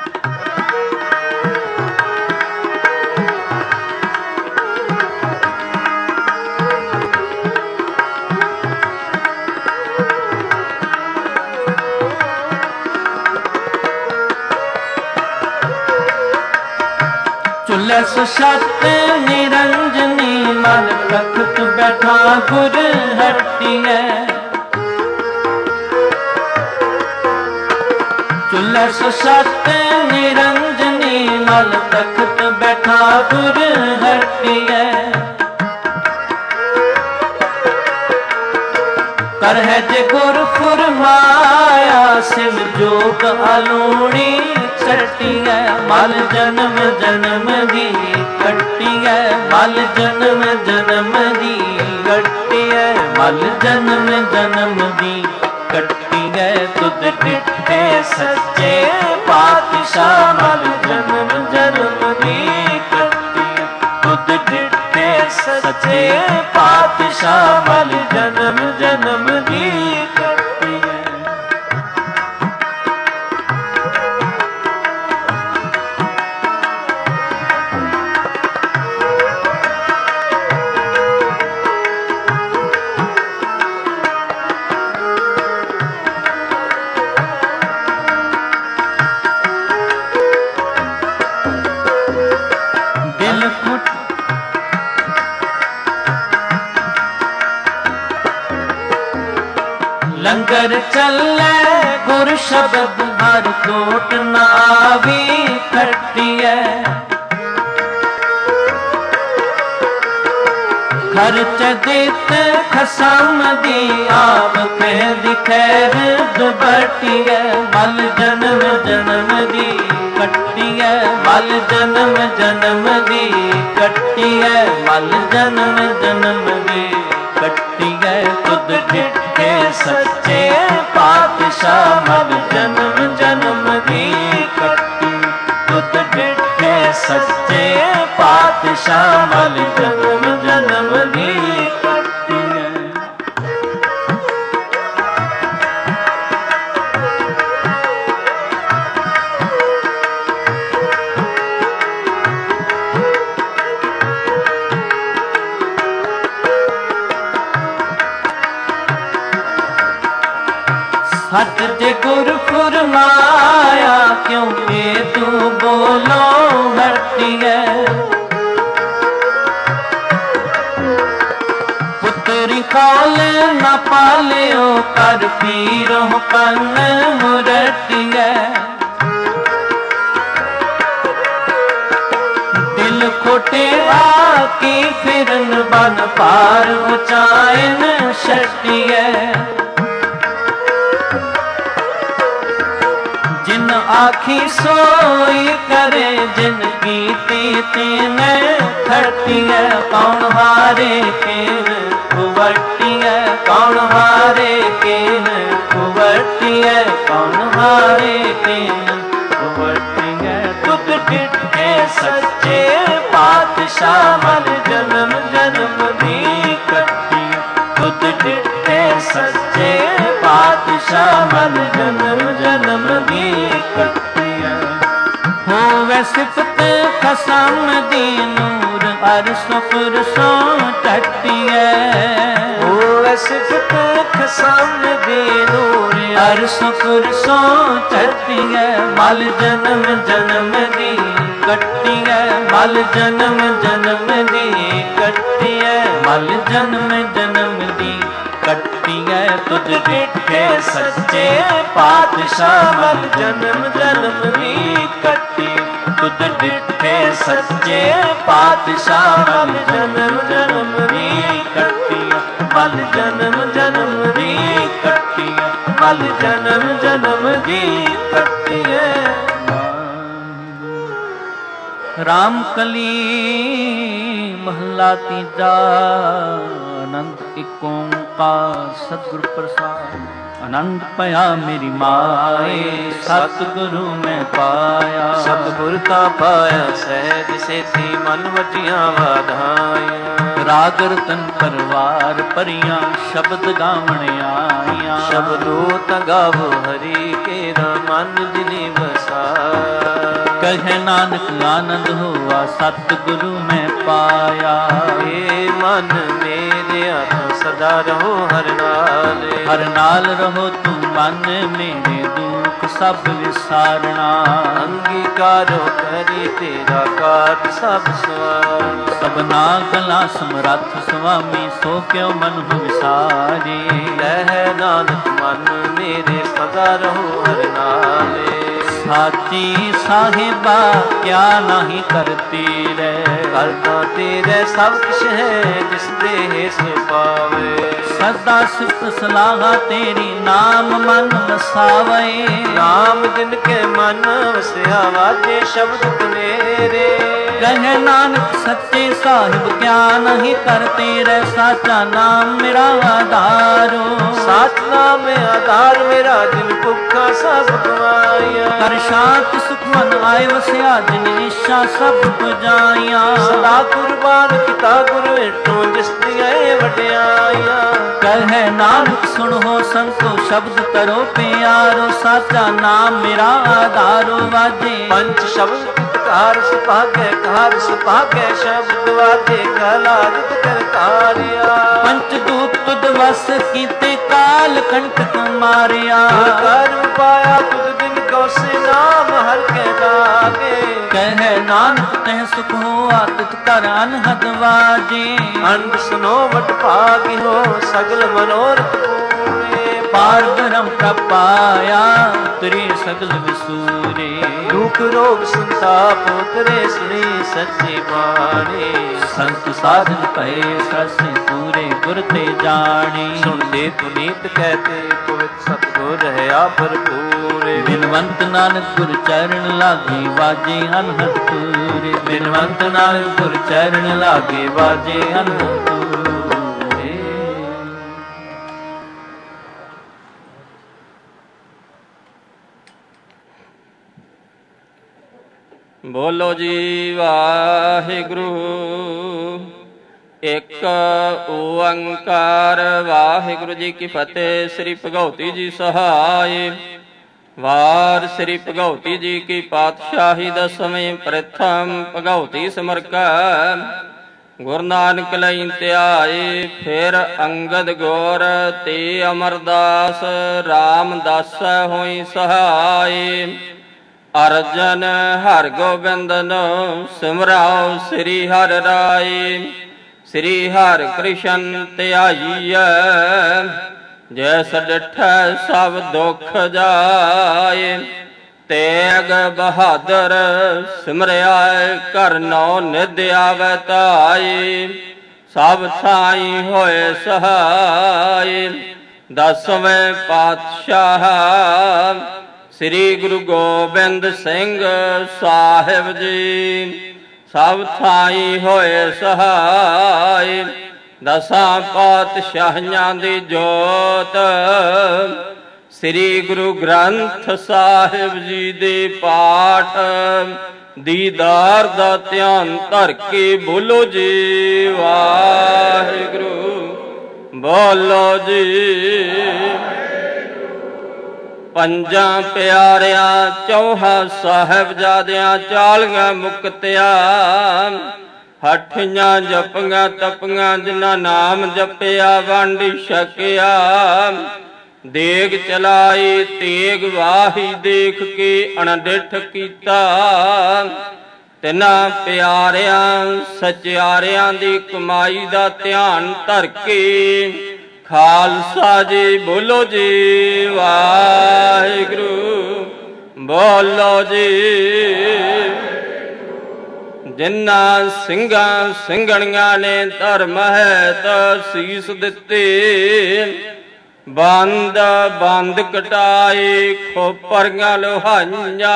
चुल्हे सुशत निरंजनी मल तख्त बैठा गुर हटिए चुल्हे सुशत निरंजनी मल तख्त बैठा गुर हटिए कर है जे गुर फुरमाया सिम जोग अलूणी चटिए मल जन्म जन्म दी कटिए मल जन्म जन्म दी कटिए मल जन्म जन्म दी कटिए तुद डिठे सच्चे पातशाह मल जन्म जन्म दी कटिए तुद डिठे सच्चे पातशाह मल जन्म जन्म दी कटिए लंगर चले गुर शब्द हर कोट नावी खटिए खर्च देत खसम दी आप कह दिखैर दुबटिए मल जन्म जन्म दी कटिए मल जन्म जन्म दी कटिए मल जन्म जन्म दी कटिए तुद डिठे सच्चे पातशाह मल जन्म जन्म दी कटी तुद डिठे सच्चे पातशाह मल जन्म जन्म दी कटिए हट जे गुर फुरमाया क्यों ये तू बोलो हटिए पुत्री कौल न पालियो कर पीरो पन मुरटिए ਕੀ ਫਿਰਨ ਬਨ ਪਾਰ ਉਚਾਇਨ ਛੱਡੀਐ। ਜਿਨ ਆਖੀ ਸੋਈ ਕਰੇ ਜਿਨ ਕੀਤੀ ਤੀਨੇ ਖਟੀਐ। ਕੌਣ ਹਾਰੇ ਕਿਨ ਕੁਵਟੀਐ ਕੌਣ ਹਾਰੇ ਕਿਨ ਕੁਵਟੀਐ ਕੌਣ ਹਾਰੇ ਕਿਨ ਕੁਵਟੀਐ। ਤੁਧ ਡਿਠੇ ਸੱਚੇ ਪਾਤਸ਼ਾਹ ਮਨ ਜਨਮ ਜਨਮ ਦੀ ਕੱਟੀ। ਤੁਧ ਡਿਠੇ ਸੱਚੇ ਪਾਤਸ਼ਾਹ ਮਨ ਜਨਮ ਜਨਮ ਦੀ ਕੱਟੀਐ। ਹੋਵੇ ਸਿਫਤ ਖਸਮ ਦੀ ਨੂਰ ਅਰਸੋਂ ਫੁਰਸੋਂ ਟੱਟੀਐ। ਹੋਵੇ ਸਿਫਤ ਖਸਮ ਦੀ ਨੂਰ ਅਰਸੋਂ ਫੁਰਸੋਂ ਟੱਟੀਐ। ਮਲ ਜਨਮ ਜਨਮ ਦੀ ਕੱਟੀਐ ਮਲ ਜਨਮ ਜਨਮ ਦੀ ਕੱਟੀਐ ਮਲ ਜਨਮ ਜਨਮ ਦੀ ਕੱਟੀਐ। ਤੁਧ ਡਿਠੇ ਸੱਚੇ ਪਾਤਸ਼ਾਹ ਮਲ ਜਨਮ ਜਨਮ ਦੀ ਕੱਟੀ। ਤੁਧ ਡਿਠੇ ਸੱਚੇ ਪਾਤਸ਼ਾਹ ਮਲ ਜਨਮ ਜਨਮ ਦੀ ਕੱਟੀ। ਮਲ ਜਨਮ ਜਨਮ ਦੀ ਕੱਟੀ ਮਲ ਜਨਮ ਜਨਮ ਦੀ ਕੱਟੀਐ। ਰਾਮ ਕਲੀ ਮਹਲਾ ਤੀਜਾ। ਆਨੰਦ ਇਕ ਓੰਕਾਰ ਸਤਿਗੁਰ ਪ੍ਰਸਾਦ। ਆਨੰਦ ਭਇਆ ਮੇਰੀ ਮਾਏ ਸਤਿਗੁਰੂ ਮੈਂ ਪਾਇਆ। ਸਤਿਗੁਰ ਤਾਂ ਪਾਇਆ ਸਹਿਜ ਸੇਤੀ ਮਨ ਵਜੀਆਂ ਵਾਧਾਈਆਂ। ਰਾਗ ਰਤਨ ਪਰਵਾਰ ਭਰੀਆਂ ਸ਼ਬਦ ਗਾਵਣ ਆਈਆਂ। ਸ਼ਬਦੋ ਤਾਂ ਗਾਵੋ ਹਰੀ ਕੇਰਾ ਮਨ ਦਿਨੇ ਵਸਾਇਆ। ਕਹੇ ਨਾਨਕ ਆਨੰਦ ਹੋਆ ਸਤਿਗੁਰੂ ਮੈਂ ਪਾਇਆ। ਏ ਮਨ ਮੇਰਿਆ ਤੂੰ ਸਦਾ ਰਹੋ ਹਰ ਨਾਲ। ਹਰ ਨਾਲ ਰਹੋ ਤੂੰ ਮਨ ਮੇਰੇ ਦੁੱਖ ਸਭ ਵਿਸਾਰਣਾ। ਅੰਗੀਕਾਰੋ ਕਰੀ ਤੇਰਾ ਕਾਜ ਸਭ ਸਵਾਰ। ਸਭਨਾ ਗਲਾ ਸਮਰੱਥ ਸੁਆਮੀ ਸੋ ਕਿਉ ਮਨ ਹੋ ਵਿਸਾਰੇ। ਲਹਿ ਨਾਨਕ ਮਨ ਮੇਰੇ ਸਦਾ ਰਹੋ ਹਰ ਨਾਲੇ। ਸਾਚੀ ਸਾਹਿਬਾ ਕਿਆ ਨਹੀਂ ਕਰਤੀ ਰਹਿ। ਕਰਤਾ ਤੇਰੇ ਸਭ ਕੁਛ ਹੈ ਜਿਸ ਦੇ ਸੋ ਪਾਵੇ। ਸਦਾ ਸਿਫਤ ਸਲਾਹਾ ਤੇਰੀ ਨਾਮ ਮਨ ਵਸਾਵੇ। ਨਾਮ ਜਿਨ ਕੇ ਮਨ ਵਸਿਆ ਵਾਜੇ ਸ਼ਬਦ ਤੇਰੇ। ਕਹੇ ਨਾਨਕ ਸੱਚੇ ਸਾਹਿਬ ਕਿਆ ਨਹੀਂ ਕਰਤੇ ਰਹਿ। ਸਾਚਾ ਨਾਮ ਮੇਰਾ ਆਧਾਰੋ। ਸਾਚ ਨਾਮ ਆਧਾਰ ਮੇਰਾ ਜਿਨ ਭੁੱਖਾ ਸਭ ਗਵਾਇਆ। ਕਰ ਸ਼ਾਂਤ ਸੁਖ ਮਨ ਆਏ ਵਸਿਆ ਜਿਨ ਇੱਛਾ ਸਭ ਪੁਜਾਈਆਂ। ਸਦਾ ਕੁਰਬਾਨ ਕੀਤਾ ਗੁਰੂ ਏਟੋ ਜਿਸ ਦੀਆਂ ਵਡਿਆਈਆਂ। ਕਹੇ ਨਾਨਕ ਸੁਣੋ ਸੰਤੋ ਸ਼ਬਦ ਕਰੋ ਪਿਆਰੋ। ਸਾਚਾ ਨਾਮ ਮੇਰਾ ਆਧਾਰੋ ਵਾਜੇ ਪੰਚ ਸ਼ਬਦ ਕਾਰ ਸੁਭਾਗੈ ਕਾਰ ਸੁਭਾਗੈ ਸ਼ਬਦ ਵਾਜੇ ਕਲਾਦਿਤ ਕਰਤਾਰਿਆ। ਪੰਚ ਦੂਤ ਤੁਧ ਵਸ ਕੀਤੇ ਕਾਲ ਕੰਟਕ ਮਾਰਿਆ। ਕਰ ਪਾਇਆ ਤੁਧ ਦਿਨ ਕੋ ਸੇ ਨਾਮ ਹਰ ਕੇ ਲਾਗੇ। ਕਹੇ ਨਾਨਕ ਤਹਿ ਸੁਖ ਹੋਆ ਤਿਤ ਕਰ ਅਨਹਦ ਵਾਜੇ। ਅੰਡ ਸੁਨੋ ਵਟ ਭਾਗੀ ਹੋ ਸਗਲ ਮਨੋਰਥ ਪੂਰੇ। ਪਾਰ ਬ੍ਰਹਮ ਪ੍ਰਭ ਪਾਇਆ ਉਤਰੇ ਸਗਲ ਵਿਸੂਰੇ। ਦੁਖ ਰੋਗ ਸੰਤਾਪ ਉਤਰੇ ਸੁਣੀ ਸੱਚੀ ਬਾਣੀ। ਸੰਤ ਸਾਧਨ ਪਏ ਸਸੇ ਪੂਰੇ ਗੁਰ ਤੇ ਜਾਣੀ। ਸੁਣਦੇ ਪੁਨੀਤ ਕਹਤੇ ਪਵਿੱਤ ਸਤਿਗੁਰ ਰਹਾ ਭਰਪੂਰੇ। ਬਿਨਵੰਤ ਨਾਨਕ ਗੁਰ ਚਰਨ ਲਾਗੇ ਵਾਜੇ ਅਨਹਦ ਪੂਰੇ। ਬਿਨਵੰਤ ਨਾਨਕ ਗੁਰ ਚਰਨ ਲਾਗੇ ਵਾਜੇ ਅਨਹਦ ਪੂਰੇ। ਬੋਲੋ ਜੀ ਵਾਹਿਗੁਰੂ। ਇੱਕ ਓੰਕਾਰ ਵਾਹਿਗੁਰੂ ਜੀ ਕੀ ਫਤਿਹ। ਸ੍ਰੀ ਭਗਉਤੀ ਜੀ ਸਹਾਇ। ਵਾਰ ਸ੍ਰੀ ਭਗਉਤੀ ਜੀ ਕੀ ਪਾਤਸ਼ਾਹੀ ਦਸਵੇਂ ਪ੍ਰਥਮ ਭਗਉਤੀ ਸਿਮਰਕੈ। ਗੁਰੂ ਨਾਨਕ ਲਈ ਧਿਆਏ ਫਿਰ ਅੰਗਦ ਗੌਰ ਤੇ ਅਮਰਦਾਸ। ਰਾਮਦਾਸ ਹੋਈ ਸਹਾਇ। ਅਰਜਨ ਹਰਿ ਗੋਬਿੰਦਨ ਸਿਮਰਾਓ ਸ੍ਰੀ ਹਰਿ ਰਾਏ। ਸ੍ਰੀ ਹਰਿ ਕ੍ਰਿਸ਼ਨ ਧਿਆਈਐ ਜੈਸ ਡਿਠੈ ਸਭ ਦੁਖ ਜਾਏ। ਤੇਗ ਬਹਾਦਰ ਸਿਮਰਿਆ ਘਰ ਨੌ ਨਿਧ ਆਵੈ ਧਾਈ ਸਭ ਥਾਈ ਹੋਏ ਸਹਾਈ। ਦਸਵੇਂ ਪਾਤਸ਼ਾਹ ਸ੍ਰੀ ਗੁਰੂ ਗੋਬਿੰਦ ਸਿੰਘ ਸਾਹਿਬ ਜੀ ਸਭ ਥਾਈ ਹੋਏ ਸਹਾਈ। ਦਸਾਂ ਪਾਤਸ਼ਾਹੀਆਂ ਦੀ ਜੋਤ ਸ੍ਰੀ ਗੁਰੂ ਗ੍ਰੰਥ ਸਾਹਿਬ ਜੀ ਦੇ ਪਾਠ ਦੀਦਾਰ ਦਾ ਧਿਆਨ ਧਰ ਕੇ ਬੋਲੋ ਜੀ ਵਾਹਿਗੁਰੂ, ਬੋਲੋ ਜੀ। ਪੰਜਾਂ ਪਿਆਰਿਆਂ ਚੌਹਾਂ ਸਾਹਿਬਜ਼ਾਦਿਆਂ 40 ਮੁਕਤਿਆਂ ਹੱਠੀਆਂ ਜਪੀਆਂ ਤਪੀਆਂ ਜਿਨ੍ਹਾਂ ਨਾਮ ਜਪਿਆ ਵੰਡ ਛਕਿਆ। ਦੇਗ ਚਲਾਈ ਤੇਗ ਵਾਹੀ ਦੇਖ ਕੇ ਅਣਡਿੱਠ ਕੀਤਾ। ਤਿੰਨਾਂ ਪਿਆਰਿਆਂ ਸਚਿਆਰਿਆਂ ਦੀ ਕਮਾਈ ਦਾ ਧਿਆਨ ਧਰ ਕੇ ਖਾਲਸਾ ਜੀ ਬੋਲੋ ਜੀ ਵਾਹਿਗੁਰੂ, ਬੋਲੋ ਜੀ। ਜਿਨ੍ਹਾਂ ਸਿੰਘਾਂ ਸਿੰਘਣੀਆਂ ਨੇ ਧਰਮ ਹੈ ਤਾਂ ਸੀਸ ਦਿੱਤੇ। ਬੰਦ ਬੰਦ ਕਟਾਏ ਖੋਪਰੀਆਂ ਲੋਹਾਈਆਂ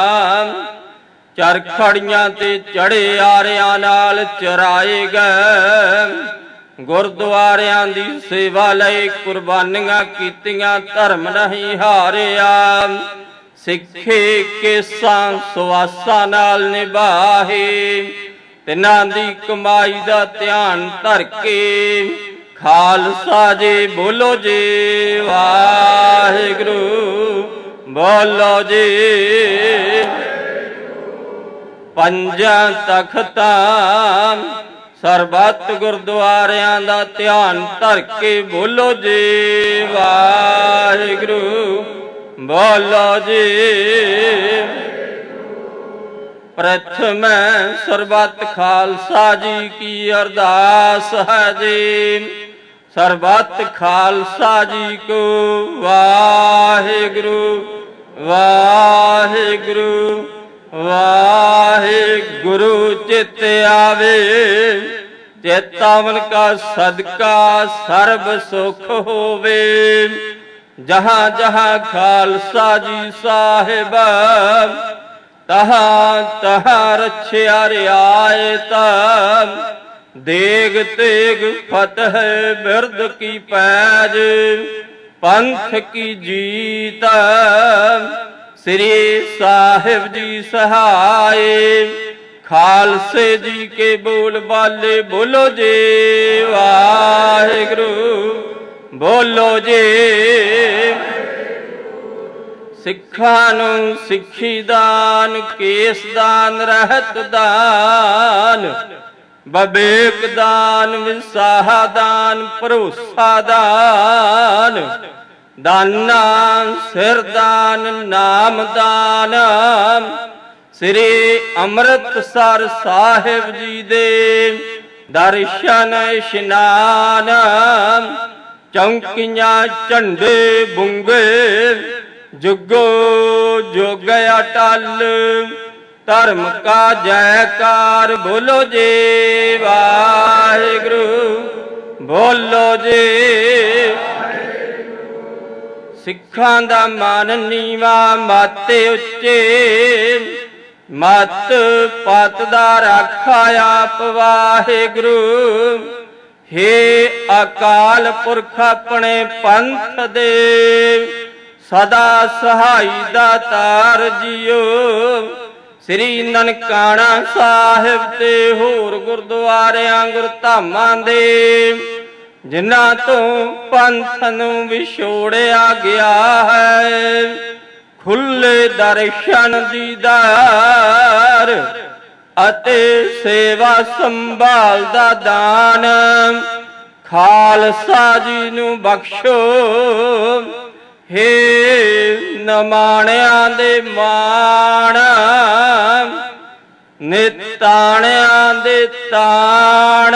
ਚਰਖੜੀਆਂ ਤੇ ਚੜੇ ਆਰਿਆਂ ਨਾਲ ਚਰਾਏ ਗਏ। ਗੁਰਦੁਆਰਿਆਂ ਦੀ ਸੇਵਾ ਲਈ ਕੁਰਬਾਨੀਆਂ ਕੀਤੀਆਂ ਧਰਮ ਨਹੀਂ ਹਾਰਿਆ। ਸਿੱਖੇ ਕੇਸਾਂ ਸੁਆਸਾਂ ਨਾਲ ਨਿਭਾਹੇ। ਤਿੰਨਾਂ ਦੀ ਕਮਾਈ ਦਾ ਧਿਆਨ ਧਰ ਕੇ ਖਾਲਸਾ ਜੀ ਬੋਲੋ ਜੀ ਵਾਹਿਗੁਰੂ, ਬੋਲੋ ਜੀ। ਪੰਜਾਂ ਤਖਤਾਂ ਸਰਬੱਤ ਗੁਰਦੁਆਰਿਆਂ ਦਾ ਧਿਆਨ ਧਰ ਕੇ ਬੋਲੋ ਜੀ ਵਾਹਿਗੁਰੂ, ਬੋਲੋ ਜੀ। ਪ੍ਰਥਮ ਸਰਬੱਤ ਖਾਲਸਾ ਜੀ ਕੀ ਅਰਦਾਸ ਹੈ ਜੀ। ਸਰਬੱਤ ਖਾਲਸਾ ਜੀ ਕੋ ਵਾਹਿਗੁਰੂ, ਵਾਹਿਗੁਰੂ, ਵਾਹਿਗੁਰੂ ਚਿਤ ਆਵੇ। ਚੇਤਾਵਨ ਕਾ ਸਦਕਾ ਸਰਬ ਸੁਖ ਹੋਵੇ। ਜਹਾਂ ਜਹਾਂ ਖਾਲਸਾ ਜੀ ਸਾਹਿਬ ਤਹਾਂ ਤਹਾਂ ਰਛਿਆ ਰਿਆਇਤ। ਦੇਗ ਤੇਗ ਫਤਿਹ ਬਿਰਦ ਕੀ ਪੈਜ ਪੰਥ ਕੀ ਜੀਤ। ਸ੍ਰੀ ਸਾਹਿਬ ਜੀ ਸਹਾਏ ਖਾਲਸੇ ਜੀ ਕੇ ਬੋਲ ਬਾਲੇ ਬੋਲੋ ਜੀ ਵਾਹਿਗੁਰੂ, ਬੋਲੋ ਜੀ। ਸਿੱਖਾਂ ਨੂੰ ਸਿੱਖੀ ਦਾਨ ਕੇਸ ਦਾਨ ਰਹਿਤ ਦਾਨ ਬਵੇਕ ਦਾਨ ਵਿਸਾਹ ਦਾਨ ਭਰੋਸਾ ਦਾਨ। ਦਾਨਾ ਸਿਰ ਦਾਨ ਨਾਮ ਦਾਨ। ਸ੍ਰੀ ਅੰਮ੍ਰਿਤਸਰ ਸਾਹਿਬ ਜੀ ਦੇ ਦਰਸ਼ਨ ਇਸ਼ਨਾਨ। ਚੌਂਕੀਆਂ ਝੰਡੇ ਬੁੰਗੇ ਜੁਗੋ ਜੁਗ ਅਟਲ। ਧਰਮ ਕਾ ਜੈਕਾਰ ਬੋਲੋ ਜੀ ਵਾਹਿਗੁਰੂ, ਬੋਲੋ ਜੀ। ਸਿੱਖਾਂ ਦਾ ਮਨ ਨੀਵਾ ਮਾਤੇ ਉੱਚੇ। ਮਤ ਪਤ ਦਾ ਰਾਖਾ ਆਪ ਵਾਹਿਗੁਰੂ। ਹੇ ਅਕਾਲ ਪੁਰਖ ਆਪਣੇ ਪੰਥ ਦੇ ਸਦਾ ਸਹਾਈ ਦਾਤਾਰ ਜੀਓ। ਸ੍ਰੀ ਨਨਕਾਣਾ ਸਾਹਿਬ ਤੇ ਹੋਰ ਗੁਰਦੁਆਰਿਆਂ ਗੁਰਧਾਮਾਂ ਦੇ ਜਿਨ੍ਹਾਂ ਤੋਂ ਪੰਥ ਨੂੰ ਵਿਛੋੜਿਆ ਗਿਆ ਹੈ। ਖੁੱਲੇ ਦਰਸ਼ਨ ਦੀਦਾਰ ਅਤੇ ਸੇਵਾ ਸੰਭਾਲ ਦਾ ਦਾਨ ਖਾਲਸਾ ਜੀ ਨੂੰ ਬਖਸ਼ੋ। ਹੇ ਨਮਾਣਿਆਂ ਦੇ ਮਾਣ ਨਿਤਾਣਿਆਂ ਦੇ ਤਾਣ।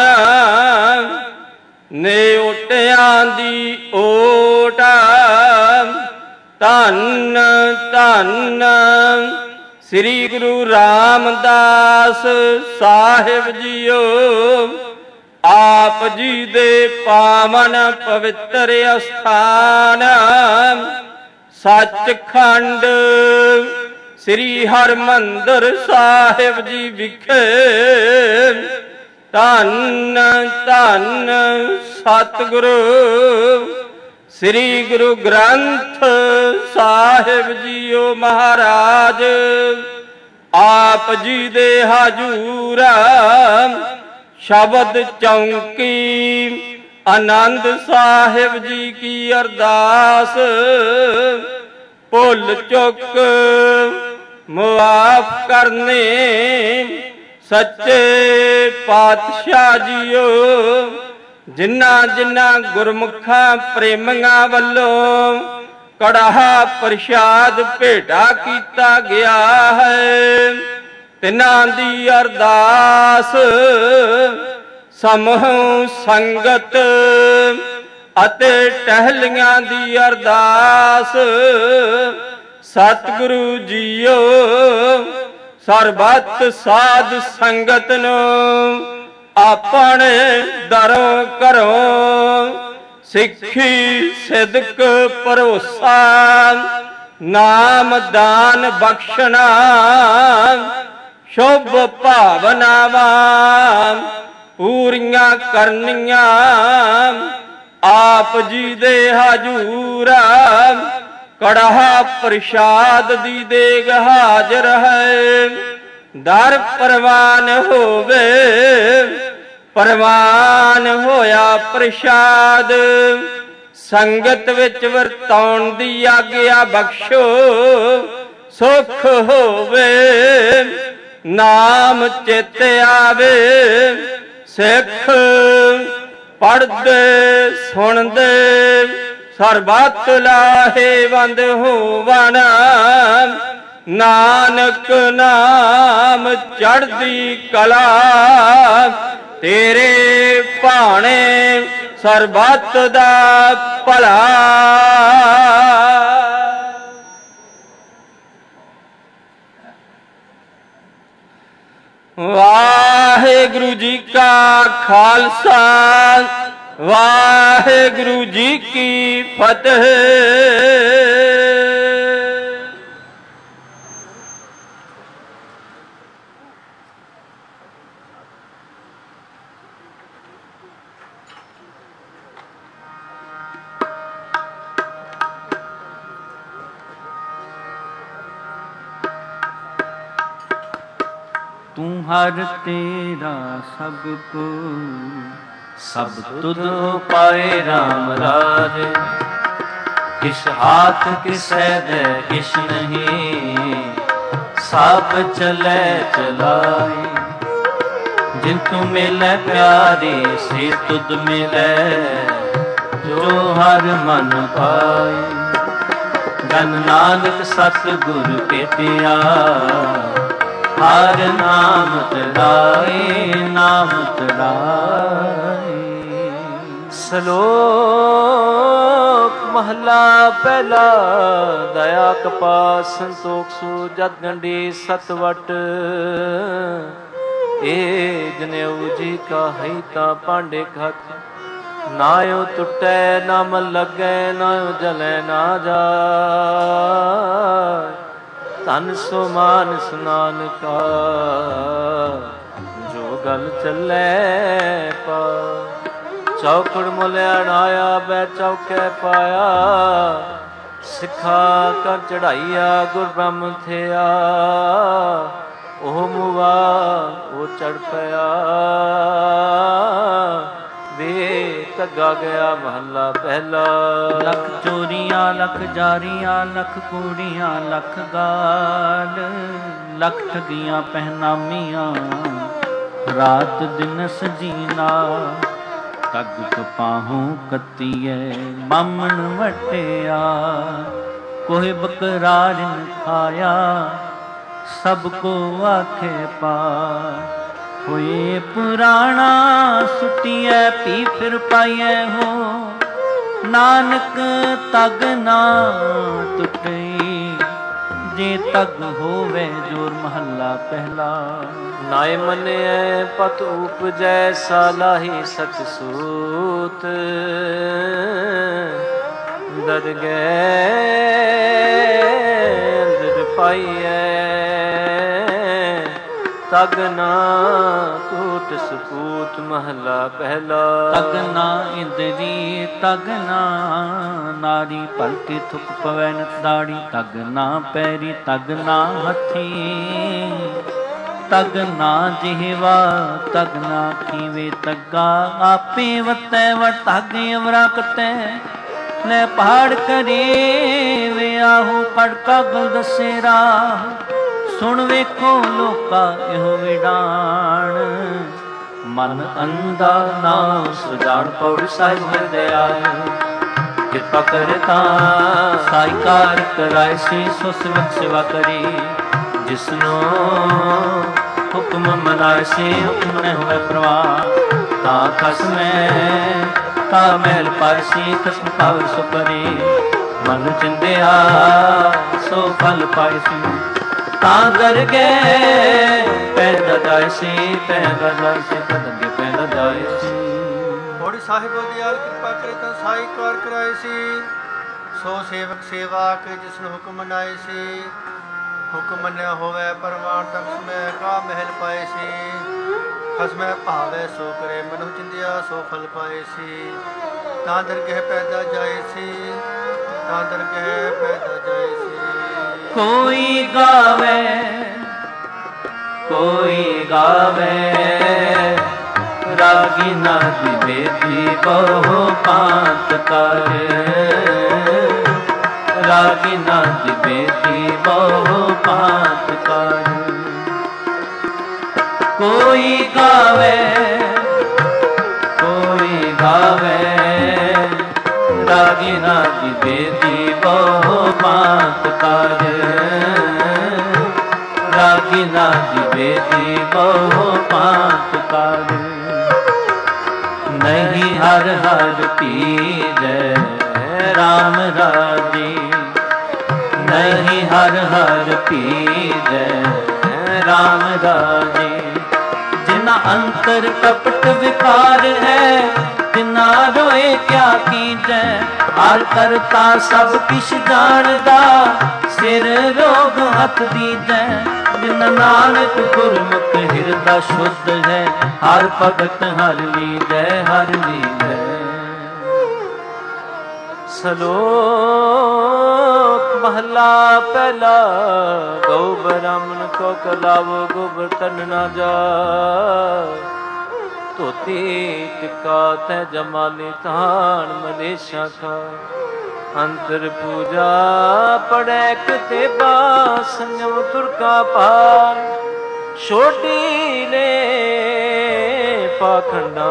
ਨੇ ਓਟਿਆਂ ਦੀ ਓਟ ਧੰਨ ਧੰਨ ਸ੍ਰੀ ਗੁਰੂ ਰਾਮਦਾਸ ਸਾਹਿਬ ਜੀਓ। ਆਪ ਜੀ ਦੇ ਪਾਵਨ ਪਵਿੱਤਰ ਅਸਥਾਨ ਸੱਚਖੰਡ ਸ੍ਰੀ ਹਰਿਮੰਦਰ ਸਾਹਿਬ ਜੀ ਵਿਖੇ ਧੰਨ ਧੰਨ ਸਤਿਗੁਰੂ ਸ੍ਰੀ ਗੁਰੂ ਗ੍ਰੰਥ ਸਾਹਿਬ ਜੀਓ ਮਹਾਰਾਜ ਆਪ ਜੀ ਦੇ ਹਜੂਰ ਸ਼ਬਦ ਚੌਂਕੀ ਆਨੰਦ ਸਾਹਿਬ ਜੀ ਕੀ ਅਰਦਾਸ ਭੁੱਲ ਚੁੱਕ ਮੁਆਫ ਕਰਨੇ ਸੱਚੇ ਪਾਤਸ਼ਾਹ ਜੀਓ। ਜਿਨ੍ਹਾਂ ਜਿਨ੍ਹਾਂ ਗੁਰਮੁਖਾਂ ਪ੍ਰੇਮੀਆਂ ਵੱਲੋਂ ਕੜਾਹਾ ਪ੍ਰਸ਼ਾਦ ਭੇਟਾ ਕੀਤਾ ਗਿਆ ਹੈ ਤਿਨਾਂ ਦੀ ਅਰਦਾਸ ਸਮੂਹ ਸੰਗਤ ਅਤੇ ਟਹਿਲੀਆਂ ਦੀ ਅਰਦਾਸ ਸਤਿਗੁਰੂ ਜੀਓ ਸਰਬੱਤ ਸਾਧ ਸੰਗਤ ਨੂੰ ਆਪਣੇ ਦਰੋਂ ਘਰੋਂ ਸਿੱਖੀ ਸਿਦਕ ਭਰੋਸਾ ਨਾਮ ਦਾਨ ਬਖਸ਼ਣਾ ਸ਼ੁਭ ਭਾਵਨਾਵਾਂ ਪੂਰੀਆਂ ਕਰਨੀਆਂ ਆਪ ਜੀ ਦੇ ਹਜੂਰ ਕੜਾਹਾ ਪ੍ਰਸ਼ਾਦ ਦੀ ਦੇਗ ਹਾਜ਼ਰ ਹੈ। ਦਰ ਪ੍ਰਵਾਨ ਹੋਵੇ ਪ੍ਰਵਾਨ ਹੋਇਆ ਪ੍ਰਸ਼ਾਦ ਸੰਗਤ ਵਿੱਚ ਵਰਤਾਉਣ ਦੀ ਆਗਿਆ ਬਖਸ਼ੋ ਸੁਖ ਹੋਵੇ ਨਾਮ ਚਿਤ ਆਵੇ ਸਿੱਖ ਪੜ੍ਹਦੇ ਸੁਣਦੇ ਸਰਬੱਤ ਲਾਹੇਵੰਦ ਹੋਵਨ ਨਾਨਕ ਨਾਮ ਚੜ੍ਹਦੀ ਕਲਾ ਤੇਰੇ ਭਾਣੇ ਸਰਬੱਤ ਦਾ ਭਲਾ। ਵਾਹਿਗੁਰੂ ਜੀ ਕਾ ਖਾਲਸਾ ਵਾਹਿਗੁਰੂ ਜੀ ਕੀ ਫਤਿਹ। ਤੂੰ ਹਰ ਤੇਰਾ ਸਭ ਕੋ ਸਭ ਤੁਧ ਪਾਏ ਰਾਮ ਰਾਜ ਕਿਸ ਹਾਥ ਕਿਸੈ ਦੇ ਕਿਛ ਨਹੀਂ ਸਭ ਚਲੇ ਚਲਾਏ ਜਿਨ ਤੂੰ ਮਿਲੈ ਪਿਆਰੇ ਸੇ ਤੁਧ ਮਿਲੈ ਜੋ ਹਰ ਮਨ ਪਾਏ ਜਨ ਨਾਨਕ ਸਤਿਗੁਰ ਭੇਟਿਆ ਹਰ ਨਾਮ ਤਰਾਏ ਨਾਮ ਤਰਾਏ। ਸ਼ਲੋਕ ਮਹਲਾ ਪਹਿਲਾ ਦਇਆ ਕਪਾਹ ਸੰਤੋਖ ਸੋ ਜਤ ਗੰਢੀ ਸਤਵਟ ਏ ਜਨੇਊ ਜੀ ਕਾ ਹੈ ਤਾਂ ਪਾਂਡੇ ਖਤ ਨਾਇਓ ਟੁੱਟੈ ਨਾ ਮਨ ਲੱਗੈ ਨਾਇਓ ਜਲੈ ਨਾ ਜਾਇ ਧਨ ਸੋ ਮਾਨਸ ਨਾਨਕਾ ਜੋ ਗਲ ਚੱਲੈ ਪਾ ਚੌਕੜ ਮੁਲਿਆ ਨਾਇਆ ਬੈ ਚੌਕੇ ਪਾਇਆ ਸਿੱਖਾ ਕਰ ਚੜਾਈਆ ਗੁਰ ਬ੍ਰਹਮ ਥਿਆ ਉਹ ਮੁਆ ਉਹ ਚੜ ਪਿਆ ਵੇ ਧੱਗਾ ਗਿਆ ਮਹੱਲਾ ਪਹਿਲਾ। ਲੱਖ ਚੋਰੀਆਂ ਲੱਖ ਜਾਰੀਆਂ ਲੱਖ ਕੂੜੀਆਂ ਲੱਖ ਗਾਲ ਲੱਖ ਠਗੀਆਂ ਪਹਿਨਾਮੀਆਂ ਰਾਤ ਦਿਨ ਸਜੀਨਾ ਤਗ ਕਪਾਹੂ ਕੱਤੀਐ ਬਾਮਣ ਵਟਿਆ ਕੋਹਿ ਬਕਰਾਰ ਨ ਖਾਇਆ ਸਭ ਕੋ ਆਖੇ ਪਾ ਹੋਏ ਪੁਰਾਣਾ ਸੁਟੀਐ ਪੀ ਫਿਰ ਪਾਈਐ ਹੋ ਨਾਨਕ ਤਗ ਨਾ ਟੁੱਟਈ, ਜੇ ਤਗ ਹੋਵੇ ਜੋਰ ਮਹੱਲਾ ਪਹਿਲਾ। ਨਾਏ ਮੰਨਿਐ ਪਤ ਉਪਜੈ ਸਾਲਾਹੀ ਸਚ ਸੂਤ, ਦਰ ਗਏ ਦਰ ਪਾਈਐ ਤਗ ਨਾ ਟੂਟ ਸਪੂਤ ਮਹਲਾ ਪਹਿਲਾ। ਤਗ ਨਾ ਇੰਦਰੀ ਤਗ ਨਾ ਨਾਰੀ, ਭਲਕੇ ਥੁਕ ਪਵੈ ਨਤ ਦਾੜੀ, ਤਗ ਨਾ ਪੈਰੀ ਤਗ ਨਾ ਹੱਥੀ, ਤਗ ਨਾ ਜਿਹਵਾ ਤਗ ਨਾ ਖੀਵੇ ਤੱਗਾ, ਆਪੇ ਵਤੈ ਵ ਤਗ ਅਵਰਾ ਕਤੈ, ਲੈ ਪਹਾੜ ਕਰੇ ਵਿਆਹੂ ਕੜਕਾ ਗਲ ਦੱਸੇ ਰਾਹ, ਸੁਣ ਵੇਖੋ ਲੋਕਾ ਇਹੋ ਵਿਡਾਣ, ਮਨ ਅੰਧਾ ਨਾ ਸੁਜਾਨ ਪੌੜੀ ਸਾਹਿਬ ਹਿਰਦੇ ਆਏ, ਕਿਰਪਾ ਕਰਤਾ ਸਾਈਕਾਰ ਕਰਾਇ ਸੀ, ਸੋ ਸਿਵਕ ਸੇਵਾ ਕਰੀ, ਜਿਸਨੂੰ ਹੁਕਮ ਮਨਾਇ ਸੀ, ਹੁਕਮ ਨ ਹੋਵੇ ਪ੍ਰਵਾਹ, ਤਾਂ ਖਸਮੈ ਤਾ ਮਹਿਲ ਪਾਇਸੀ, ਖਸਮ ਪਾਵ ਸੋ ਪਰੇ, ਮਨ ਚਿੰਦਿਆ ਸੋ ਫਲ ਪਾਇਸੀ, ਤਾਂ ਦਰ ਗਏ ਪੈਦਾ ਜਾਇ ਸੀ, ਪੈਦਾ ਜਾਇ ਸੀ ਤਦਗੇ ਪੈਦਾ ਜਾਇ ਸੀ। ਬੋੜੀ ਸਾਹਿਬ ਦਿਆਲ ਕਿਰਪਾ ਕਰੇ ਤਾਂ ਸਾਈ ਕਾਰ ਕਰਾਏ ਸੀ, ਸੋ ਸੇਵਕ ਸੇਵਾ ਕੇ ਜਿਸਨੂੰ ਹੁਕਮ ਮਨਾਏ ਸੀ, ਹੁਕਮ ਮੰਨਿਆ ਹੋਵੇ ਪਰਮਾਨ ਤੱਕ ਸਮੈ ਕਾ ਮਹਿਲ ਪਾਏ ਸੀ, ਖਸਮੈ ਭਾਵੇ ਸੋ ਕਰੇ ਮਨੁ ਚਿੰਦਿਆ ਸੋ ਫਲ ਪਾਏ ਸੀ, ਤਾਂ ਦਰਗਹਿ ਪੈਦਾ ਜਾਏ ਸੀ, ਤਾਂ ਦਰਗਹਿ ਪੈਦਾ ਜਾਏ ਸੀ। ਕੋਈ ਗਾਵੇ ਕੋਈ ਗਾਵੇ ਰਾਗੀ ਨਾ ਦਿਵੇਦੀ ਬਹੁ ਪਾਂਤ ਕਰ, ਰਾਗੀ ਨਾ ਦਿਵੇਦੀ ਬਹੁ ਪਾਂਤ ਕਰ, ਕੋਈ ਗਾਵੇ ਕੋਈ ਗਾਵੇ ਰਾਗੀ ਨਾ ਦਿਵੇਦੀ ਬਹੁ ਪਾਂਤ ਕਰ, ਰਾਗੀ ਨਾ ਦਿਵੇਦੀ ਬਹੁ ਪਾਂਤ ਕਰ, ਨਹੀਂ ਹਰ ਹਰ ਪੀਜੈ ਰਾਮ ਰਾਜੀ, ਨਹੀਂ ਹਰ ਹਰ ਪੀਜੈ ਰਾਮ ਰਾਜੀ, ਜਿਨਾ ਅੰਤਰ ਕਪਟ ਵਿਕਾਰ ਹੈ, ਤਿਨਾ ਰੋਏ ਕਿਆ ਕੀਜੈ, ਹਰ ਕਰਤਾ ਸਭ ਕਿਛ ਜਾਣਦਾ, ਸਿਰ ਰੋਗ ਹੱਥ ਦੀਜੈ, ਜਿਨ ਨਾਨਕ ਗੁਰਮੁਖ ਹਿਰਦਾ ਸ਼ੁੱਧ ਹੈ, ਹਰ ਭਗਤ ਹਰ ਲੀਜੈ ਹਰ ਲੀਜੈ। ਸਲੋਕ ਮਹਲਾ ਪਹਿਲਾ, ਗਊ ਬ੍ਰਾਹਮਣ ਕੋ ਕਲਾਵੋ ਗੋਬਰ ਤਨ ਨਾ ਜਾ, ਧੋਤੀ ਟਿਕਾ ਤੈ ਜਮਾਲੇ ਤਾਣ ਮਲੇਸ਼ਾ ਖਾ, ਅੰਤਰ ਪੂਜਾ ਪੜੈ ਕਿਤੇ ਬਾ, ਸੰਜਮ ਤੁਰਕਾ ਪਾਰ, ਛੋਟੀ ਲੈ ਪਾਖੰਡਾ,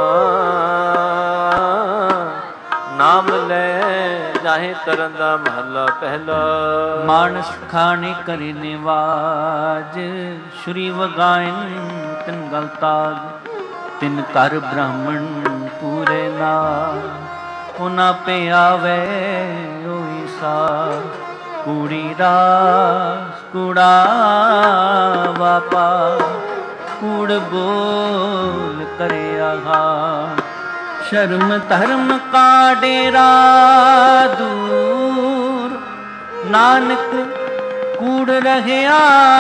ਨਾਮ ਲੈ ਜਾਹੇ ਤਰਨ ਦਾ ਮਹੱਲਾ ਪਹਿਲਾ। ਮਾਨਸ ਖਾਣੇ ਕਰੇ ਨਿਵਾਜ, ਸ਼੍ਰੀ ਵਗਾਇਨ ਤਿਨ ਗਲ ਤਾਜ, ਤਿਨ ਘਰ ਬ੍ਰਾਹਮਣ ਪੂਰੇ ਨਾ, ਉਹਨਾਂ ਪੇ ਆਵੇ ਉਹੀ ਸਾ, ਕੂੜੀ ਰਾਸ ਕੂੜਾ ਵਾਪਾ, ਕੂੜ ਬੋਲ ਕਰੇ ਆਹਾ, ਸ਼ਰਮ ਧਰਮ ਕਾ ਡੇਰਾ ਦੂਰ, ਨਾਨਕ ਕੂੜ ਰਹਿਆ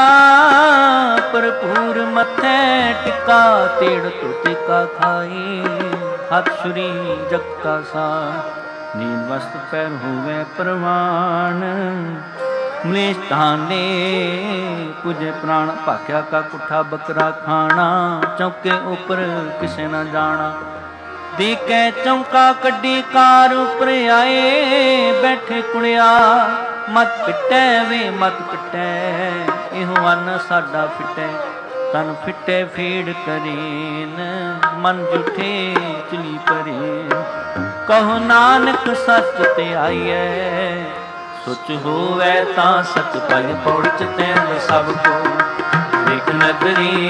ਭਰਪੂਰ, ਮੱਥੇ ਟਿਕਾ ਤੇੜ ਧੋਤੀ ਕਾ ਖਾਈ, ਹੱਥ ਛੁਰੀ ਜਗ ਕਾ ਸਾ, ਨੀਲ ਵਸਤ ਪੈਰ ਹੋਵੇ ਪ੍ਰਵਾਨ, ਮਲੇਸ਼ ਤਾਨੇ ਪੁਜੇ ਪ੍ਰਾਣ, ਭਾਖਿਆ ਕਾ ਕੁੱਠਾ ਬੱਕਰਾ ਖਾਣਾ, ਚੌਕੇ ਉੱਪਰ ਕਿਸੇ ਨਾ ਜਾਣਾ, ਦੇਖੈ ਚੌਂਕਾ ਕੱਢੀ ਕਾਰ ਉੱਪਰ ਆਏ, ਬੈਠੇ ਕੁੜਿਆ ਮਤ ਪਿੱਟੈ ਵੇ ਮਤ ਪਿੱਟੈ, ਇਹੋ ਅੰਨ ਸਾਡਾ ਫਿੱਟੈ, ਤਨ ਫਿੱਟੇ ਫੀੜ ਕਰੀਨ, ਮਨ ਜੁਠੇ ਚਲੀ ਪਰੇ, ਕਹੋ ਨਾਨਕ ਸੱਚ ਤੇ ਆਈਐ, ਸੁਚ ਹੋਵੇ ਤਾਂ ਸਚ ਪਾਈ, ਪੌੜੀ ਚ ਤੈਨ ਸਭ ਕੋ ਦੇਖ ਨਗਰੀ,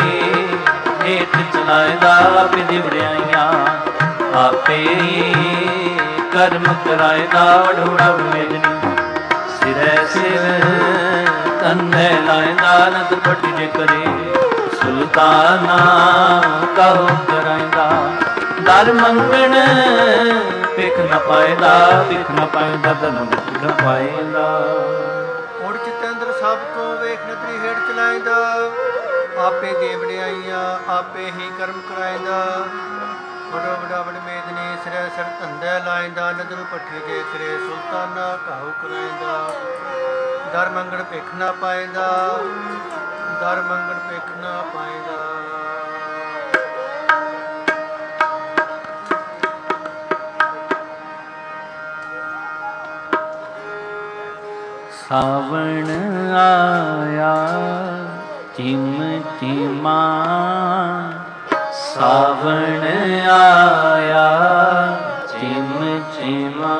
ਹੇਠ ਚਲਾਇਦਾ ਆਪੇ ਦੀ ਵਡਿਆਈਆਂ, ਆਪੇ ਕਰਮ ਕਰਾਇਦਾ ਵਡੋੜਾ ਮੇਦਨੀ ਸਿਰੈ ਸਿਰ ਕੰਨੇ ਲਾਇਦਾ ਨਦ ਪਟ ਜੇ ਕਰੇ ਸੁਲਤਾਨਾ ਕਹੋ ਕਰਾਇਦਾ ਦਰ ਮੰਗਣ ਪਿਖ ਨ ਪਾਇਦਾ ਪਿਖ ਨ ਪਾਇਦਾ ਧਨ ਨ ਪਾਇਦਾ ਉੜ ਚਿਤੰਦਰ ਸਭ ਕੋ ਵੇਖ ਨਦਰੀ ਹੇਠ ਚਲਾਇਦਾ ਆਪੇ ਦੇ ਵਡਿਆਈਆਂ ਆਪੇ ਹੀ ਕਰਮ ਕਰਾਇਦਾ ਵਡੋ ਵਡਾ ਵਡ ਮੇਦਨੀ ਸਿਰੈ ਸਿਰ ਧੰਦੇ ਲਾਇਦਾ ਨਦਰ ਪੱਠੀ ਜੇ ਕਰੇ ਸੁਲਤਾਨਾ ਕਹੋ ਕਰਾਇਦਾ ਦਰ ਮੰਗਣ ਭਿਖ ਨਾ ਪਾਇਦਾ ਦਰ ਮੰਗਣ ਭਿਖ ਨਾ ਪਾਇਦਾ ਸਾਵਣ ਆਇਆ ਚਿਮ ਚਿਮਾ ਸਾਵਣ ਆਇਆ ਚਿਮ ਚਿਮਾ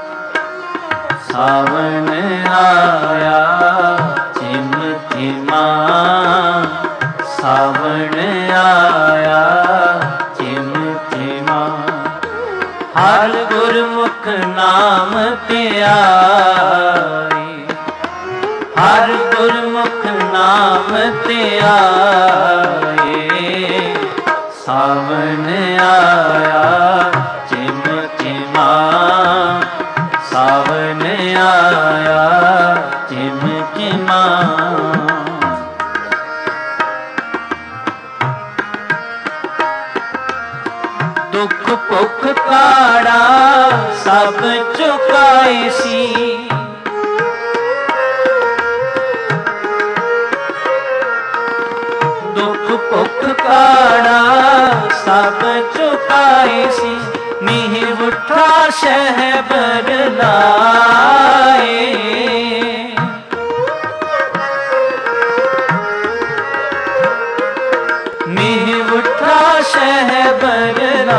ਸਾਵਣ ਆਇਆ ਚਿਮ ਚਿਮਾ ਸਾਵਣ ਆਇਆ ਚਿਮ ਚਿਮਾ ਹਰ ਗੁਰਮੁਖ ਨਾਮ ਧਿਆਈ ਹਰ ਗੁਰਮੁਖ ਨਾਮ ਧਿਆਏ ਸਾਵਣ ਆਇਆ ਚਿਮ ਚਿਮਾ ਸਾਵਣ ਆਇਆ ਚਿਮ ਚਿਮਾ ਦੁੱਖ ਭੁੱਖ ਕਾੜਾ ਸਭ ਚੁਕਾਏ ਸੀ ਦੁੱਖ ਭੁੱਖ ਕਾੜਾ ਸਭ ਚੁਕਾਏ ਸੀ ਮਿਹ ਉਠਾ ਸ਼ਹਿਬਰ ਲਾਏ ਮਿਹ ਉਠਾ ਸ਼ਹਿਬਰ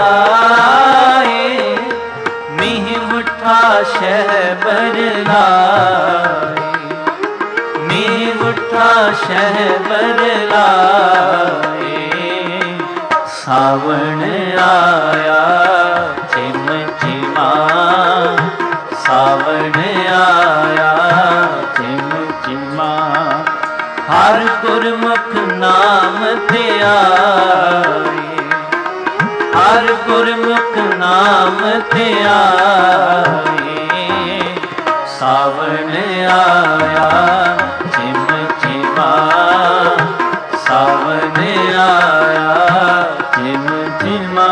ਲਾਏ ਮਿਹ ਉਠਾ ਸ਼ਹਿਬਰ ਲਾਏ ਮਿਹ ਉਠਾ ਸ਼ਹਿਬਰ ਲਾਏ ਸਾਵਣ ਆਇਆ ਚਿਮ ਚਿਮਾ ਸਾਵਣ ਆਇਆ ਚਿਮ ਚਿਮਾ ਹਰ ਗੁਰਮੁਖ ਨਾਮ ਧਿਆਏ ਹਰ ਗੁਰਮੁਖ ਨਾਮ ਧਿਆਏ ਸਾਵਣ ਆਇਆ ਚਿਮ ਚਿਮਾ ਸਾਵਣ ਆਇਆ ਚਿਮ ਚਿਮਾ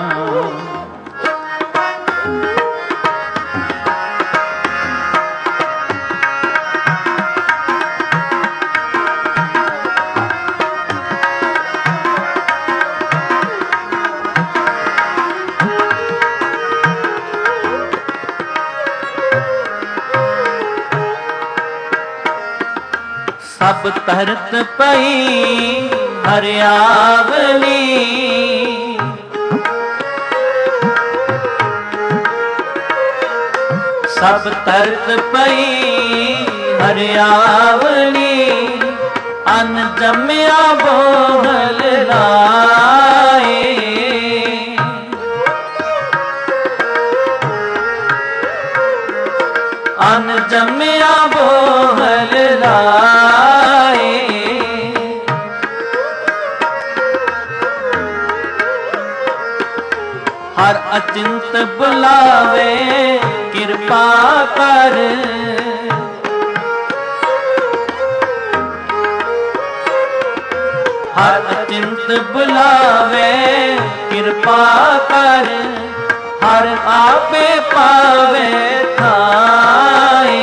ਸਭ ਤਰਤ ਪਈ ਹਰਿਆਵਲੀ ਸਭ ਤਰਤ ਪਈ ਹਰਿਆਵਲੀ ਅਨ ਜੰਮਿਆ ਬੋਹਲ ਲਾਏ ਅਨ ਜੰਮਿਆ ਬੋਹਲ ਲਾਏ ਹਰ ਅਚਿੰਤ ਬੁਲਾਵੇ ਕਿਰਪਾ ਕਰ ਹਰ ਅਚਿੰਤ ਬੁਲਾਵੇ ਕਿਰਪਾ ਕਰ ਹਰ ਆਪੇ ਪਾਵੇ ਥਾਏ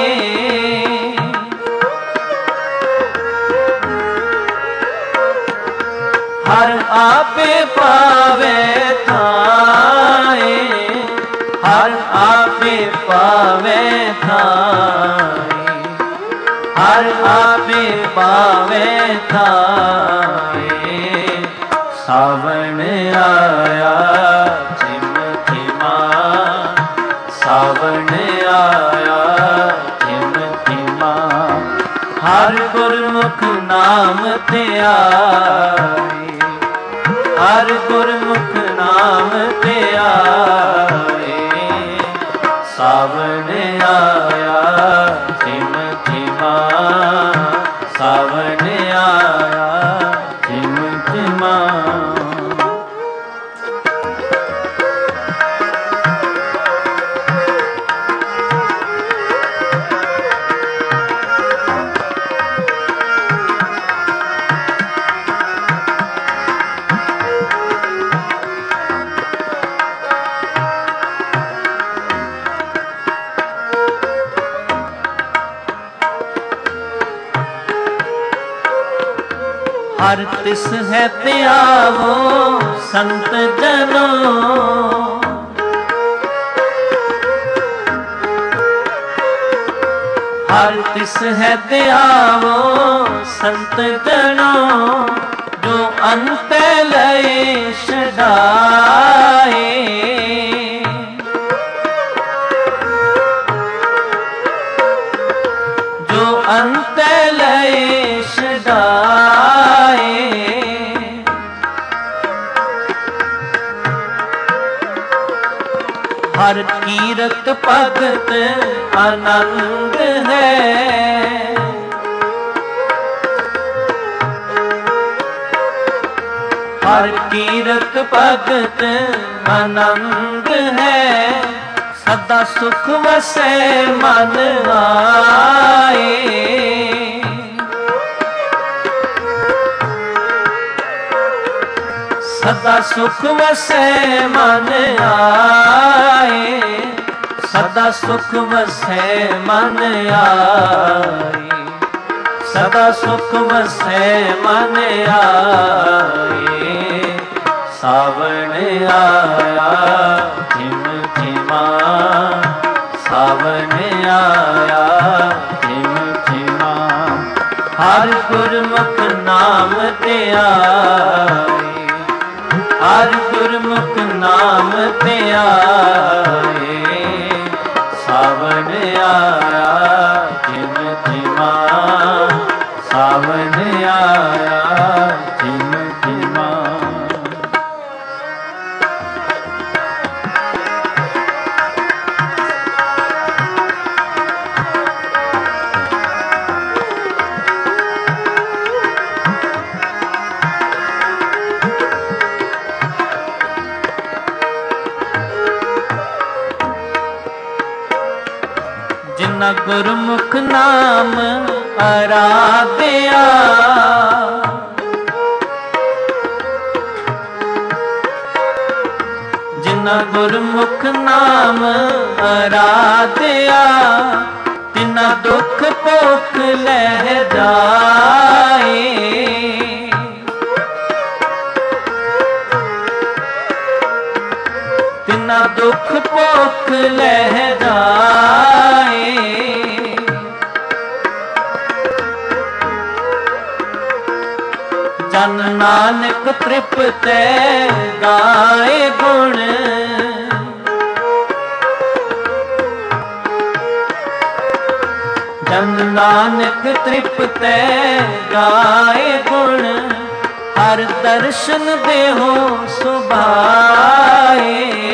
ਹਰ ਆਪੇ ਪਾਵੇ ਥਾਏ ਹਰ ਆਪੇ ਪਾਵੇ ਥਾਏ ਹਰ ਆਪੇ ਪਾਵੇ ਥਾਏ ਸਾਵਣ ਆਇਆ ਚਿਮ ਚਿਮਾ ਸਾਵਣ ਆਇਆ ਚਿਮ ਚਿਮਾ ਹਰ ਗੁਰਮੁਖ ਨਾਮ ਧਿਆਏ ਹਰ ਗੁਰਮੁਖ ਨਾਮ ਧਿਆਏ सावन आया झिम झिमा, सावन आया झिम झिमा। हर तिस है त्यावो संत जनों, हर तिस है त्यावो संत जनों, जो अंत लय छड़ाए, जो अंत लय छड़ाए। हर कीरत भगत आनंद है, हर कीरत भगत आनंद है, सदा सुख वसै मन आए। सदा सुख वसै मन आए, सदा सुख वसै मन आए, सदा सुख वसै मन आए। सावन आया झिम झिमा, सावन आया झिम झिमा। हर गुरमुख नाम ते आए, हर गुरमुख नाम ते आए। सावन आया झिम झिमा, सावन आया झिम झिमा। जिन्ना गुरमुख नाम आराध्या, जिन्ना गुरमुख नाम आराध्या, तिन्ना दुख भुख लह जाए। तिन्ना दुख भुख लह जाए। जन नानक तृप्त गाए गुण, जन नानक तृप्त गाए गुण। हर दर्शन देहो सुभाए,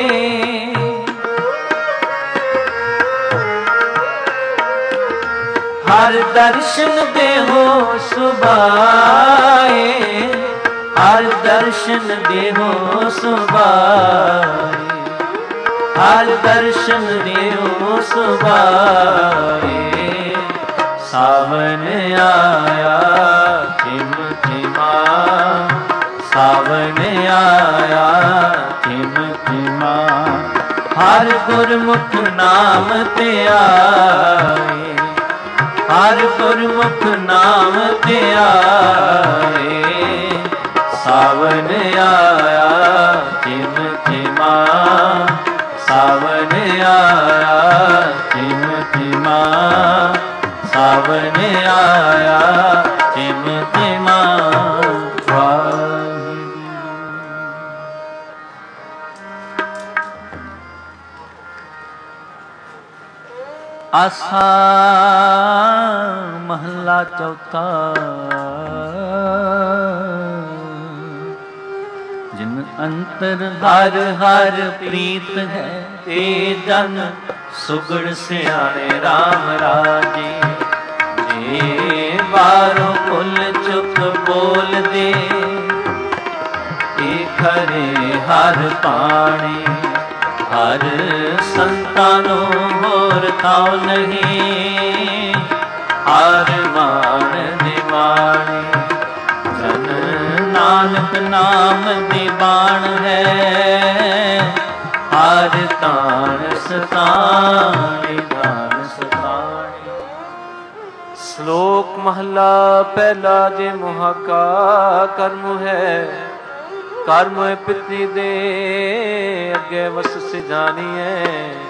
हर दर्शन देहो सुभाए, हर दर्शन देहो सुभाए, हर दर्शन देहो सुभाए। सावन आया झिम झिमा, सावन आया झिम झिमा। हर गुरमुख नाम ते आए, हर गुरमुख नाम ते आए। सावन आया झिम झिमा, सावन आया झिम झिमा, सावन आया झिम झिमा। आसा महला चौथा। जिन अंतर हर हर प्रीत है, ते जन ਸੁਗੜ ਸਿਆਣੇ RAM ਰਾਜੇ। ਜੇ ਬਾਰੋਂ ਭੁੱਲ ਚੁੱਕ ਬੋਲਦੇ, ਏ ਖਰੇ ਹਰ ਪਾਣੀ। ਹਰ ਸੰਤਾਂ ਨੂੰ ਹੋਰ ਥਾਂ ਨਹੀਂ, ਹਰ ਮਾਣ ਦੇ ਬਾਣੀ। ਜਨ ਨਾਨਕ ਨਾਮ ਦੀ ਬਾਣ ਹੈ, ਹਰ ਤਾਣ ਸਤਾਣੀ ਤਾਣ ਸਤਾਣੀ। ਸ਼ਲੋਕ ਮਹਲਾ ਪਹਿਲਾ। ਜੇ ਮੋਹ ਕਾ ਕਰਮ ਹੈ, ਕਰਮ ਪਿਤਰੀ ਦੇ ਅੱਗੇ ਵਸ ਸਿਜਾਨੀਐ।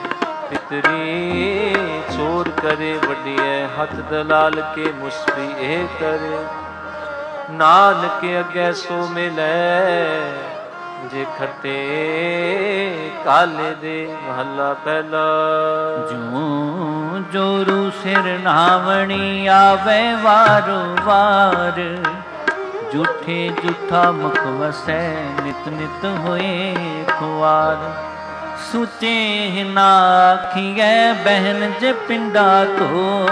ਪਿਤਰੀ ਚੋਰ ਕਰੇ ਵੱਡੀਐ, ਹੱਥ ਦਲਾਲ ਕੇ ਮੁਸਰੀ ਇਹ ਕਰੇ। ਨਾਨਕ ਅੱਗੇ ਸੋ ਮਿਲੈ, ਜੇ ਖੱਟੇ ਕਾਲੇ ਦੇ। ਮਹੱਲਾ ਪਹਿਲਾ। ਜੋ ਜੋਰੂ ਸਿਰ ਨਾਵਣੀ ਆਵੇ ਵਾਰੋ ਵਾਰ, ਝੂਠੇ ਝੂਠਾ ਮੁਖ ਵਸੈ ਨਿਤ ਨਿਤ ਹੋਏ ਖੁਆਰ। ਸੂਚੇ ਨਾ ਆਖੀਐ ਬਹਿਨ ਜੇ ਪਿੰਡਾ ਕੋ,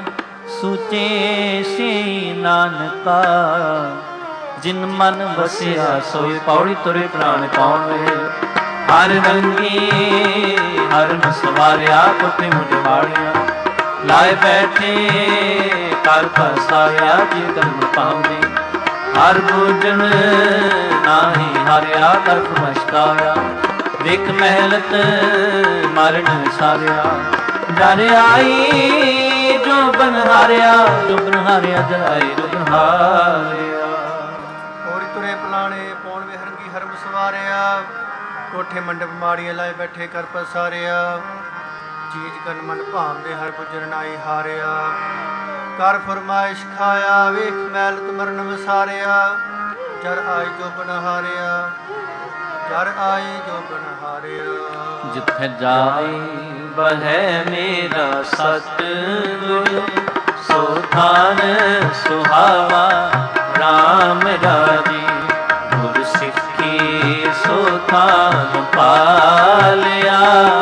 ਸੂਚੇ ਸੇ ਨਾਨਕਾ ਜਿਨ ਮਨ ਵਸਿਆ ਸੋਈ। ਪੌੜੀ ਤੁਰੇ ਪ੍ਰਾਣ ਕੌਣ ਵੇ, ਹਰ ਰੰਗੀ ਹਰ ਸਵਾਰਿਆ ਕੋਠੇ ਮੁੰਡੇ ਵਾੜੀਆਂ। ਲਾਏ ਬੈਠੇ ਕਰ ਪਸਾਰਿਆ ਜੀ ਕਰਮ ਪਾਉਂਦੇ, ਹਰ ਭੋਜਨ ਨਾਹੀ ਹਾਰਿਆ ਕਰ ਪਛਤਾਇਆ। ਵੇਖ ਮਹਿਲਤ ਮਰਨ ਸਾਰਿਆ, ਜਰ ਆਈ ਜੋ ਬਨਹਾਰਿਆ। ਜੋ ਬਨਹਾਰਿਆ ਜਰ ਆਈ ਜੋ ਬਨਹਾਰਿਆ। ਹੋਰੀ ਤੁਰੇ ਪਲਾਣੇ ਪੌਣ ਵਿਹਰੰਗੀ ਹਰਮ ਸਵਾਰਿਆ, ਕੋਠੇ ਮੰਡਪ ਮਾੜੀਏ ਲਾਏ ਬੈਠੇ ਕਰ ਪਸਾਰਿਆ। ਚੀਜ਼ ਕਰਨ ਮਨ ਭਾਵਦੇ ਹਰ ਪੁੱਜਰ ਨਾਈ ਹਾਰਿਆ। ਕਰ ਫਰਮਾਇਸ਼ ਖਾਇਆ ਵੇਖ ਮੈਲਤ ਮਰਨ ਵਿਸਾਰਿਆ। ਜਰ ਆਈ ਜੋ ਬਨਹਾਰਿਆ, ਜਰ ਆਈ ਜੋ ਬਨਹਾਰਿਆ। ਜਿੱਥੇ ਜਾਏ ਬਹਿ ਮੇਰਾ ਸਤਿਗੁਰ, ਸੋ ਥਾਨ ਸੁਹਾਵਾ RAM ਰਾਜੇ। ਗੁਰ ਸਿੱਖੀ ਸੋ ਥਾਨ ਪਾਲਿਆ,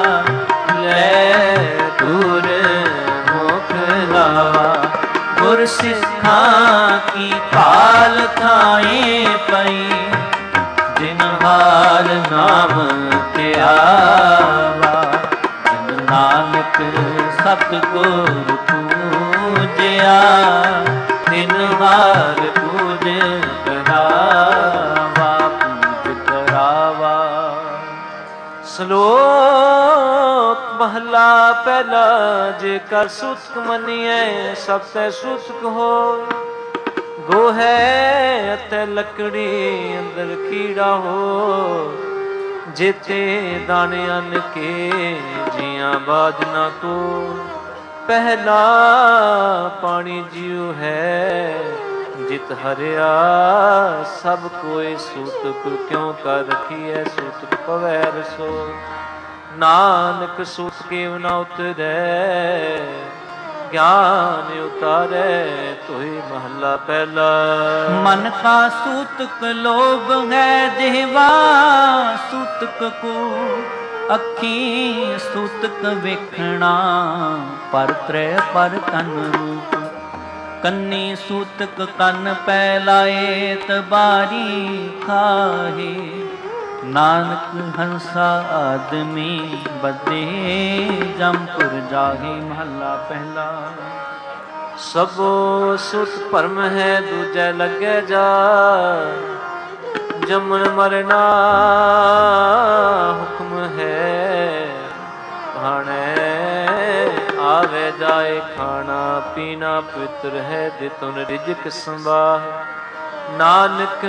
ਲੈ ਦੂਰ ਮੁਖ ਲਾਵਾ। ਗੁਰ ਸਿੱਖਾਂ ਕੀ ਭਾਲ ਥਾਏ ਪਈ, ਜਿਨ ਹਾਰ ਨਾਮ ਧਿਆਵਾ। ਜਿਨ ਨਾਨਕ ਸਤਿਗੁਰ ਪੂਜਿਆ, ਤਿਨ ਹਾਰ ਪੂਜ ਕਰਾਵਾ ਪੂਜ ਕਰਾਵਾ। ਸ਼ਲੋਕ ਮਹਲਾ ਪਹਿਲਾ। ਜੇ ਕਰ ਸੁਤਕ ਮੰਨੀਐ ਸਭ ਤੈ ਸੁਤਕ ਹੋ, ਗੋਹੈ ਅਤੇ ਲੱਕੜੀ ਅੰਦਰ ਕੀੜਾ ਹੋ। ਜੇਤੇ ਦਾਣੇ ਅੰਨ ਕੇ ਜੀਆਂ ਬਾਜ ਨਾ ਕੋ, ਪਹਿਲਾ ਪਾਣੀ ਜਿਉ ਹੈ ਜਿਤ ਹਰਿਆ। ਸਭ ਕੋਇ ਸੂਤਕ ਕਿਉ ਕਰ ਰਖੀਐ, ਸੂਤਕ ਪਵੈ ਰਸੋ। ਨਾਨਕ ਸੂਤ ਕੇਵ ਨ ਉਤਰੈ, ਗਿਆਨ ਉਤਾਰੈ ਤੋਹਿ। ਮਹੱਲਾ ਪਹਿਲਾ। ਮਨ ਕਾ ਸੂਤਕ ਲੋਭ ਹੈ ਦੇਵਾ, ਸੂਤਕ ਕੋ ਅੱਖੀ ਸੂਤਕ ਵੇਖਣਾ। ਪਰ ਤ੍ਰੈ ਪਰ ਕੰਨ ਰੂਪ, ਕੰਨੀ ਸੂਤਕ ਕੰਨ ਪੈ ਲਾਏ ਤਬਾਰੀ ਖਾਹੇ। ਨਾਨਕ ਹੰਸਾ ਆਦਮੀ ਬਦੇ ਜਮਪੁਰ ਜਾਹੇ। ਮਹੱਲਾ ਪਹਿਲਾ। ਸਭੋ ਸੁਤ ਭਰਮ ਹੈ ਦੂਜੈ ਲੱਗੈ ਜਾ, ਜਮਨ ਮਰਨਾ ਹੁਕਮ ਹੈ। ਭਾਣੈ ਆਵੇ ਜਾਏ ਖਾਣਾ ਪੀਣਾ, ਪਵਿੱਤਰ ਹੈ ਦੇ ਤੁਨ ਰਿਜਕ ਸੰਭਾਹ। ਨਾਨਕ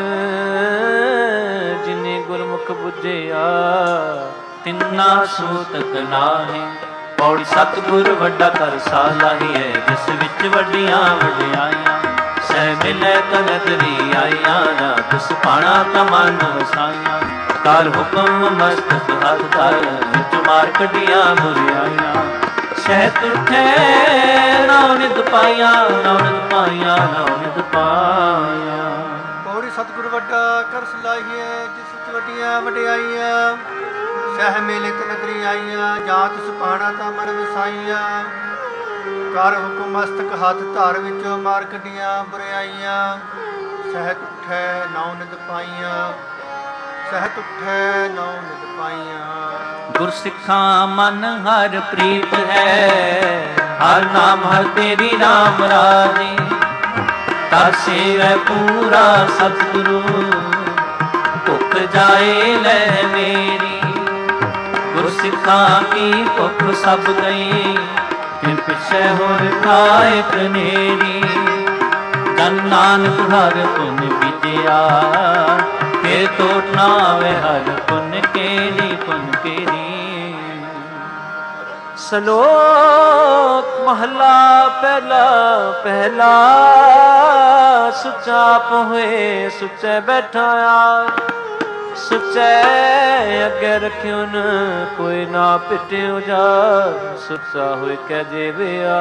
ਜਿਨੇ ਗੁਰਮੁਖ ਬੁਝਿਆ, ਤਿੰਨਾ ਸੂਤਕ ਨਾਹੀ। ਪੌੜੀ ਸਤਿਗੁਰ ਵੱਡਾ ਕਰ ਸਾਲਾਹੀਐ, ਜਿਸ ਵਿੱਚ ਵੱਡੀਆਂ ਵਡਿਆਈਆਂ। ਸਹਿ ਮਿਲੈ ਕਨਦਰੀ ਆਈਆਂ, ਨਾ ਤਿਸ ਪਾਣਾ ਕਮਨ ਵਸਾਈਆਂ। ਕਰ ਹੁਕਮ ਮਸਤਕ ਹੱਥ ਧਰ, ਵਿੱਚ ਮਾਰ ਕੱਢੀਆਂ ਬੁਰਿਆਈਆਂ। ਸਹਿਤ ਉਠੈ ਨਾਉ ਨਿਤ ਪਾਈਆਂ, ਨਾਉ ਨਿਤ ਪਾਈਆਂ, ਨਾਉ ਨਿਤ ਪਾਈਆਂ। ਪੌੜੀ ਸਤਿਗੁਰ ਵੱਡਾ ਕਰ ਸਲਾਹੀਏ, ਜਿਸ ਵਿੱਚ ਵੱਡੀਆਂ ਵਡਿਆਈਆਂ। ਸਹਿ ਮੇਲੇ ਤੇ ਨਗਰੀ ਆਈਆਂ, ਜਾਂ ਤਿਸ ਪਾਣਾ ਤਾਂ ਮਨ ਵਸਾਈਆਂ। ਕਰ ਹੁਕਮ ਮਸਤਕ ਹੱਥ ਧਰ ਵਿੱਚੋਂ ਮਾਰ ਕੱਢੀਆਂ ਬੁਰਾਈਆਂ। ਸਹਿਤ ਉੱਠੈ ਨੌ ਨਿਦ ਪਾਈਆਂ, ਸਹਿਤ ਉੱਠੈ ਨੌ ਨਿਦ ਪਾਈਆਂ। ਗੁਰਸਿੱਖਾਂ ਮਨ ਹਰ ਪ੍ਰੀਤ ਹੈ, ਹਰ ਨਾਮ ਹਰ ਤੇਰੀ ਰਾਮ ਰਾਜੇ। ਤਰ ਸੇਵੈ ਪੂਰਾ ਸਤਿਗੁਰੂ, ਭੁੱਖ ਜਾਏ ਲੈ ਮੇਰੀ। ਗੁਰਸਿੱਖਾਂ ਕੀ ਭੁੱਖ ਸਭ ਗਈ, ਫਿਰ ਪਿਛੈ ਹੋਰ ਖਾਏ ਕਨੇਰੀ। ਜਨ ਨਾਨਕ ਹਰ ਪੁਨ ਵਿਦਿਆ, ਫਿਰ ਤੋਟ ਨਾ ਆਵੇ ਹਰ ਪੁਨ ਕੇਰੀ ਪੁਨ ਕੇਰੀ। ਸ਼ਲੋਕ ਮਹਲਾ ਪਹਿਲਾ ਪਹਿਲਾ। ਸੁੱਚਾ ਆਪ ਹੋਏ ਸੁੱਚੇ ਬੈਠਾਇਆ, ਸੁੱਚੇ ਅੱਗੇ ਰਖਿਓ ਨ ਕੋਈ ਨਾ ਪਿਟਿਓ ਜਾ। ਸੁੱਚਾ ਹੋਇ ਕਹਿ ਜੇਵਿਆ,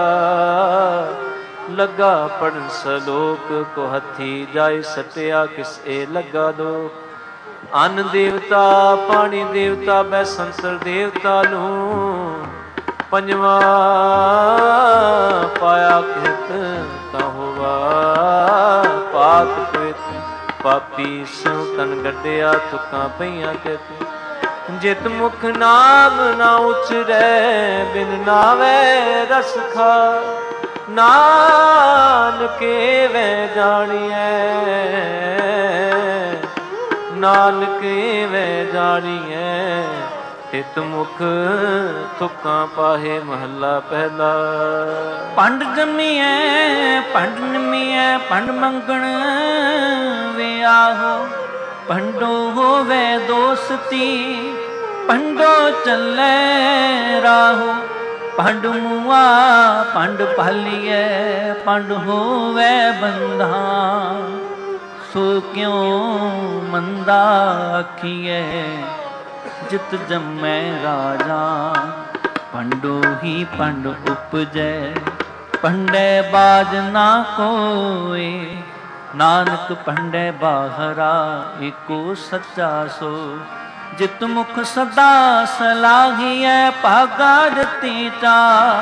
ਲੱਗਾ ਪੜਨ ਸ਼ਲੋਕ ਕੋ ਹੱਥੀ ਜਾਇ ਸਟਿਆ। ਕਿਸ ਇਹ ਲੱਗਾ ਦੋ ਅੰਨ ਦੇਵਤਾ ਪਾਣੀ ਦੇਵਤਾ ਬੈ ਸੰਸਰ ਦੇਵਤਾ ਨੂੰ। ਪੰਜਵਾ ਪਾਇਆ ਕਿਤ ਤਾ ਹੋਵਾ, ਪਾਕ ਪਵਿੱਤ ਪਾਪੀ ਸੋ ਤਨ ਗੱਡਿਆ। ਤੁਕਾਂ ਪਈਆਂ ਕਿਤ ਜਿਤ ਮੁਖ ਨਾਮ ਨਾ ਉਚਰੈ, ਬਿਨ ਨਾਵੇ ਰਸ ਖਾ। ਨਾਨਕੇ ਵੈ ਜਾਣੀਐ, ਨਾਨਕੇ ਵੈ ਜਾਣੀਐ। ਤਿਤ ਮੁਖ ਤੁਕਾਂ ਪਾਹੇ ਮਹੱਲਾ ਪਹਿਲਾ। ਪੰਡ ਜੰਮੀਐ ਪੰਡ ਨਿਮੀਐ, ਪੰਡ ਮੰਗਣ ਵਿਆਹੋ। ਪੰਡੋ ਹੋਵੇ ਦੋਸਤੀ, ਪੰਡੋ ਚੱਲੇ ਰਾਹੋ। ਪੰਡ ਮੁਆ ਪੰਡ ਭਾਲੀਐ, ਪੰਡ ਹੋਵੇ ਬੰਧਾ। ਸੋ ਕਿਉ ਮੰਦਾ ਆਖੀਐ, ਜਿਤ ਜੰਮੈ ਰਾਜਾ। ਪੰਡੋ ਹੀ ਪੰਡ ਉਪਜੈ, ਪੰਡੈ ਬਾਜ ਨਾ ਕੋਇ। ਨਾਨਕ ਪੰਡੈ ਬਾਹਰਾ, ਏਕੋ ਸੱਚਾ ਸੋ। ਜਿਤ ਮੁਖ ਸਦਾ ਸਲਾਹੀਐ, ਭਾਗਾ ਜਤੀ ਚਾ।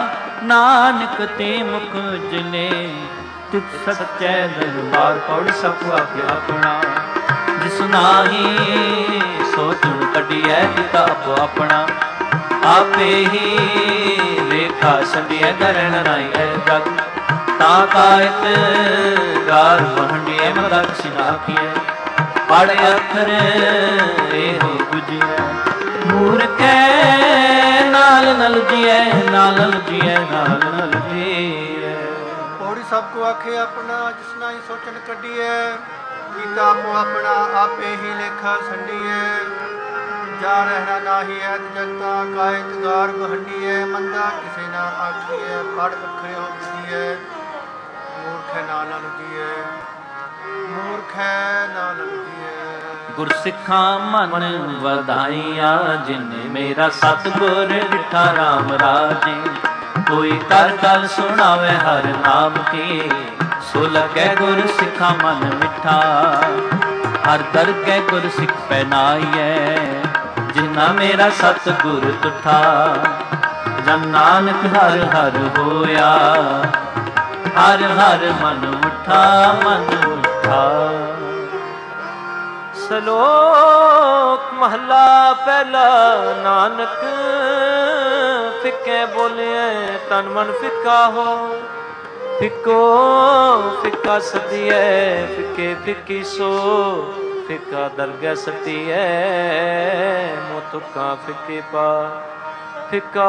ਨਾਨਕ ਤੇ ਮੁਖ ਜਲੇ, ਤਿਤ ਸੱਚੈ ਦਰਬਾਰ। ਪੌੜੀ ਸਭ ਆਖਿ ਆਪਣਾ, ਜਿਸ ਨਾਹੀ ਸੋ ਤੁਣ ਕੱਢੀਐ। ਜਿਤਾ ਆਪੋ ਆਪਣਾ, ਆਪੇ ਹੀ ਲੇਖਾ ਸੰਧਿਐ। ਕਰਣ ਨਾਈਐ ਜਗ ਤਾ ਕਾਇਤ, ਗਾਰ ਵਹੰਡੀਐ ਮਦਾ ਕਿਸੀ ਨਾ ਆਖੀਐ। ਪੜ੍ਹ ਅੱਖਰ ਇਹੋ ਬੁਝੀਐ, ਮੂਰਖੈ ਨਾਲ ਨਲ ਜੀਐ। ਨਾਲ ਨਲ ਜੀਐ, ਨਾਲ ਨਲ ਜੀਐ। ਪੌੜੀ ਸਭ ਕੋ ਆਖੇ ਆਪਣਾ, ਜਿਸ ਨਾ ਹੀ ਸੋਚਣ ਕੱਢੀਐ। ਕੀਤਾ ਆਪੋ ਆਪਣਾ, ਆਪੇ ਹੀ ਲੇਖਾ ਸੰਡੀਐ। ਜਾ ਰਹਿਣਾ ਨਾਹੀ ਐਤ ਜਗਤਾ, ਕਾਇਤ ਗਾਰ ਬਹੰਡੀਐ। ਮੰਦਾ ਕਿਸੇ ਨਾ ਆਖੀਐ, ਪੜ੍ਹ ਅੱਖਰਿਓ ਬੁਝੀਐ। ਮੂਰਖੈ ਨਾਲ ਨਲ ਜੀਐ, ਮੂਰਖੈ ਨਾਲ ਨਲ ਜੀਐ। ਗੁਰਸਿੱਖਾਂ ਮਨ ਵਧਾਈਆਂ, ਜਿਨੇ ਮੇਰਾ ਸਤਿਗੁਰ ਡਿਠਾ ਰਾਮ ਰਾਜੇ। ਕੋਈ ਕਰ ਗੱਲ ਸੁਣਾਵੇ ਹਰ ਨਾਮ ਕੀ, ਸੋ ਲਗੈ ਗੁਰ ਸਿੱਖਾ ਮਨ ਮਿੱਠਾ। ਹਰ ਦਰਗਹਿ ਗੁਰ ਸਿੱਖ ਪਹਿਨਾਈਐ, ਜਿਨਾ ਮੇਰਾ ਸਤਿਗੁਰ ਤੁਠਾ। ਜਨ ਨਾਨਕ ਹਰ ਹਰ ਹੋਇਆ, ਹਰ ਹਰ ਮਨ ਮੁਠਾ ਮਨ ਮੁਠਾ। ਸ਼ਲੋਕ ਮਹਲਾ ਪਹਿਲਾ। ਨਾਨਕ ਫਿੱਕੇ ਬੋਲਿਐ, ਤਨ ਮਨ ਫਿੱਕਾ ਹੋ। ਫਿੱਕੋ ਫਿੱਕਾ ਸਤੀਐ, ਫਿੱਕੇ ਫਿੱਕੀ ਸੋ। ਫਿੱਕਾ ਦਰਗਹਿ ਸਤੀਐ, ਮੋ ਤੁਕਾਂ ਫਿੱਕੇ ਪਾ। ਫਿੱਕਾ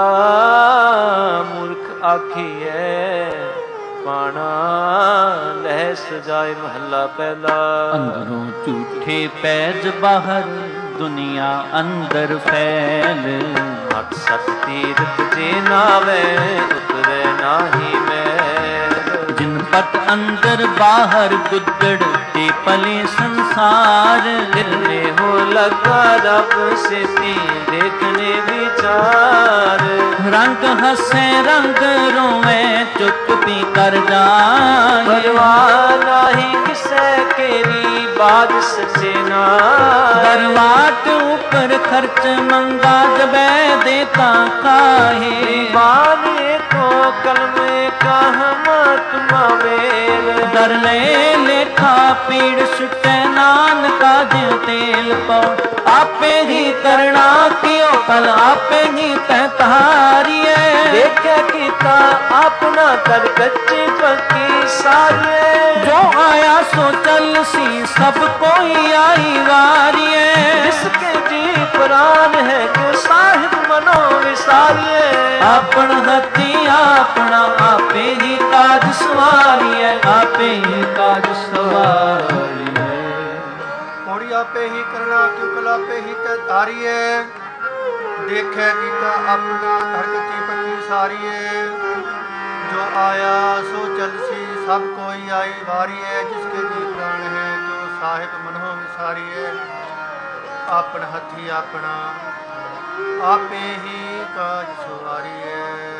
ਮੂਰਖ ਆਖੀਐ, ਪਾਣਾ ਲਹਿ ਸਜਾਏ ਮਹੱਲਾ ਪਹਿਲਾ। ਅੰਦਰੋਂ ਝੂਠੇ ਪੈਜ ਬਾਹਰ, ਦੁਨੀਆ ਅੰਦਰ ਫੈਲ। ਹੱਥ ਸਤ ਤੀਰਥ ਜੇ ਨਾਵੇ, ਉਤਰੈ ਨਾਹੀ ਮੈਲ। ਜਿਨ ਪਟ ਅੰਦਰ ਬਾਹਰ ਗੁੱਦੜ, ਤੇ पले संसार गिरने हो लगा रब से देखने विचार रंग हंसे रंग रोवे चुप भी कर जाए परवाह नाही किसे केरी बात सचे ना दरवाट ऊपर खर्च मंगा जबे देता काहे बाने को कलमे का तुमा मेल दर ले लेखा पीड़ सुटे नानका जिव तेल पाओ आपे ही करना क्यों कल आपे ही तहारिए देखा कीता अपना कर कच्ची पक्की सारिए जो आया सो चल सी सब कोई आई वारिए जिसके जी प्राण है क्यों साहिब मनो विसारिए अपन हथी अपना आपे ही काज सवारिए आपे ही काज सवारिए पौड़ी आपे ही करना क्यों कल आपे ही तारिए देखे गीता अपना घर कच्ची पक्की सारिए जो आया सो चल सी सब कोई आई वारिए जिसके जी प्राण है क्यों साहिब मनो विसारिए अपन हथी अपना आपे ही काज सवारिए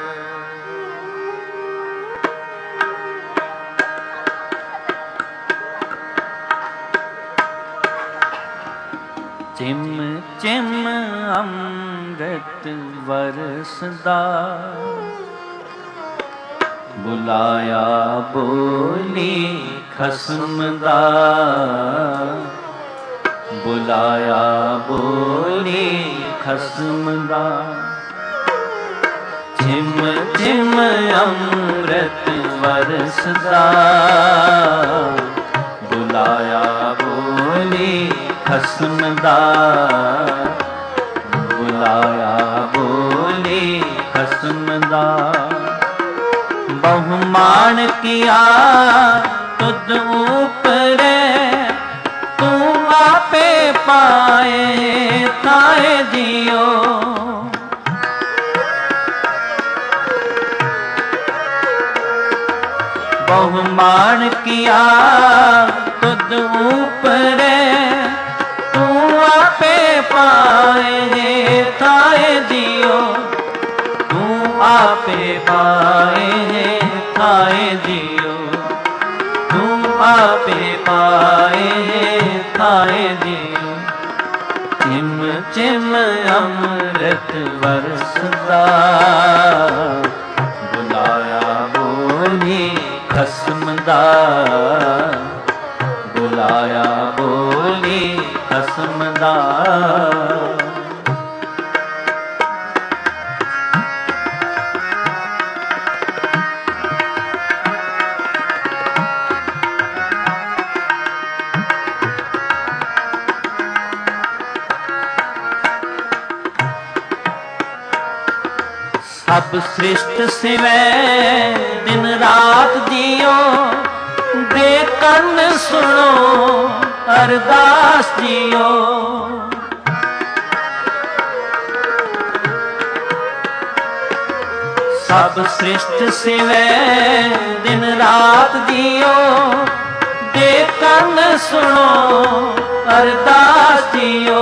चिम चिम अमृत बरसदा बुलाया बोली खसम दा बुलाया बोली खसम दा चिम चिम अमृत बरसदा बुलाया बोली खसम दा बुलाया बोली खसम दा बहुमान किया तुझ ऊपर तू आपे पाए ताए जियो बहुमान किया तुझ ऊपर तू आपे पाए ताए जियो तू आपे पाए थाए जियो तू आपे पाए थाए जियो चिम चिम अमृत बरसदा बुलाया बोली खसम दा बुलाया बोली खसम दा सब सृष्ट सिवै दिन रात जियो दे कन सुनो अरदास जियो सब सृष्ट सिवै दिन रात जियो दे कन सुनो अरदास जियो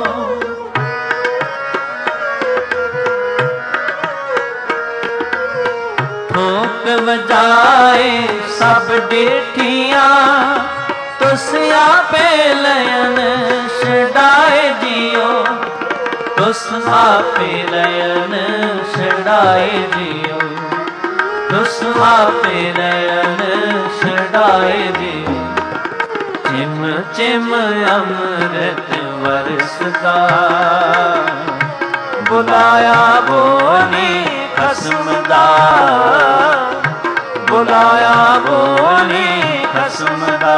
ठोक बजाए सब डेठियां तुस आपे लयन छड़ाए जियो तुस आपे लयन छड़ाए जियो तुस आपे लयन छड़ाए जियो चिम चिम अमृत बरसदा बुलाया बोली खसम दा बुलाया बोली खसम दा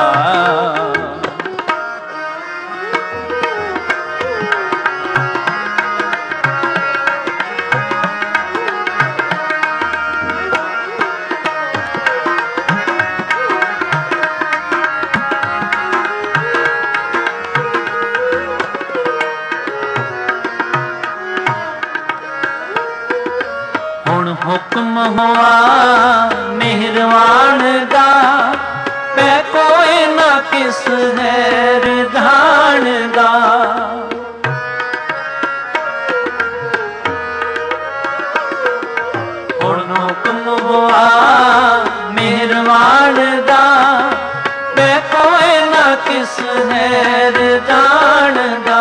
हुक्म हुआ मेहरबान दा ਪੈ ਕੋਈ ਨਾ ਕਿਸ ਹੈਰ ਜਾਣਦਾ। ਹੁਣ ਹੁਕਮ ਹੋਆ ਮਿਹਰਬਾਨ ਦਾ, ਪੈ ਕੋਈ ਨਾ ਕਿਸ ਹੈਰ ਜਾਣਦਾ।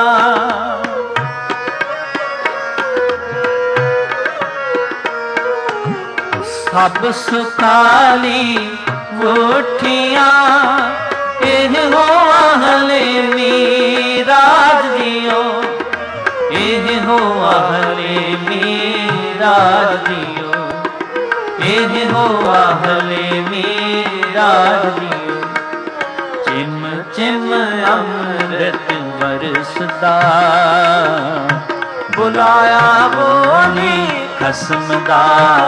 ਸਭ ਸੁਖਾਲੀ ਵੋਠੀਆਂ ਇਹੋ ਆਹਲੇ ਮੀਰਾਜ ਦਿਓ, ਇਹੋ ਆਹਲੇ ਮੀਰਾਜ ਦਿਓ, ਇਹੋ ਆਹਲੇ ਮੀਰਾਜ ਦਿਓ। ਚਿਮ ਚਿਮ ਅੰਮ੍ਰਿਤ ਵਰਸਦਾ, ਬੁਲਾਇਆ ਬੋਲੀ ਖਸਮ ਦਾ,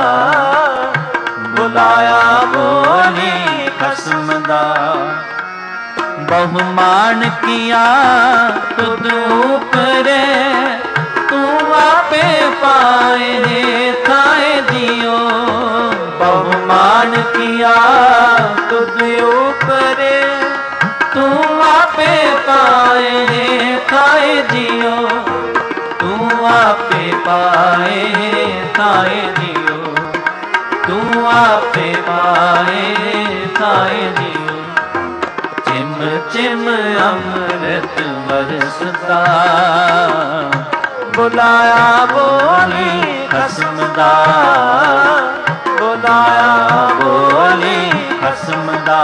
ਬੁਲਾਇਆ ਬੋਲੀ ਖਸਮ ਦਾ। ਬਹੁਮਾਨ ਕੀਆ ਤੁਧ ਉਪਰੇ, ਤੂੰ ਆਪੇ ਪਾਏ ਥਾਏ ਦਿਓ। ਬਹੁਮਾਨ ਕੀਆ ਤੁਧ ਉਪਰੇ, ਤੂੰ ਆਪੇ ਪਾਏ ਥਾਏ ਦਿਓ। ਤੂੰ ਆਪੇ ਪਾਏ ਥਾਏ ਦਿਓ, ਤੂੰ ਆਪੇ ਪਾਏ ਥਾਏ ਦਿਓ। ਚਿਮ ਚਿਮ ਅੰਮ੍ਰਿਤ ਵਰਸਦਾ, ਬੁਲਾਇਆ ਬੋਲੀ ਖਸਮ ਦਾ, ਬੁਲਾਇਆ ਬੋਲੀ ਖਸਮ ਦਾ।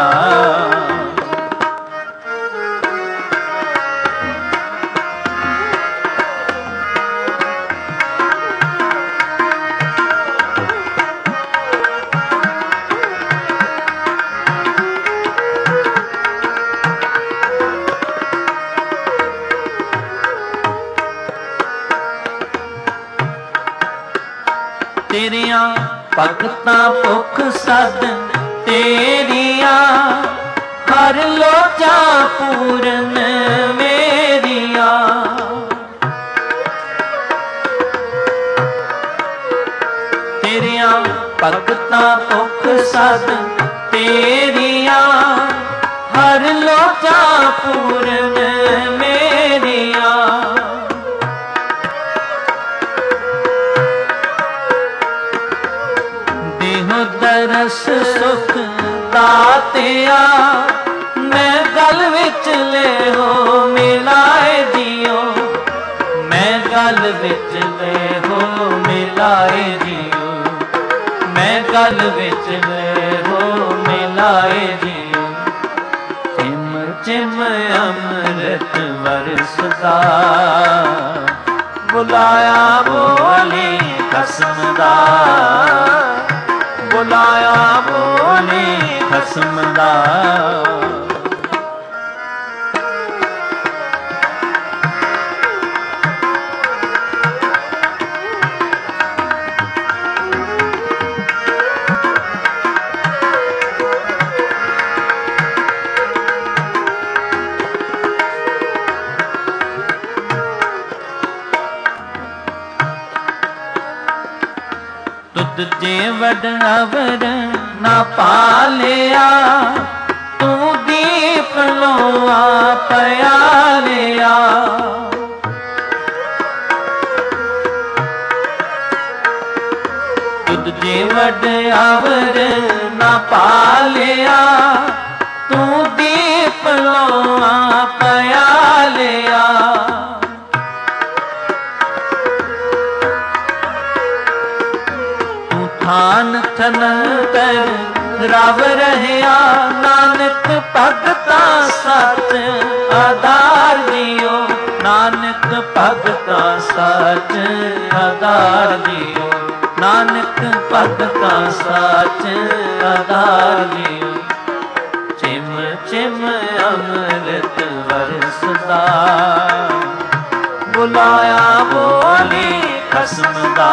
ਤੇਰੀਆਂ ਭਗਤਾਂ ਭੁੱਖ ਸਦ ਤੇਰੀਆਂ, ਹਰ ਲੋਚਾ ਪੂਰਨ ਮੇਰੀਆਂ। ਤੇਰੀਆਂ ਭਗਤਾਂ ਭੁੱਖ ਸਦ ਤੇਰੀਆਂ, ਹਰ ਲੋਚਾ ਪੂਰਨ ਮੇਰੀਆਂ। ਦਰਸ ਸੁਖ ਦਾਤਿਆ, ਮੈਂ ਗਲ ਵਿੱਚ ਲੈ ਹੋ ਮਿਲਾਏ ਦਿਓ। ਮੈਂ ਗਲ ਵਿੱਚ ਲੈ ਹੋ ਮਿਲਾਏ ਦਿਓ, ਮੈਂ ਗਲ ਵਿੱਚ ਲੈ ਹੋ ਮਿਲਾਏ ਦਿਓ। ਚਿਮ ਚਿਮ ਅੰਮ੍ਰਿਤ ਵਰਸਦਾ, ਬੁਲਾਇਆ ਬੋਲੀ ਖਸਮ ਦਾ, ਬੁਲਾਇਆ ਬੋਲੀ ਖਸਮ ਦਾ। ਤੁਧ ਜੇ ਵਡ ਅਵਰ ਨਾ ਪਾਲਿਆ, ਤੂੰ ਦੀਪ ਲੋਆ ਪਿਆਲਿਆ। ਤੁਧ ਜੇ ਵਡ ਅਵਰ ਨਾ ਪਾਲਿਆ, ਤੂੰ ਦੀਪ ਲੋਆ ਪਿਆਲਿਆ। ਥਾਨ ਥਨੰਤਰ ਰਵ ਰਹਿਆ, ਨਾਨਕ ਭਗਤਾਂ ਸੱਚ ਆਧਾਰ ਦਿਓ। ਨਾਨਕ ਭਗਤਾਂ ਸੱਚ ਆਧਾਰ ਦਿਓ, ਨਾਨਕ ਭਗਤਾਂ ਸੱਚ ਆਧਾਰ ਦਿਓ। ਚਿਮ ਚਿਮ ਅੰਮ੍ਰਿਤ ਵਰਸਦਾ, ਬੁਲਾਇਆ ਬੋਲੀ ਖਸਮ ਦਾ,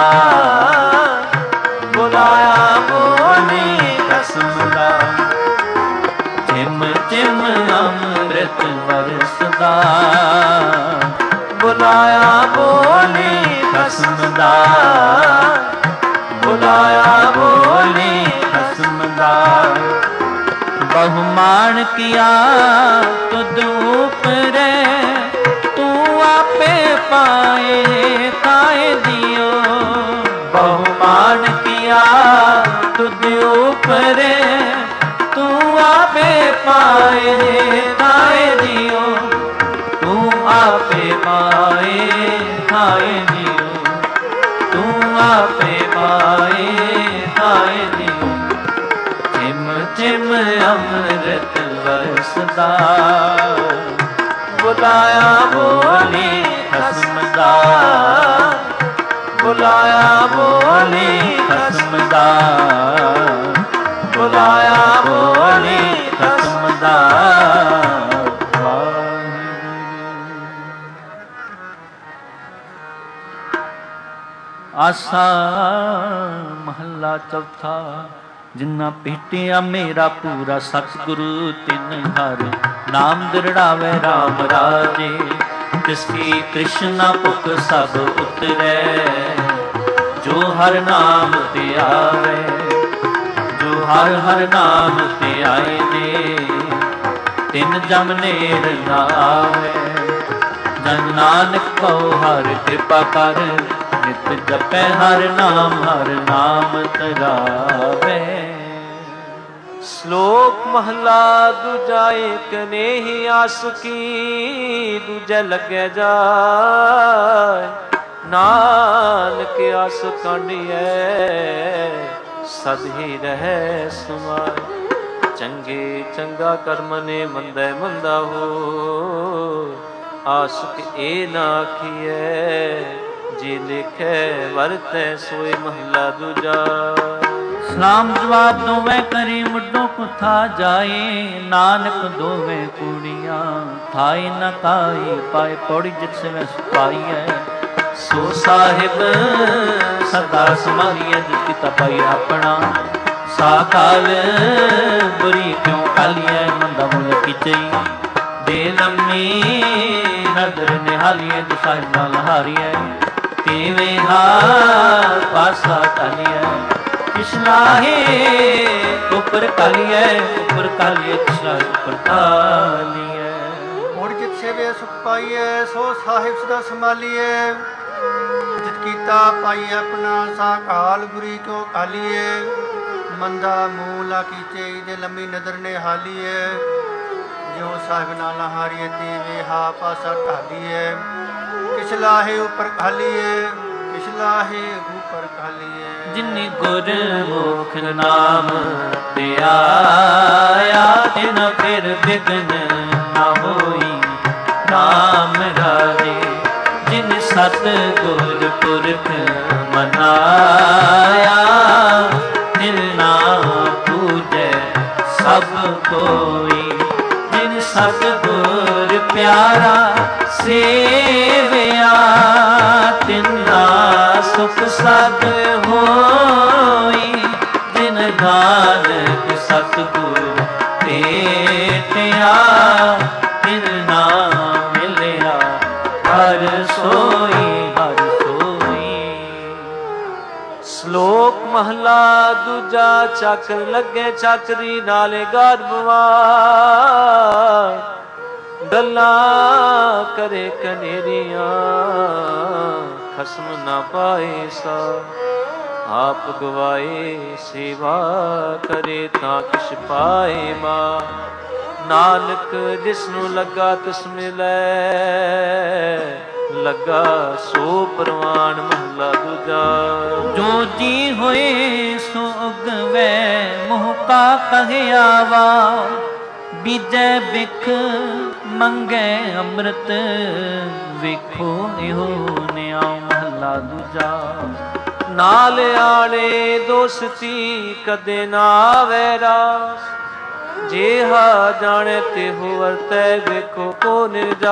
ਬੁਲਾਇਆ ਬੋਲੀ ਖਸਮ ਦਾ। ਚਿਮ ਚਿਮ ਅੰਮ੍ਰਿਤ ਵਰਸਦਾ, ਬੁਲਾਇਆ ਬੋਲੀ ਖਸਮ ਦਾ, ਬੁਲਾਇਆ ਬੋਲੀ ਖਸਮ ਦਾ। ਬਹੁਮਾਨ ਕੀਆ ਤੁਧ ਉਪਰੇ, ਤੂੰ ਆਪੇ ਪਾਏ ਕਾਇ ਦਿਓ। ਬਹੁਮਾਨ ਕੀਆ ਤੁਧ ਉਪਰੇ, ਤੂੰ ਆਪੇ ਪਾਏ ਕਾਇ ਦਿਓ। ਤੂੰ ਆਪੇ ਪਾਏ ਕਾਇ ਦਿਓ, ਤੂੰ ਆਪੇ ਪਾਏ ਕਾਇ ਦਿਓ। ਚਿਮ ਚਿਮ ਅੰਮ੍ਰਿਤ ਵਰਸਦਾ, ਬੁਲਾਇਆ ਬੋਲੇ ਖਸਮ ਦਾ, ਬੁਲਾਇਆ ਬੋਲੇ ਖਸਮ ਦਾ, ਬੁਲਾਇਆ ਬੋਲੇ ਖਸਮ ਦਾ। ਆਸਾ ਮਹੱਲਾ ਚੌਥਾ। ਜਿਨ੍ਹਾਂ ਭੇਟਿਆ ਮੇਰਾ ਪੂਰਾ ਸਤਿਗੁਰੂ, ਤਿਨ ਹਰ ਨਾਮ ਦਿਰੜਾਵੇ ਰਾਮ ਰਾਜੇ। ਤਿਸ ਕੀ ਤ੍ਰਿਸ਼ਨਾ ਭੁਖ ਸਭ ਉਤਰੈ, ਜੋ ਹਰ ਨਾਮ ਤੇ ਆਵੇ, ਜੋ ਹਰ ਹਰ ਨਾਮ ਤੇ ਆਏ ਜੇ। ਤਿਨ ਜਮ ਨੇੜ ਨਾ ਆਵੇ, ਜਨ ਨਾਨਕ ਕਉ ਹਰ ਕਿਰਪਾ ਕਰ। ਨਿਤ ਜਪੈ ਹਰ ਨਾਮ ਤਰਾਵੇ। ਸ਼ਲੋਕ ਮਹਲਾ ਦੂਜਾ। ਏਕ ਨੇਹੀ ਆਸਕੀ, ਦੂਜੇ ਲੱਗੈ ਜਾਇ। ਨਾਨਕ ਆਸ ਕਾਂਢੀਐ, ਸਦ ਹੀ ਰਹਿ ਸਮਾਇ। ਚੰਗੇ ਚੰਗਾ ਕਰਮ ਨੇ ਮੰਦੈ ਮੰਦਾ ਹੋ, ਆਸਕ ਇਹ ਨਾ ਆਖੀਐ। ਜੇ ਲਿਖੈ ਵਰਤੈ ਸੋਇ ਮਹਲਾ ਦੂਜਾ। ਸਲਾਮ ਜਵਾਬ ਦੋਵੇਂ ਕਰੀ ਮੁੱਢੋਂ ਕੁਥਾ ਜਾਏ। ਨਾਨਕ ਦੋਵੇਂ ਕੁੜੀਆਂ ਥਾਈ ਨ ਕਾਈ ਪਾਏ। ਪੌੜੀ ਜਿਤ ਸਵੈ ਸੁਪਾਈਐ, ਸੋ ਸਾਹਿਬ ਸਦਾ ਸਮਾਲੀਐ। ਜਿਤ ਕੀਤਾ ਪਾਈ ਆਪਣਾ, ਸਾਕਾਲ ਬੁਰੀ ਕਿਉ ਕਾਲੀਐ। ਮੰਦਾ ਮੁਲ ਕੀਚਈ ਦੇ ਲੰਮੀ, ਨਦਰ ਨਿਹਾਲੀਐ। ਜੋ ਸਾਹਿਬ ਨਾਲ ਹਾਰੀਐ, ਤੇਵੇਂ ਹਾਰ ਪਾਸਾ ਕਾਲੀਐ। ਕਿਸ ਲਾਹੇ ਉਪਰ ਕਾਲੀਐ, ਉਪਰ ਕਾਲੀਐ। ਕਿਸ ਲਾਹੇ ਉਪਰ ਕਾਲੀਐ। ਮੁੜ ਜਿਤ ਸੇਵੇ ਸੁਖ ਪਾਈਐ, ਸੋ ਸਾਹਿਬ ਸਦਾ ਸੰਭਾਲੀਐ। ਜਿਤ ਕੀਤਾ ਪਾਈ ਆਪਣਾ, ਸਾਕਾਲ ਬੁਰੀ ਕਿਉ ਕਾਲੀਐ। ਮੰਦਾ ਮੂਲਾ ਕੀਚੇ ਦੇ ਲੰਮੀ ਨਦਰ ਨੇ ਹਾਲੀਐ। ਜਿਉ ਸਾਹਿਬ ਨਾਲ ਹਾਰੀਐ, ਤੇਵੇਂ ਹਾ ਪਾਸਾ ਢਾਲੀਐ। ਕਿਸ ਲਾਹੇ ਉਪਰ ਖਾਲੀਏ, ਕਿਸ ਲਾਹੇ ਉਪਰ ਖਾਲੀਏ। ਜਿਨਿ ਗੁਰਮੁਖ ਨਾਮ ਤੇ ਆਇਆ, ਤਿਨ ਫਿਰ ਬਿਗਨ ਨਾ ਹੋਈ ਨਾਮ ਰਾਜੇ। ਜਿਨ ਸਤ ਗੁਰ ਪੁਰਖ ਮਨਾਇਆ, ਤਿਨ ਨਾਮ ਪੂਜੈ ਸਭ ਕੋਈ। ਜਿਨ ਸਤ ਗੁਰ ਪਿਆਰਾ ਸੇਵਿਆ, ਤਿਨਾ ਸੁਖ ਸਦ ਹੋਈ। ਜਿਨ ਨਾਨਕ ਸਤਿਗੁਰ ਭੇਟਿਆ, ਤਿਨ ਨਾਮ ਮਿਲਿਆ ਹਰ ਸੋਈ, ਹਰ ਸੋਈ। ਸ਼ਲੋਕ ਮਹਲਾ ਦੂਜਾ। ਚਾਕਰ ਲੱਗੇ ਚਾਕਰੀ, ਨਾਲੇ ਗਰਭਵਾ। ਗੱਲਾਂ ਕਰੇ ਕਨੇਰੀਆਂ, ਖਸਮ ਨਾ ਪਾਏ ਸਾ। ਆਪ ਗਵਾਏ ਸੇਵਾ ਕਰੇ, ਤਾਂ ਕਿਛ ਪਾਏ ਮਾ। ਨਾਨਕ ਜਿਸਨੂੰ ਲੱਗਾ ਤਿਸ ਮਿਲੈ, ਲੱਗਾ ਸੋ ਪ੍ਰਵਾਨ ਮਹਲਾ ਦੂਜਾ। ਜੋ ਜੀ ਹੋਏ ਸੋ ਉਗਵੈ, ਮੋਹ ਕਾ ਕਹਿਆ ਵਾ। ਬੀਜੈ ਬਿਖ ਮੰਗੈ ਅੰਮ੍ਰਿਤ, ਵੇਖੋ ਇਹੋ ਨਿਆਉ ਮਹਲਾ ਦੂਜਾ। ਨਾਲ ਆਣੇ ਦੋਸਤੀ, ਕਦੇ ਨਾ ਆਵੈ ਰਾਸ। ਜੇਹਾ ਜਾਣੈ ਤਿਹੁ ਵਰਤੈ, ਵੇਖੋ ਕੋ ਨਿਰਜਾਸ।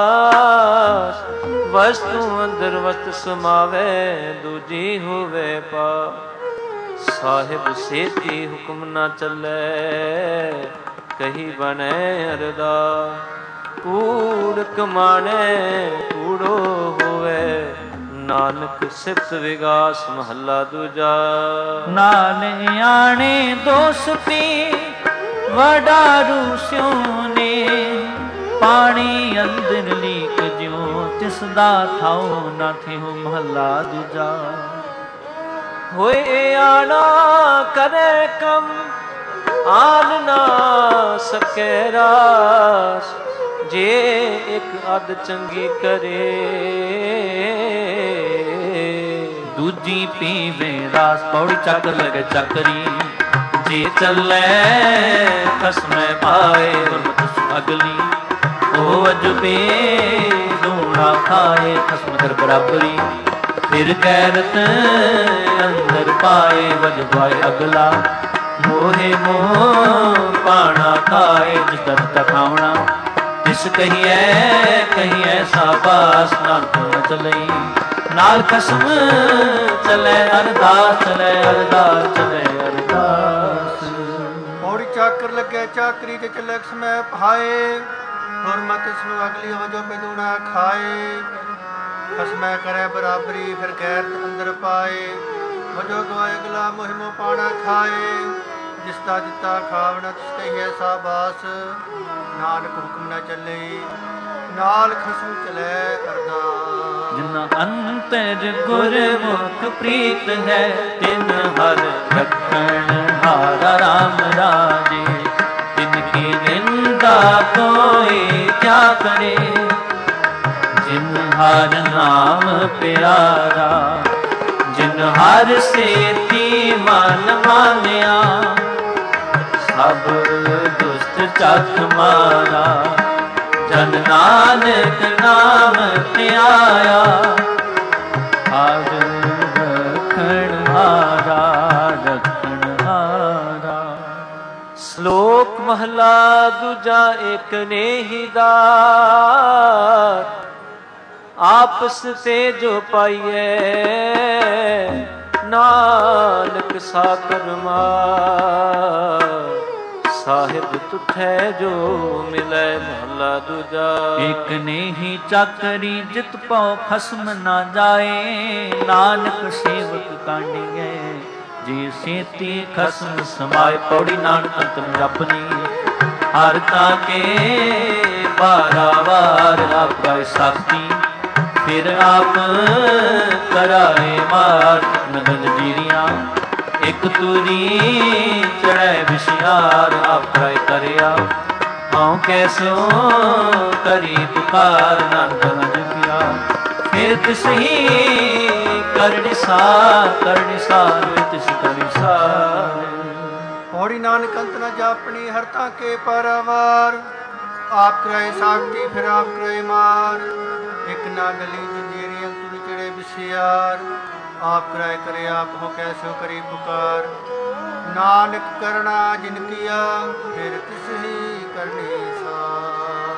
ਵਸਤੂ ਅੰਦਰ ਵਸਤ ਸਮਾਵੈ, ਦੂਜੀ ਹੋਵੇ ਪਾ। ਸਾਹਿਬ ਸੇਤੀ ਹੁਕਮ ਨਾ ਚੱਲੈ, ਕਹੀ ਬਣੈ ਅਰਦਾ। ਕੂੜ ਕਮਾਣੈ ਕੂੜੋ ਹੋਵੇ, ਨਾਨਕ ਸਿਫਤ ਵਿਗਾਸ ਮਹੱਲਾ ਦੂਜਾ। ਨਾਲ ਆਣੇ ਦੋਸਤੀ, ਵਡਾਰੂ ਸਿਉ ਨੇ ਪਾਣੀ ਅੰਦਰ ਲੀਕ ਜਿਉ ਤਿਸ ਦਾ ਥਾਉ ਨਾ ਥਿਉ ਮਹੱਲਾ ਦੂਜਾ। ਹੋਏ ਆਣਾ ਕਰੇ ਕਮ ਆਨ ਨਾ ਸਕੈ ਰਾਸ, ਜੇ ਇੱਕ ਅੱਧ ਚੰਗੀ ਕਰੇ ਦੂਜੀ ਪੀਵੇ ਰਾਸ। ਪੌੜੀ ਚੱਕ ਲਗੇ ਚੱਕਰੀ ਜੇ ਚੱਲੇ ਖਸਮੈ ਪਾਏ ਗੁਰਮਤਿ ਅਗਲੀ ਉਹ ਅਜਬੇ ਦੂਣਾ ਖਾਏ ਖਸਮ ਕਰ ਬਰਾਬਰੀ ਫਿਰ ਗੈਰਤ ਅੰਦਰ ਪਾਏ ਵਜਵਾਏ ਅਗਲਾ ਮੋਹੇ ਮੋਹ ਪਾਣਾ ਖਾਏ ਜਿਸ ਦਰ ਖਾਵਣਾ ਜਿਸ ਕਹੀਐ ਸਾਬਾਸ ਨਾਨਕ ਨ ਚਲਈ ਨਾਲ ਖਸਮ ਚਲੇ ਅਰਦਾਸ ਚਲੇ ਅਰਦਾਸ ਚਲੇ ਅਰਦਾਸ। ਪੌੜੀ ਚਾਕਰ ਲੱਗੇ ਚਾਕਰੀ ਤੇ ਚੱਲੇ ਸਮੈ ਭਾਏ ਗੁਰਮਤਿ ਇਸ ਨੂੰ ਅਗਲੀ ਹੋ ਜੋ ਪੈਦੂਣਾ ਖਾਏ ਖਸਮੈ ਕਰੇ ਬਰਾਬਰੀ ਫਿਰ ਗੈਰਤ ਅੰਦਰ ਪਾਏ ਵਜੋ ਗਵਾਏ ਅਗਲਾ ਮੁਹਿਮੋ ਪਾਣਾ ਖਾਏ ਜਿਸ ਦਾ ਦਿੱਤਾ ਖਾਵਣਾ ਤਿਸ ਕਹੀਏ ਸਾਬਾਸ ਨਾਨਕ ਹੁਕਮ ਨਾ ਚੱਲੇ ਨਾਲ ਖਸਮ ਚਲੇ ਅਰਦਾਸ। ਜਿਨ ਅੰਤਰ ਗੁਰਮੁਖ ਪ੍ਰੀਤ ਹੈ ਤਿਨ ਹਰ ਰਖਣ ਹਾਰਾ ਰਾਮ ਰਾਜੇ ਤਿਨ ਕੀ ਨਿੰਦਾ ਕੋਈ ਕਿਆ ਕਰੇ ਜਿਨ ਹਰ ਨਾਮ ਪਿਆਰਾ ਜਿਨ ਹਰ ਸੇਤੀ ਮਨ ਮਾਨਿਆ ਸਭ ਦੁਸ਼ਟ ਚੱਕ ਮਾਰਾ ਜਨ ਨਾਨਕ ਨਾਮ ਧਿਆਇਆ ਹਰ ਰਖਣ ਹਾਰਾ ਰਖਣ ਹਾਰਾ। ਸ਼ਲੋਕ ਮਹਲਾ ਦੂਜਾ ਏਕ ਨੇਹੀ ਦਾਰ ਆਪਸ ਤੇ ਜੋ ਪਾਈਐ ਨਾਨਕ ਸਾਕਰ ਮਾਰ ਸਾਹਿਬ ਤੁਠੈ ਜੋ ਮਿਲੈ ਮਹਲਾ ਦੂਜਾ। ਇਕ ਨੇਹੀ ਚਾਕਰੀ ਜਿਤ ਪਉ ਖਸਮ ਨਾ ਜਾਏ ਨਾਨਕ ਸੇਵਕ ਕਾਂਡੀਐ ਜੇ ਸੇਤੀ ਖਸਮ ਸਮਾਏ। ਪੌੜੀ ਨਾਨਕ ਅੰਤਰ ਜਪਨੀ ਹਰ ਤਾਂ ਕੇ ਬਾਰਾਵਾਰ ਆਪੈ ਸਾਥੀ ਫਿਰ ਆਪ ਕਰਾਏ ਮਾਰ ਨਗਨ ਜੀਰੀਆਂ ਇਕ ਤੁਰੀ ਚੜੈ ਵਿਸ਼ਿਆਰ ਆਪੈ ਕਰਿਆ ਹਉ ਕੈਸੋ ਕਰੀ ਪੁਕਾਰ ਨਾਨਕ ਜਪਿਆ ਫਿਰ ਤਿਸਹੀ ਕਰਨਿ ਸਾਰ ਤਿਸ ਕਰਨਿ ਸਾਰ। ਪੌੜੀ ਨਾਨਕ ਅੰਤ ਨ ਜਾਪਣੀ ਹਰ ਤਾਂ ਕੇ ਪਾਰਾਵਾਰ ਆਪ ਕਰਾਏ ਸਾਖਤੀ ਫਿਰ ਆਪ ਕਰਾਏ ਮਾਰ ਇਕ ਨਾ ਗਲੀ ਜੰਜੀਰੀਆਂ ਤੁਰੀ ਚੜੇ ਵਿਸ਼ਿਆਰ ਆਪ ਕਰਾਏ ਕਰੇ ਆਪ ਹੋ ਕੈਸੋ ਕਰੀ ਪੁਕਾਰ ਨਾਨਕ ਕਰਣਾ ਜਿਨ ਕੀਆ ਫਿਰ ਤਿਸ ਹੀ ਕਰਨੀ ਸਾਰ।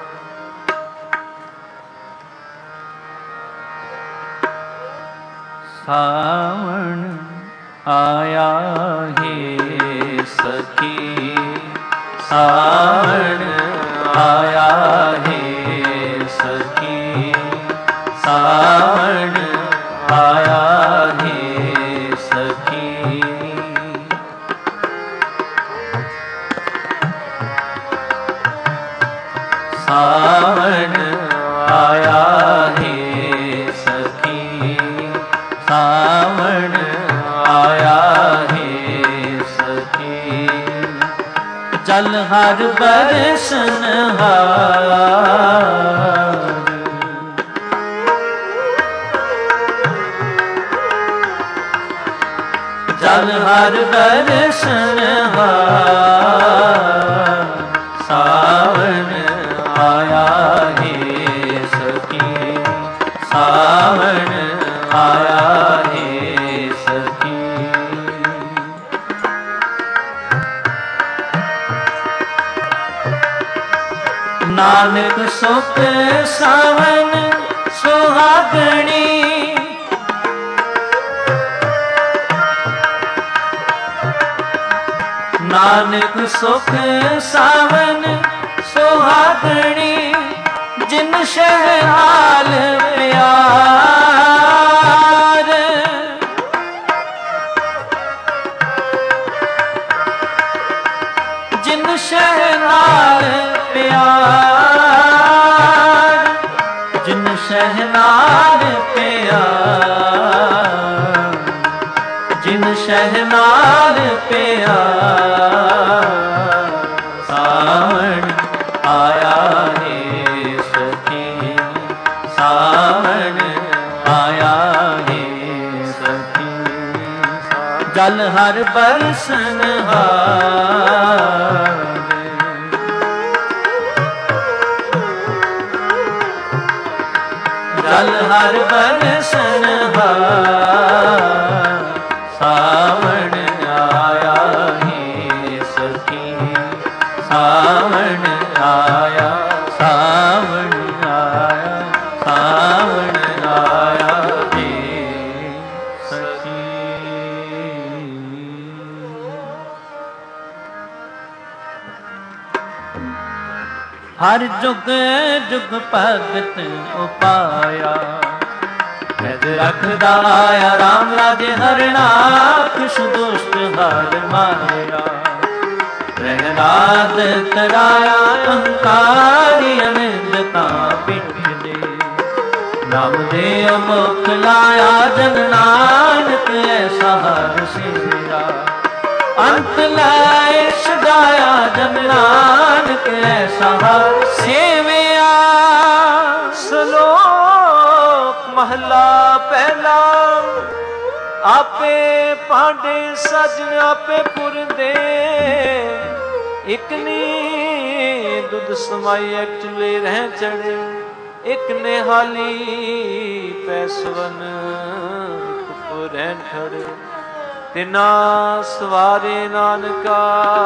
ਸਾਵਣ ਆਇਆ ਹੈ ਸਖੀ ਸਾਵਣ ਆਇਆ ਹੈ ਸਖੀ ਸਾਵਣ ਆਇਆ ਹੈ ਸਖੀ ਸਾਵਣ ਆਇਆ ਹੈ ਸਖੀ ਸਾਵਣ ਆਇਆ ਹੈ ਸਖੀ ਜਲ ਹਰ ਬਰਸਨ ਹਾਰ ਜਲ ਹਰ ਬਰਸਨ ਹਾਰ ਸਾਵਣ ਆਇਆ ਹੈ ਸਖੀ ਸਾਵਣ ਆਇਆ ਹੈ ਸਖੀ। ਨਾਨਕ ਸੁਖ ਸਾਵਣ ਸੁਹਾਗਣੀ ਨਾਨਕ ਸੁਖ ਸਾਵਣ ਸੁਹਾਗਣੀ ਜਿਨ ਸ਼ਹਿਹਾਲ ਪਿਆਰ ਜਿਨ ਸਹਿ ਨਾਲ ਪਿਆ ਸਾਵਣ ਆਇਆ ਏ ਸਖੀ ਸਾਵਣ ਆਇਆ ਏ ਸਖੀ ਜਲ ਹਰ ਬਰਸਨ ਹਾਰ ਜਲ ਹਰ ਬਰਸਨ ਹਾਰ ਸਾਵਣ ਆਇਆ ਏ ਸਖੀ ਸਾਵਣ ਆਇਆ ਸਾਵਣ ਆਇਆ ਸਾਵਣ ਆਇਆ ਏ ਸਖੀ ਹਰ ਜੁਗ ਜੁਗ ਭਗਤ ਉਪਾਇਆ ਨਿਜ ਰਖਦਾ ਆਇਆ ਰਾਮ ਰਾਜੇ ਹਰਨਾਖ ਦੁਸ਼ਟ ਹਰ ਮਾਇਆ ਰਹਿਰਾਦ ਤਰਾਇਆ ਅਹੰਕਾਰੀ ਅਨੰਦਤਾ ਪਿੱਠ ਦੇ ਨਾਮ ਦੇ ਅਮੁਖ ਲਾਇਆ ਜਨ ਨਾਨਕ ਐਸਾ ਹਰ ਸਿਆ ਅੰਤ ਲੈ ਸਦਾਇਆ ਜਨ ਨਾਨਕ ਐਸਾ ਹਰ ਸੇਵਿਆ ਸ਼ਲੋਕ ਮਹਲਾ ਪਹਿਲਾ ਆਪੇ ਭਾਂਡੇ ਸਜਣ ਆਪੇ ਪੁਰਦੇ ਇਕ ਨੇ ਦੁੱਧ ਸਮਾਈ ਇੱਕ ਚੁੱਲੇ ਰਹਿ ਚੜੇ ਇਕ ਨੇ ਹਾਲੀ ਪੈਸਵਨ ਇਕ ਪੁਰੈਨ ਖੜੇ ਤਿਨਾ ਸਵਾਰੇ ਨਾਨਕਾ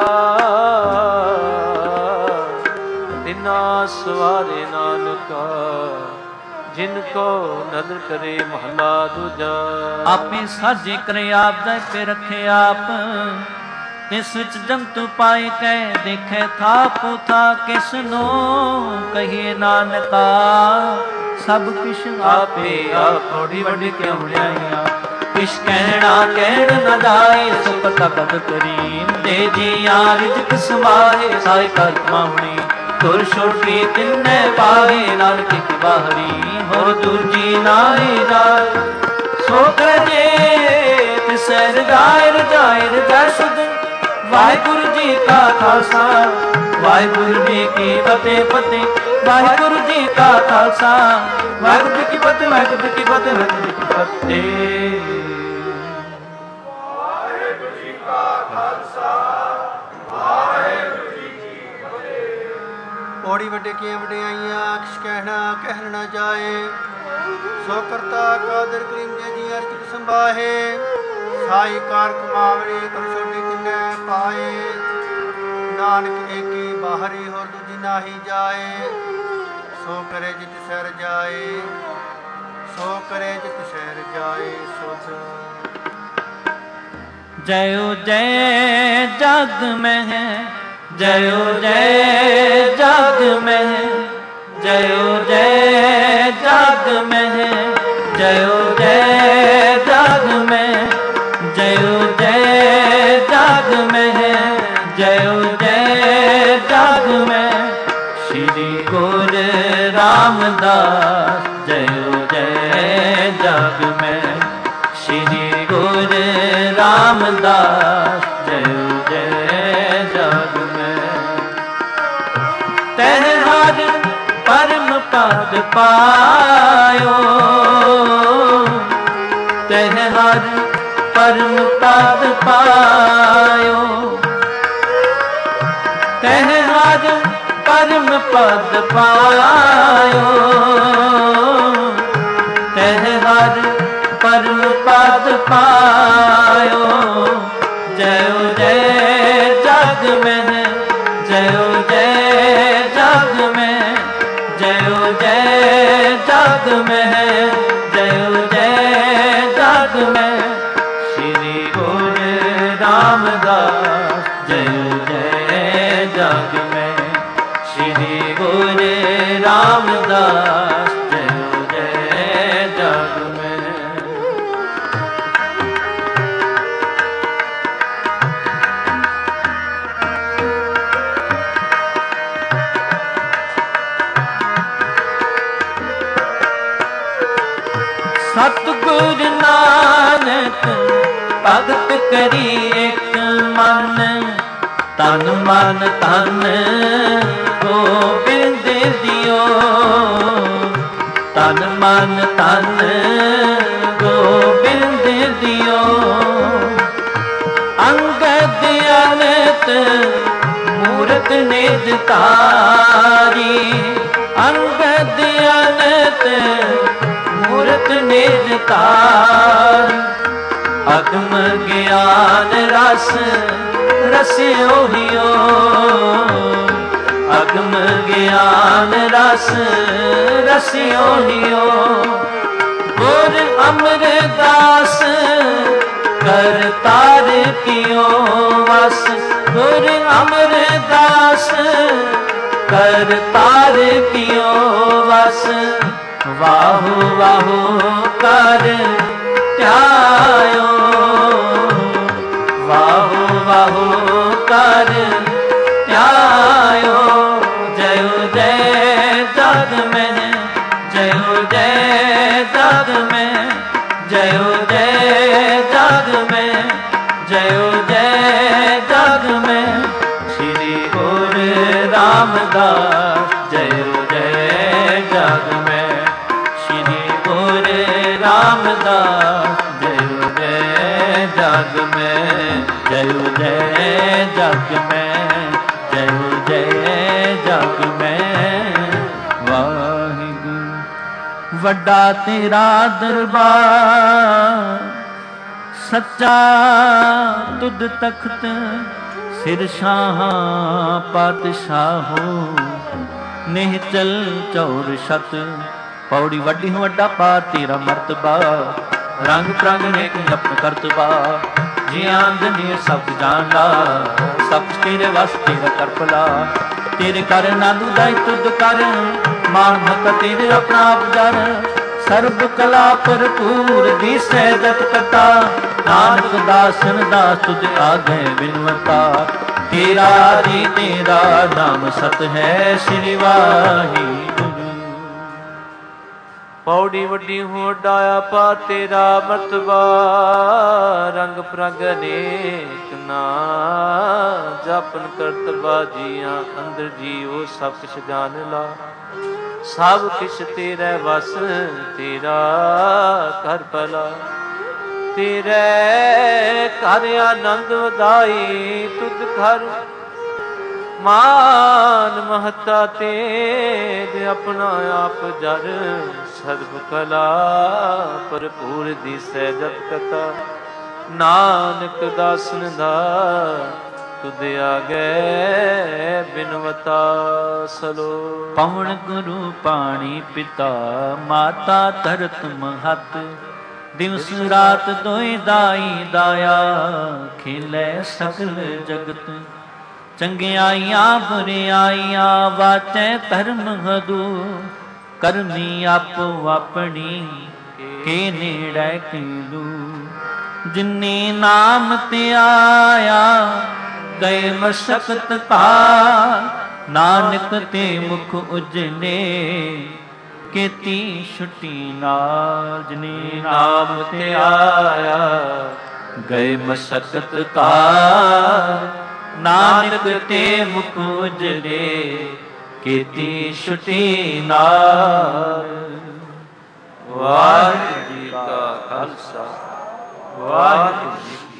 ਤਿਨਾ ਸਵਾਰੇ ਨਾਨਕਾ ਜਿਨ ਕੋ ਨਦਰ ਕਰੇ ਮਹਲਾ ਦੂਜਾ ਆਪੇ ਸਾਜੇ ਕਰੇ ਆਪ ਦਾ ਤੇ ਰੱਖੇ ਆਪ ਤਿਸ ਵਿੱਚ ਜੰਤੂ ਪਾਏ ਕੈ ਦੇਖੇ ਥਾਪ ਥਾ ਕਿਸ ਨੂੰ ਕਹੀਏ ਨਾਨਕਾ ਸਭ ਕਿਛ ਆਪੇ ਆਪ ਥੋੜੀ ਵੱਡੀ ਕਿਉ ਵਡਿਆਈਆਂ ਕਿਛ ਕਹਿਣਾ ਕਹਿਣ ਨਾ ਜਾਏ ਸੁਖ ਤਖਤ ਕਰੀਮ ਦੇ ਜੀ ਰਿਜਕ ਸਮਾਏ ਸਾਇ ਕਰ ਕਮਾਉਣੀ ਤੁਰ ਛੋਟੀ ਤਿੰਨੇ ਪਾਏ ਨਾਨਕ ਕੀ ਬਾਹਰੀ ਹੋਰ ਦੂਜੀ ਨਾਹੀ ਜਾਏ ਸੋ ਕਰਜੇ ਤਿਸੈ ਰਜਾਇ ਰਜਾਇ ਰਜੈ ਸੁਧ ਵਾਹਿਗੁਰੂ ਜੀ ਕਾ ਖਾਲਸਾ ਵਾਹਿਗੁਰੂ ਜੀ ਕੀ ਫਤਿਹ ਫਤਿਹ ਵਾਹਿਗੁਰੂ ਜੀ ਕਾ ਖਾਲਸਾ ਵਾਹਿਗੁਰੂ ਜੀ ਕੀ ਫਤਿਹ ਵਾਹਿਗੁਰੂ ਜੀ ਕੀ ਫਤਿਹ ਵਾਹਿਗੁਰੂ ਜੀ ਕੀ ਫਤਿਹ ਪੌੜੀ ਵੱਡੇ ਕੀਆਂ ਵਡਿਆਈਆਂ ਕਿਛ ਕਹਿਣ ਨਾ ਜਾਏ ਸੋ ਕਰਤਾ ਕਾਦਰ ਕਰੀਮ ਜੇ ਜੀ ਅਰਜਕ ਸੰਭਾਹੇ ਸਾਈ ਕਾਰ ਕਮਾਵਰੇ ਕਰ ਛੋਟੀ ਤਿੰਨੇ ਪਾਏ ਨਾਨਕ ਏਕੀ ਬਾਹਰੀ ਹੋਰ ਦੂਜੀ ਨਾਹੀ ਜਾਏ ਸੋ ਕਰੇ ਜਿਤ ਸਰ ਜਾਏ ਸੋ ਕਰੇ ਜਿਤ ਸਰ ਜਾਏ ਸੋਚ ਜਯੋ ਜੈ ਜਗ ਮਹਿ ਜਯੋ ਜੈ ਜਗ ਮਹਿ ਜਯੋ ਜੈ ਜਗ ਮਹਿ ਜਯੋ ਜੈ ਜਗ ਮਹਿ ਜਯੋ ਜੈ ਜਗ ਮਹਿ ਜਯੋ ਜੈ ਜਗ ਮਹਿ ਸ਼੍ਰੀ ਗੁਰ ਰਾਮਦਾਸ ਜਯੋ ਜੈ ਜਗ ਮਹਿ ਸ਼੍ਰੀ ਗੁਰ ਰਾਮਦਾਸ ਜਯੋ ਜੈ ਜਗ ਤਹਿ ਹਰ ਪਰਮ ਪਦ ਪਾਇਓ ਤਹਿ ਹਰ ਪਰਮ ਪਦ ਪਾਇਓ ਤਹਿ ਹਰ ਪਰਮ ਪਦ ਪਾਇਓ ਤਹਿ ਹਰ ਪਰਮ ਪਦ ਪਾਇਓ ਜਯੋ ਜੈ ਜਗ ਮਹਿ ਜਯੋ ਜੈ ਜਗ ਮਹਿ ਜਯੋ ਜੈ ਜਗ ਮਹਿ ਜਯੋ ਜੈ ਜਗ ਮਹਿ ਸ਼੍ਰੀ ਗੁਰ ਰਾਮਦਾਸ ਜਯੋ ਜੈ ਜਗ ਮਹਿ ਸ਼੍ਰੀ ਗੁਰ ਰਾਮਦਾਸ ਜਯੋ ਜੈ ਜਗ ਮਹਿ ਸਤਿਗੁਰ ਨਾਨਕ ਭਗਤ ਕਰੀ ਇੱਕ ਮਨ, ਤਨ ਮਨ ਧਨ ਗੋਬਿੰਦ ਦਿਓ, ਤਨ ਮਨ ਧਨ ਗੋਬਿੰਦ ਦਿਓ। ਅੰਗਦ ਅਨੰਤ ਮੂਰਤ ਨਿਜ ਧਾਰੀ, ਅੰਗਦ ਅਨੰਤ ਮੂਰਤ ਨਿਜ ਧਾਰੀ। ਅਗਮ ਗਿਆਨ ਰਸ ਰਸਿਓ ਹਿਓ, ਅਗਮ ਗਿਆਨ ਰਸ ਰਸਿਓ ਹਿਓ। ਗੁਰ ਅਮਰਦਾਸ ਕਰਤਾਰ ਕਿਓ ਵਸ, ਗੁਰ ਅਮਰਦਾਸ ਕਰਤਾਰ ਕਿਓ ਵਸ। ਵਾਹੋ ਵਾਹੋ ਕਰ ਧਿਆਇਓ, ਵਾਹੋ ਵਾਹੋ ਕਰ ਧਿਆਇਓ। ਜਯੋ ਜੈ ਜਗ ਮੈਂ, ਜਯੋ ਜੈ ਜਗ ਮੈਂ, ਜਯੋ ਜੈ ਜਗ ਮੈਂ, ਜਯੋ ਜੈ ਜਗ ਮੈਂ। ਸ਼੍ਰੀ ਗੁਰੂ ਰਾਮਦਾਸ ਜਯੋ ਜੈ ਜਗ ਮੈਂ, ਸ਼੍ਰੀ ਗੁਰੂ ਰਾਮਦਾਸ ਜਯੋ ਜੈ ਜਗ ਮੈਂ, ਜਯੋ ਜੈ ਜਗ ਮੈਂ, ਜਯੋ ਜੈ ਜਗ ਮੈਂ। ਵਾਹਿਗੁਰੂ ਵੱਡਾ ਤੇਰਾ ਦਰਬਾਰ, ਸੱਚਾ ਤੁਧ ਤਖਤ, ਸਿਰ ਸ਼ਾਹਾਂ ਪਾਤਸ਼ਾਹੋ, ਨਿਹਚਲ ਚੌਰ ਛਤ। ਪੌੜੀ ਵੱਡੀ ਹੋ ਵੱਡਾ ਪਾ ਤੇਰਾ ਮਰਤਬਾ, ਰੰਗ ਪ੍ਰੰਗ ਨੇ ਆਪਣਾ ਕਰਤਬਾ। ਜੀ ਆਂਦਨੀ ਸਭ ਜਾਣਦਾ, ਸਭ ਤੇਰੇ ਵਸ ਤੇਰਾ ਕਰਪਲਾ। ਤੇਰੇ ਕਰ ਨਾਦੂ ਦਾਈ ਤੁਧ ਕਰ, ਮਾਨ ਮਤ ਤੇਰੇ ਆਪਣਾ ਆਪ ਜਰ। ਸਰਬ ਕਲਾ ਭਰਪੂਰ ਦੀਸੈ ਜਤ ਕਤਾ, ਨਾਨਕ ਦਾਸਨ ਦਾਸ ਤੁਧ ਆਗੇ ਬਿਨਵਤਾ। ਤੇਰਾ ਜੀ ਤੇਰਾ ਨਾਮ ਸਤ ਹੈ, ਸ੍ਰੀ ਵਾਹਿਗੁਰੂ। ਪੌੜੀ ਵੱਡੀ ਹੋ ਡਾਇਆ ਪਾ ਤੇਰਾ ਮਰਤਬਾ, ਰੰਗ ਪ੍ਰੰਗ ਅਨੇਕ ਨਾ ਜਾਪਨ ਕਰਤਬਾ। ਜੀਆਂ ਅੰਦਰ ਜੀਓ ਸਭ ਕਿਛ ਜਾਣ ਲਾ, ਸਭ ਕਿਛ ਤੇਰੇ ਵਸ ਤੇਰਾ ਕਰ ਭਲਾ। ਤੇਰੇ ਘਰ ਆਨੰਦ ਵਧਾਈ ਤੁਧ ਘਰ, ਮਾਨ ਮਹਤਾ ਤੇਜ ਆਪਣਾ ਆਪ ਜਰ। ਸਰਬ ਕਲਾ ਭਰਪੂਰ ਦੀਸੈ ਜਤ ਕਤਾ, ਨਾਨਕ ਦਾਸਨ ਦਾ ਤੁਧ ਆਗੇ ਬਿਨਵਤਾ ਸਲੋ। ਪਵਨ ਗੁਰੂ ਪਾਣੀ ਪਿਤਾ, ਮਾਤਾ ਧਰਤ ਮਹਤ। ਦਿਵਸ ਰਾਤ ਦੋਇ ਦਾਈ ਦਾਇਆ, ਖੇਲੇ ਸਗਲ ਜਗਤ। ਚੰਗਿਆਈਆਂ ਬੁਰਿਆਈਆਂ ਵਾਚੈ ਧਰਮ ਹਦੂ, ਕਰਮੀ ਆਪੋ ਆਪਣੀ ਕੇ ਨੇੜੇ ਕਿਦੂ। ਜਿਨੇ ਨਾਮ ਤੇ ਆਇਆ ਗਏ ਮਸਕਤ ਕਾ, ਨਾਨਕ ਤੇ ਮੁਖ ਉਜਲੇ ਕੀਤੀ ਛੁੱਟੀ ਨਾਲ। ਜਿਨੇ ਨਾਮ ਤੇ ਆਇਆ ਗਏ ਮਸਕਤ ਕਾ, ਨਾਨਕ ਤੇ ਮੁਖ ਉਜਲੇ ਕੀਤੀ ਛੁੱਟੀ ਨਾਲ। ਵਾਹਿਗੁਰੂ ਜੀ ਕਾ ਖਾਲਸਾ, ਵਾਹਿਗੁਰੂ ਜੀ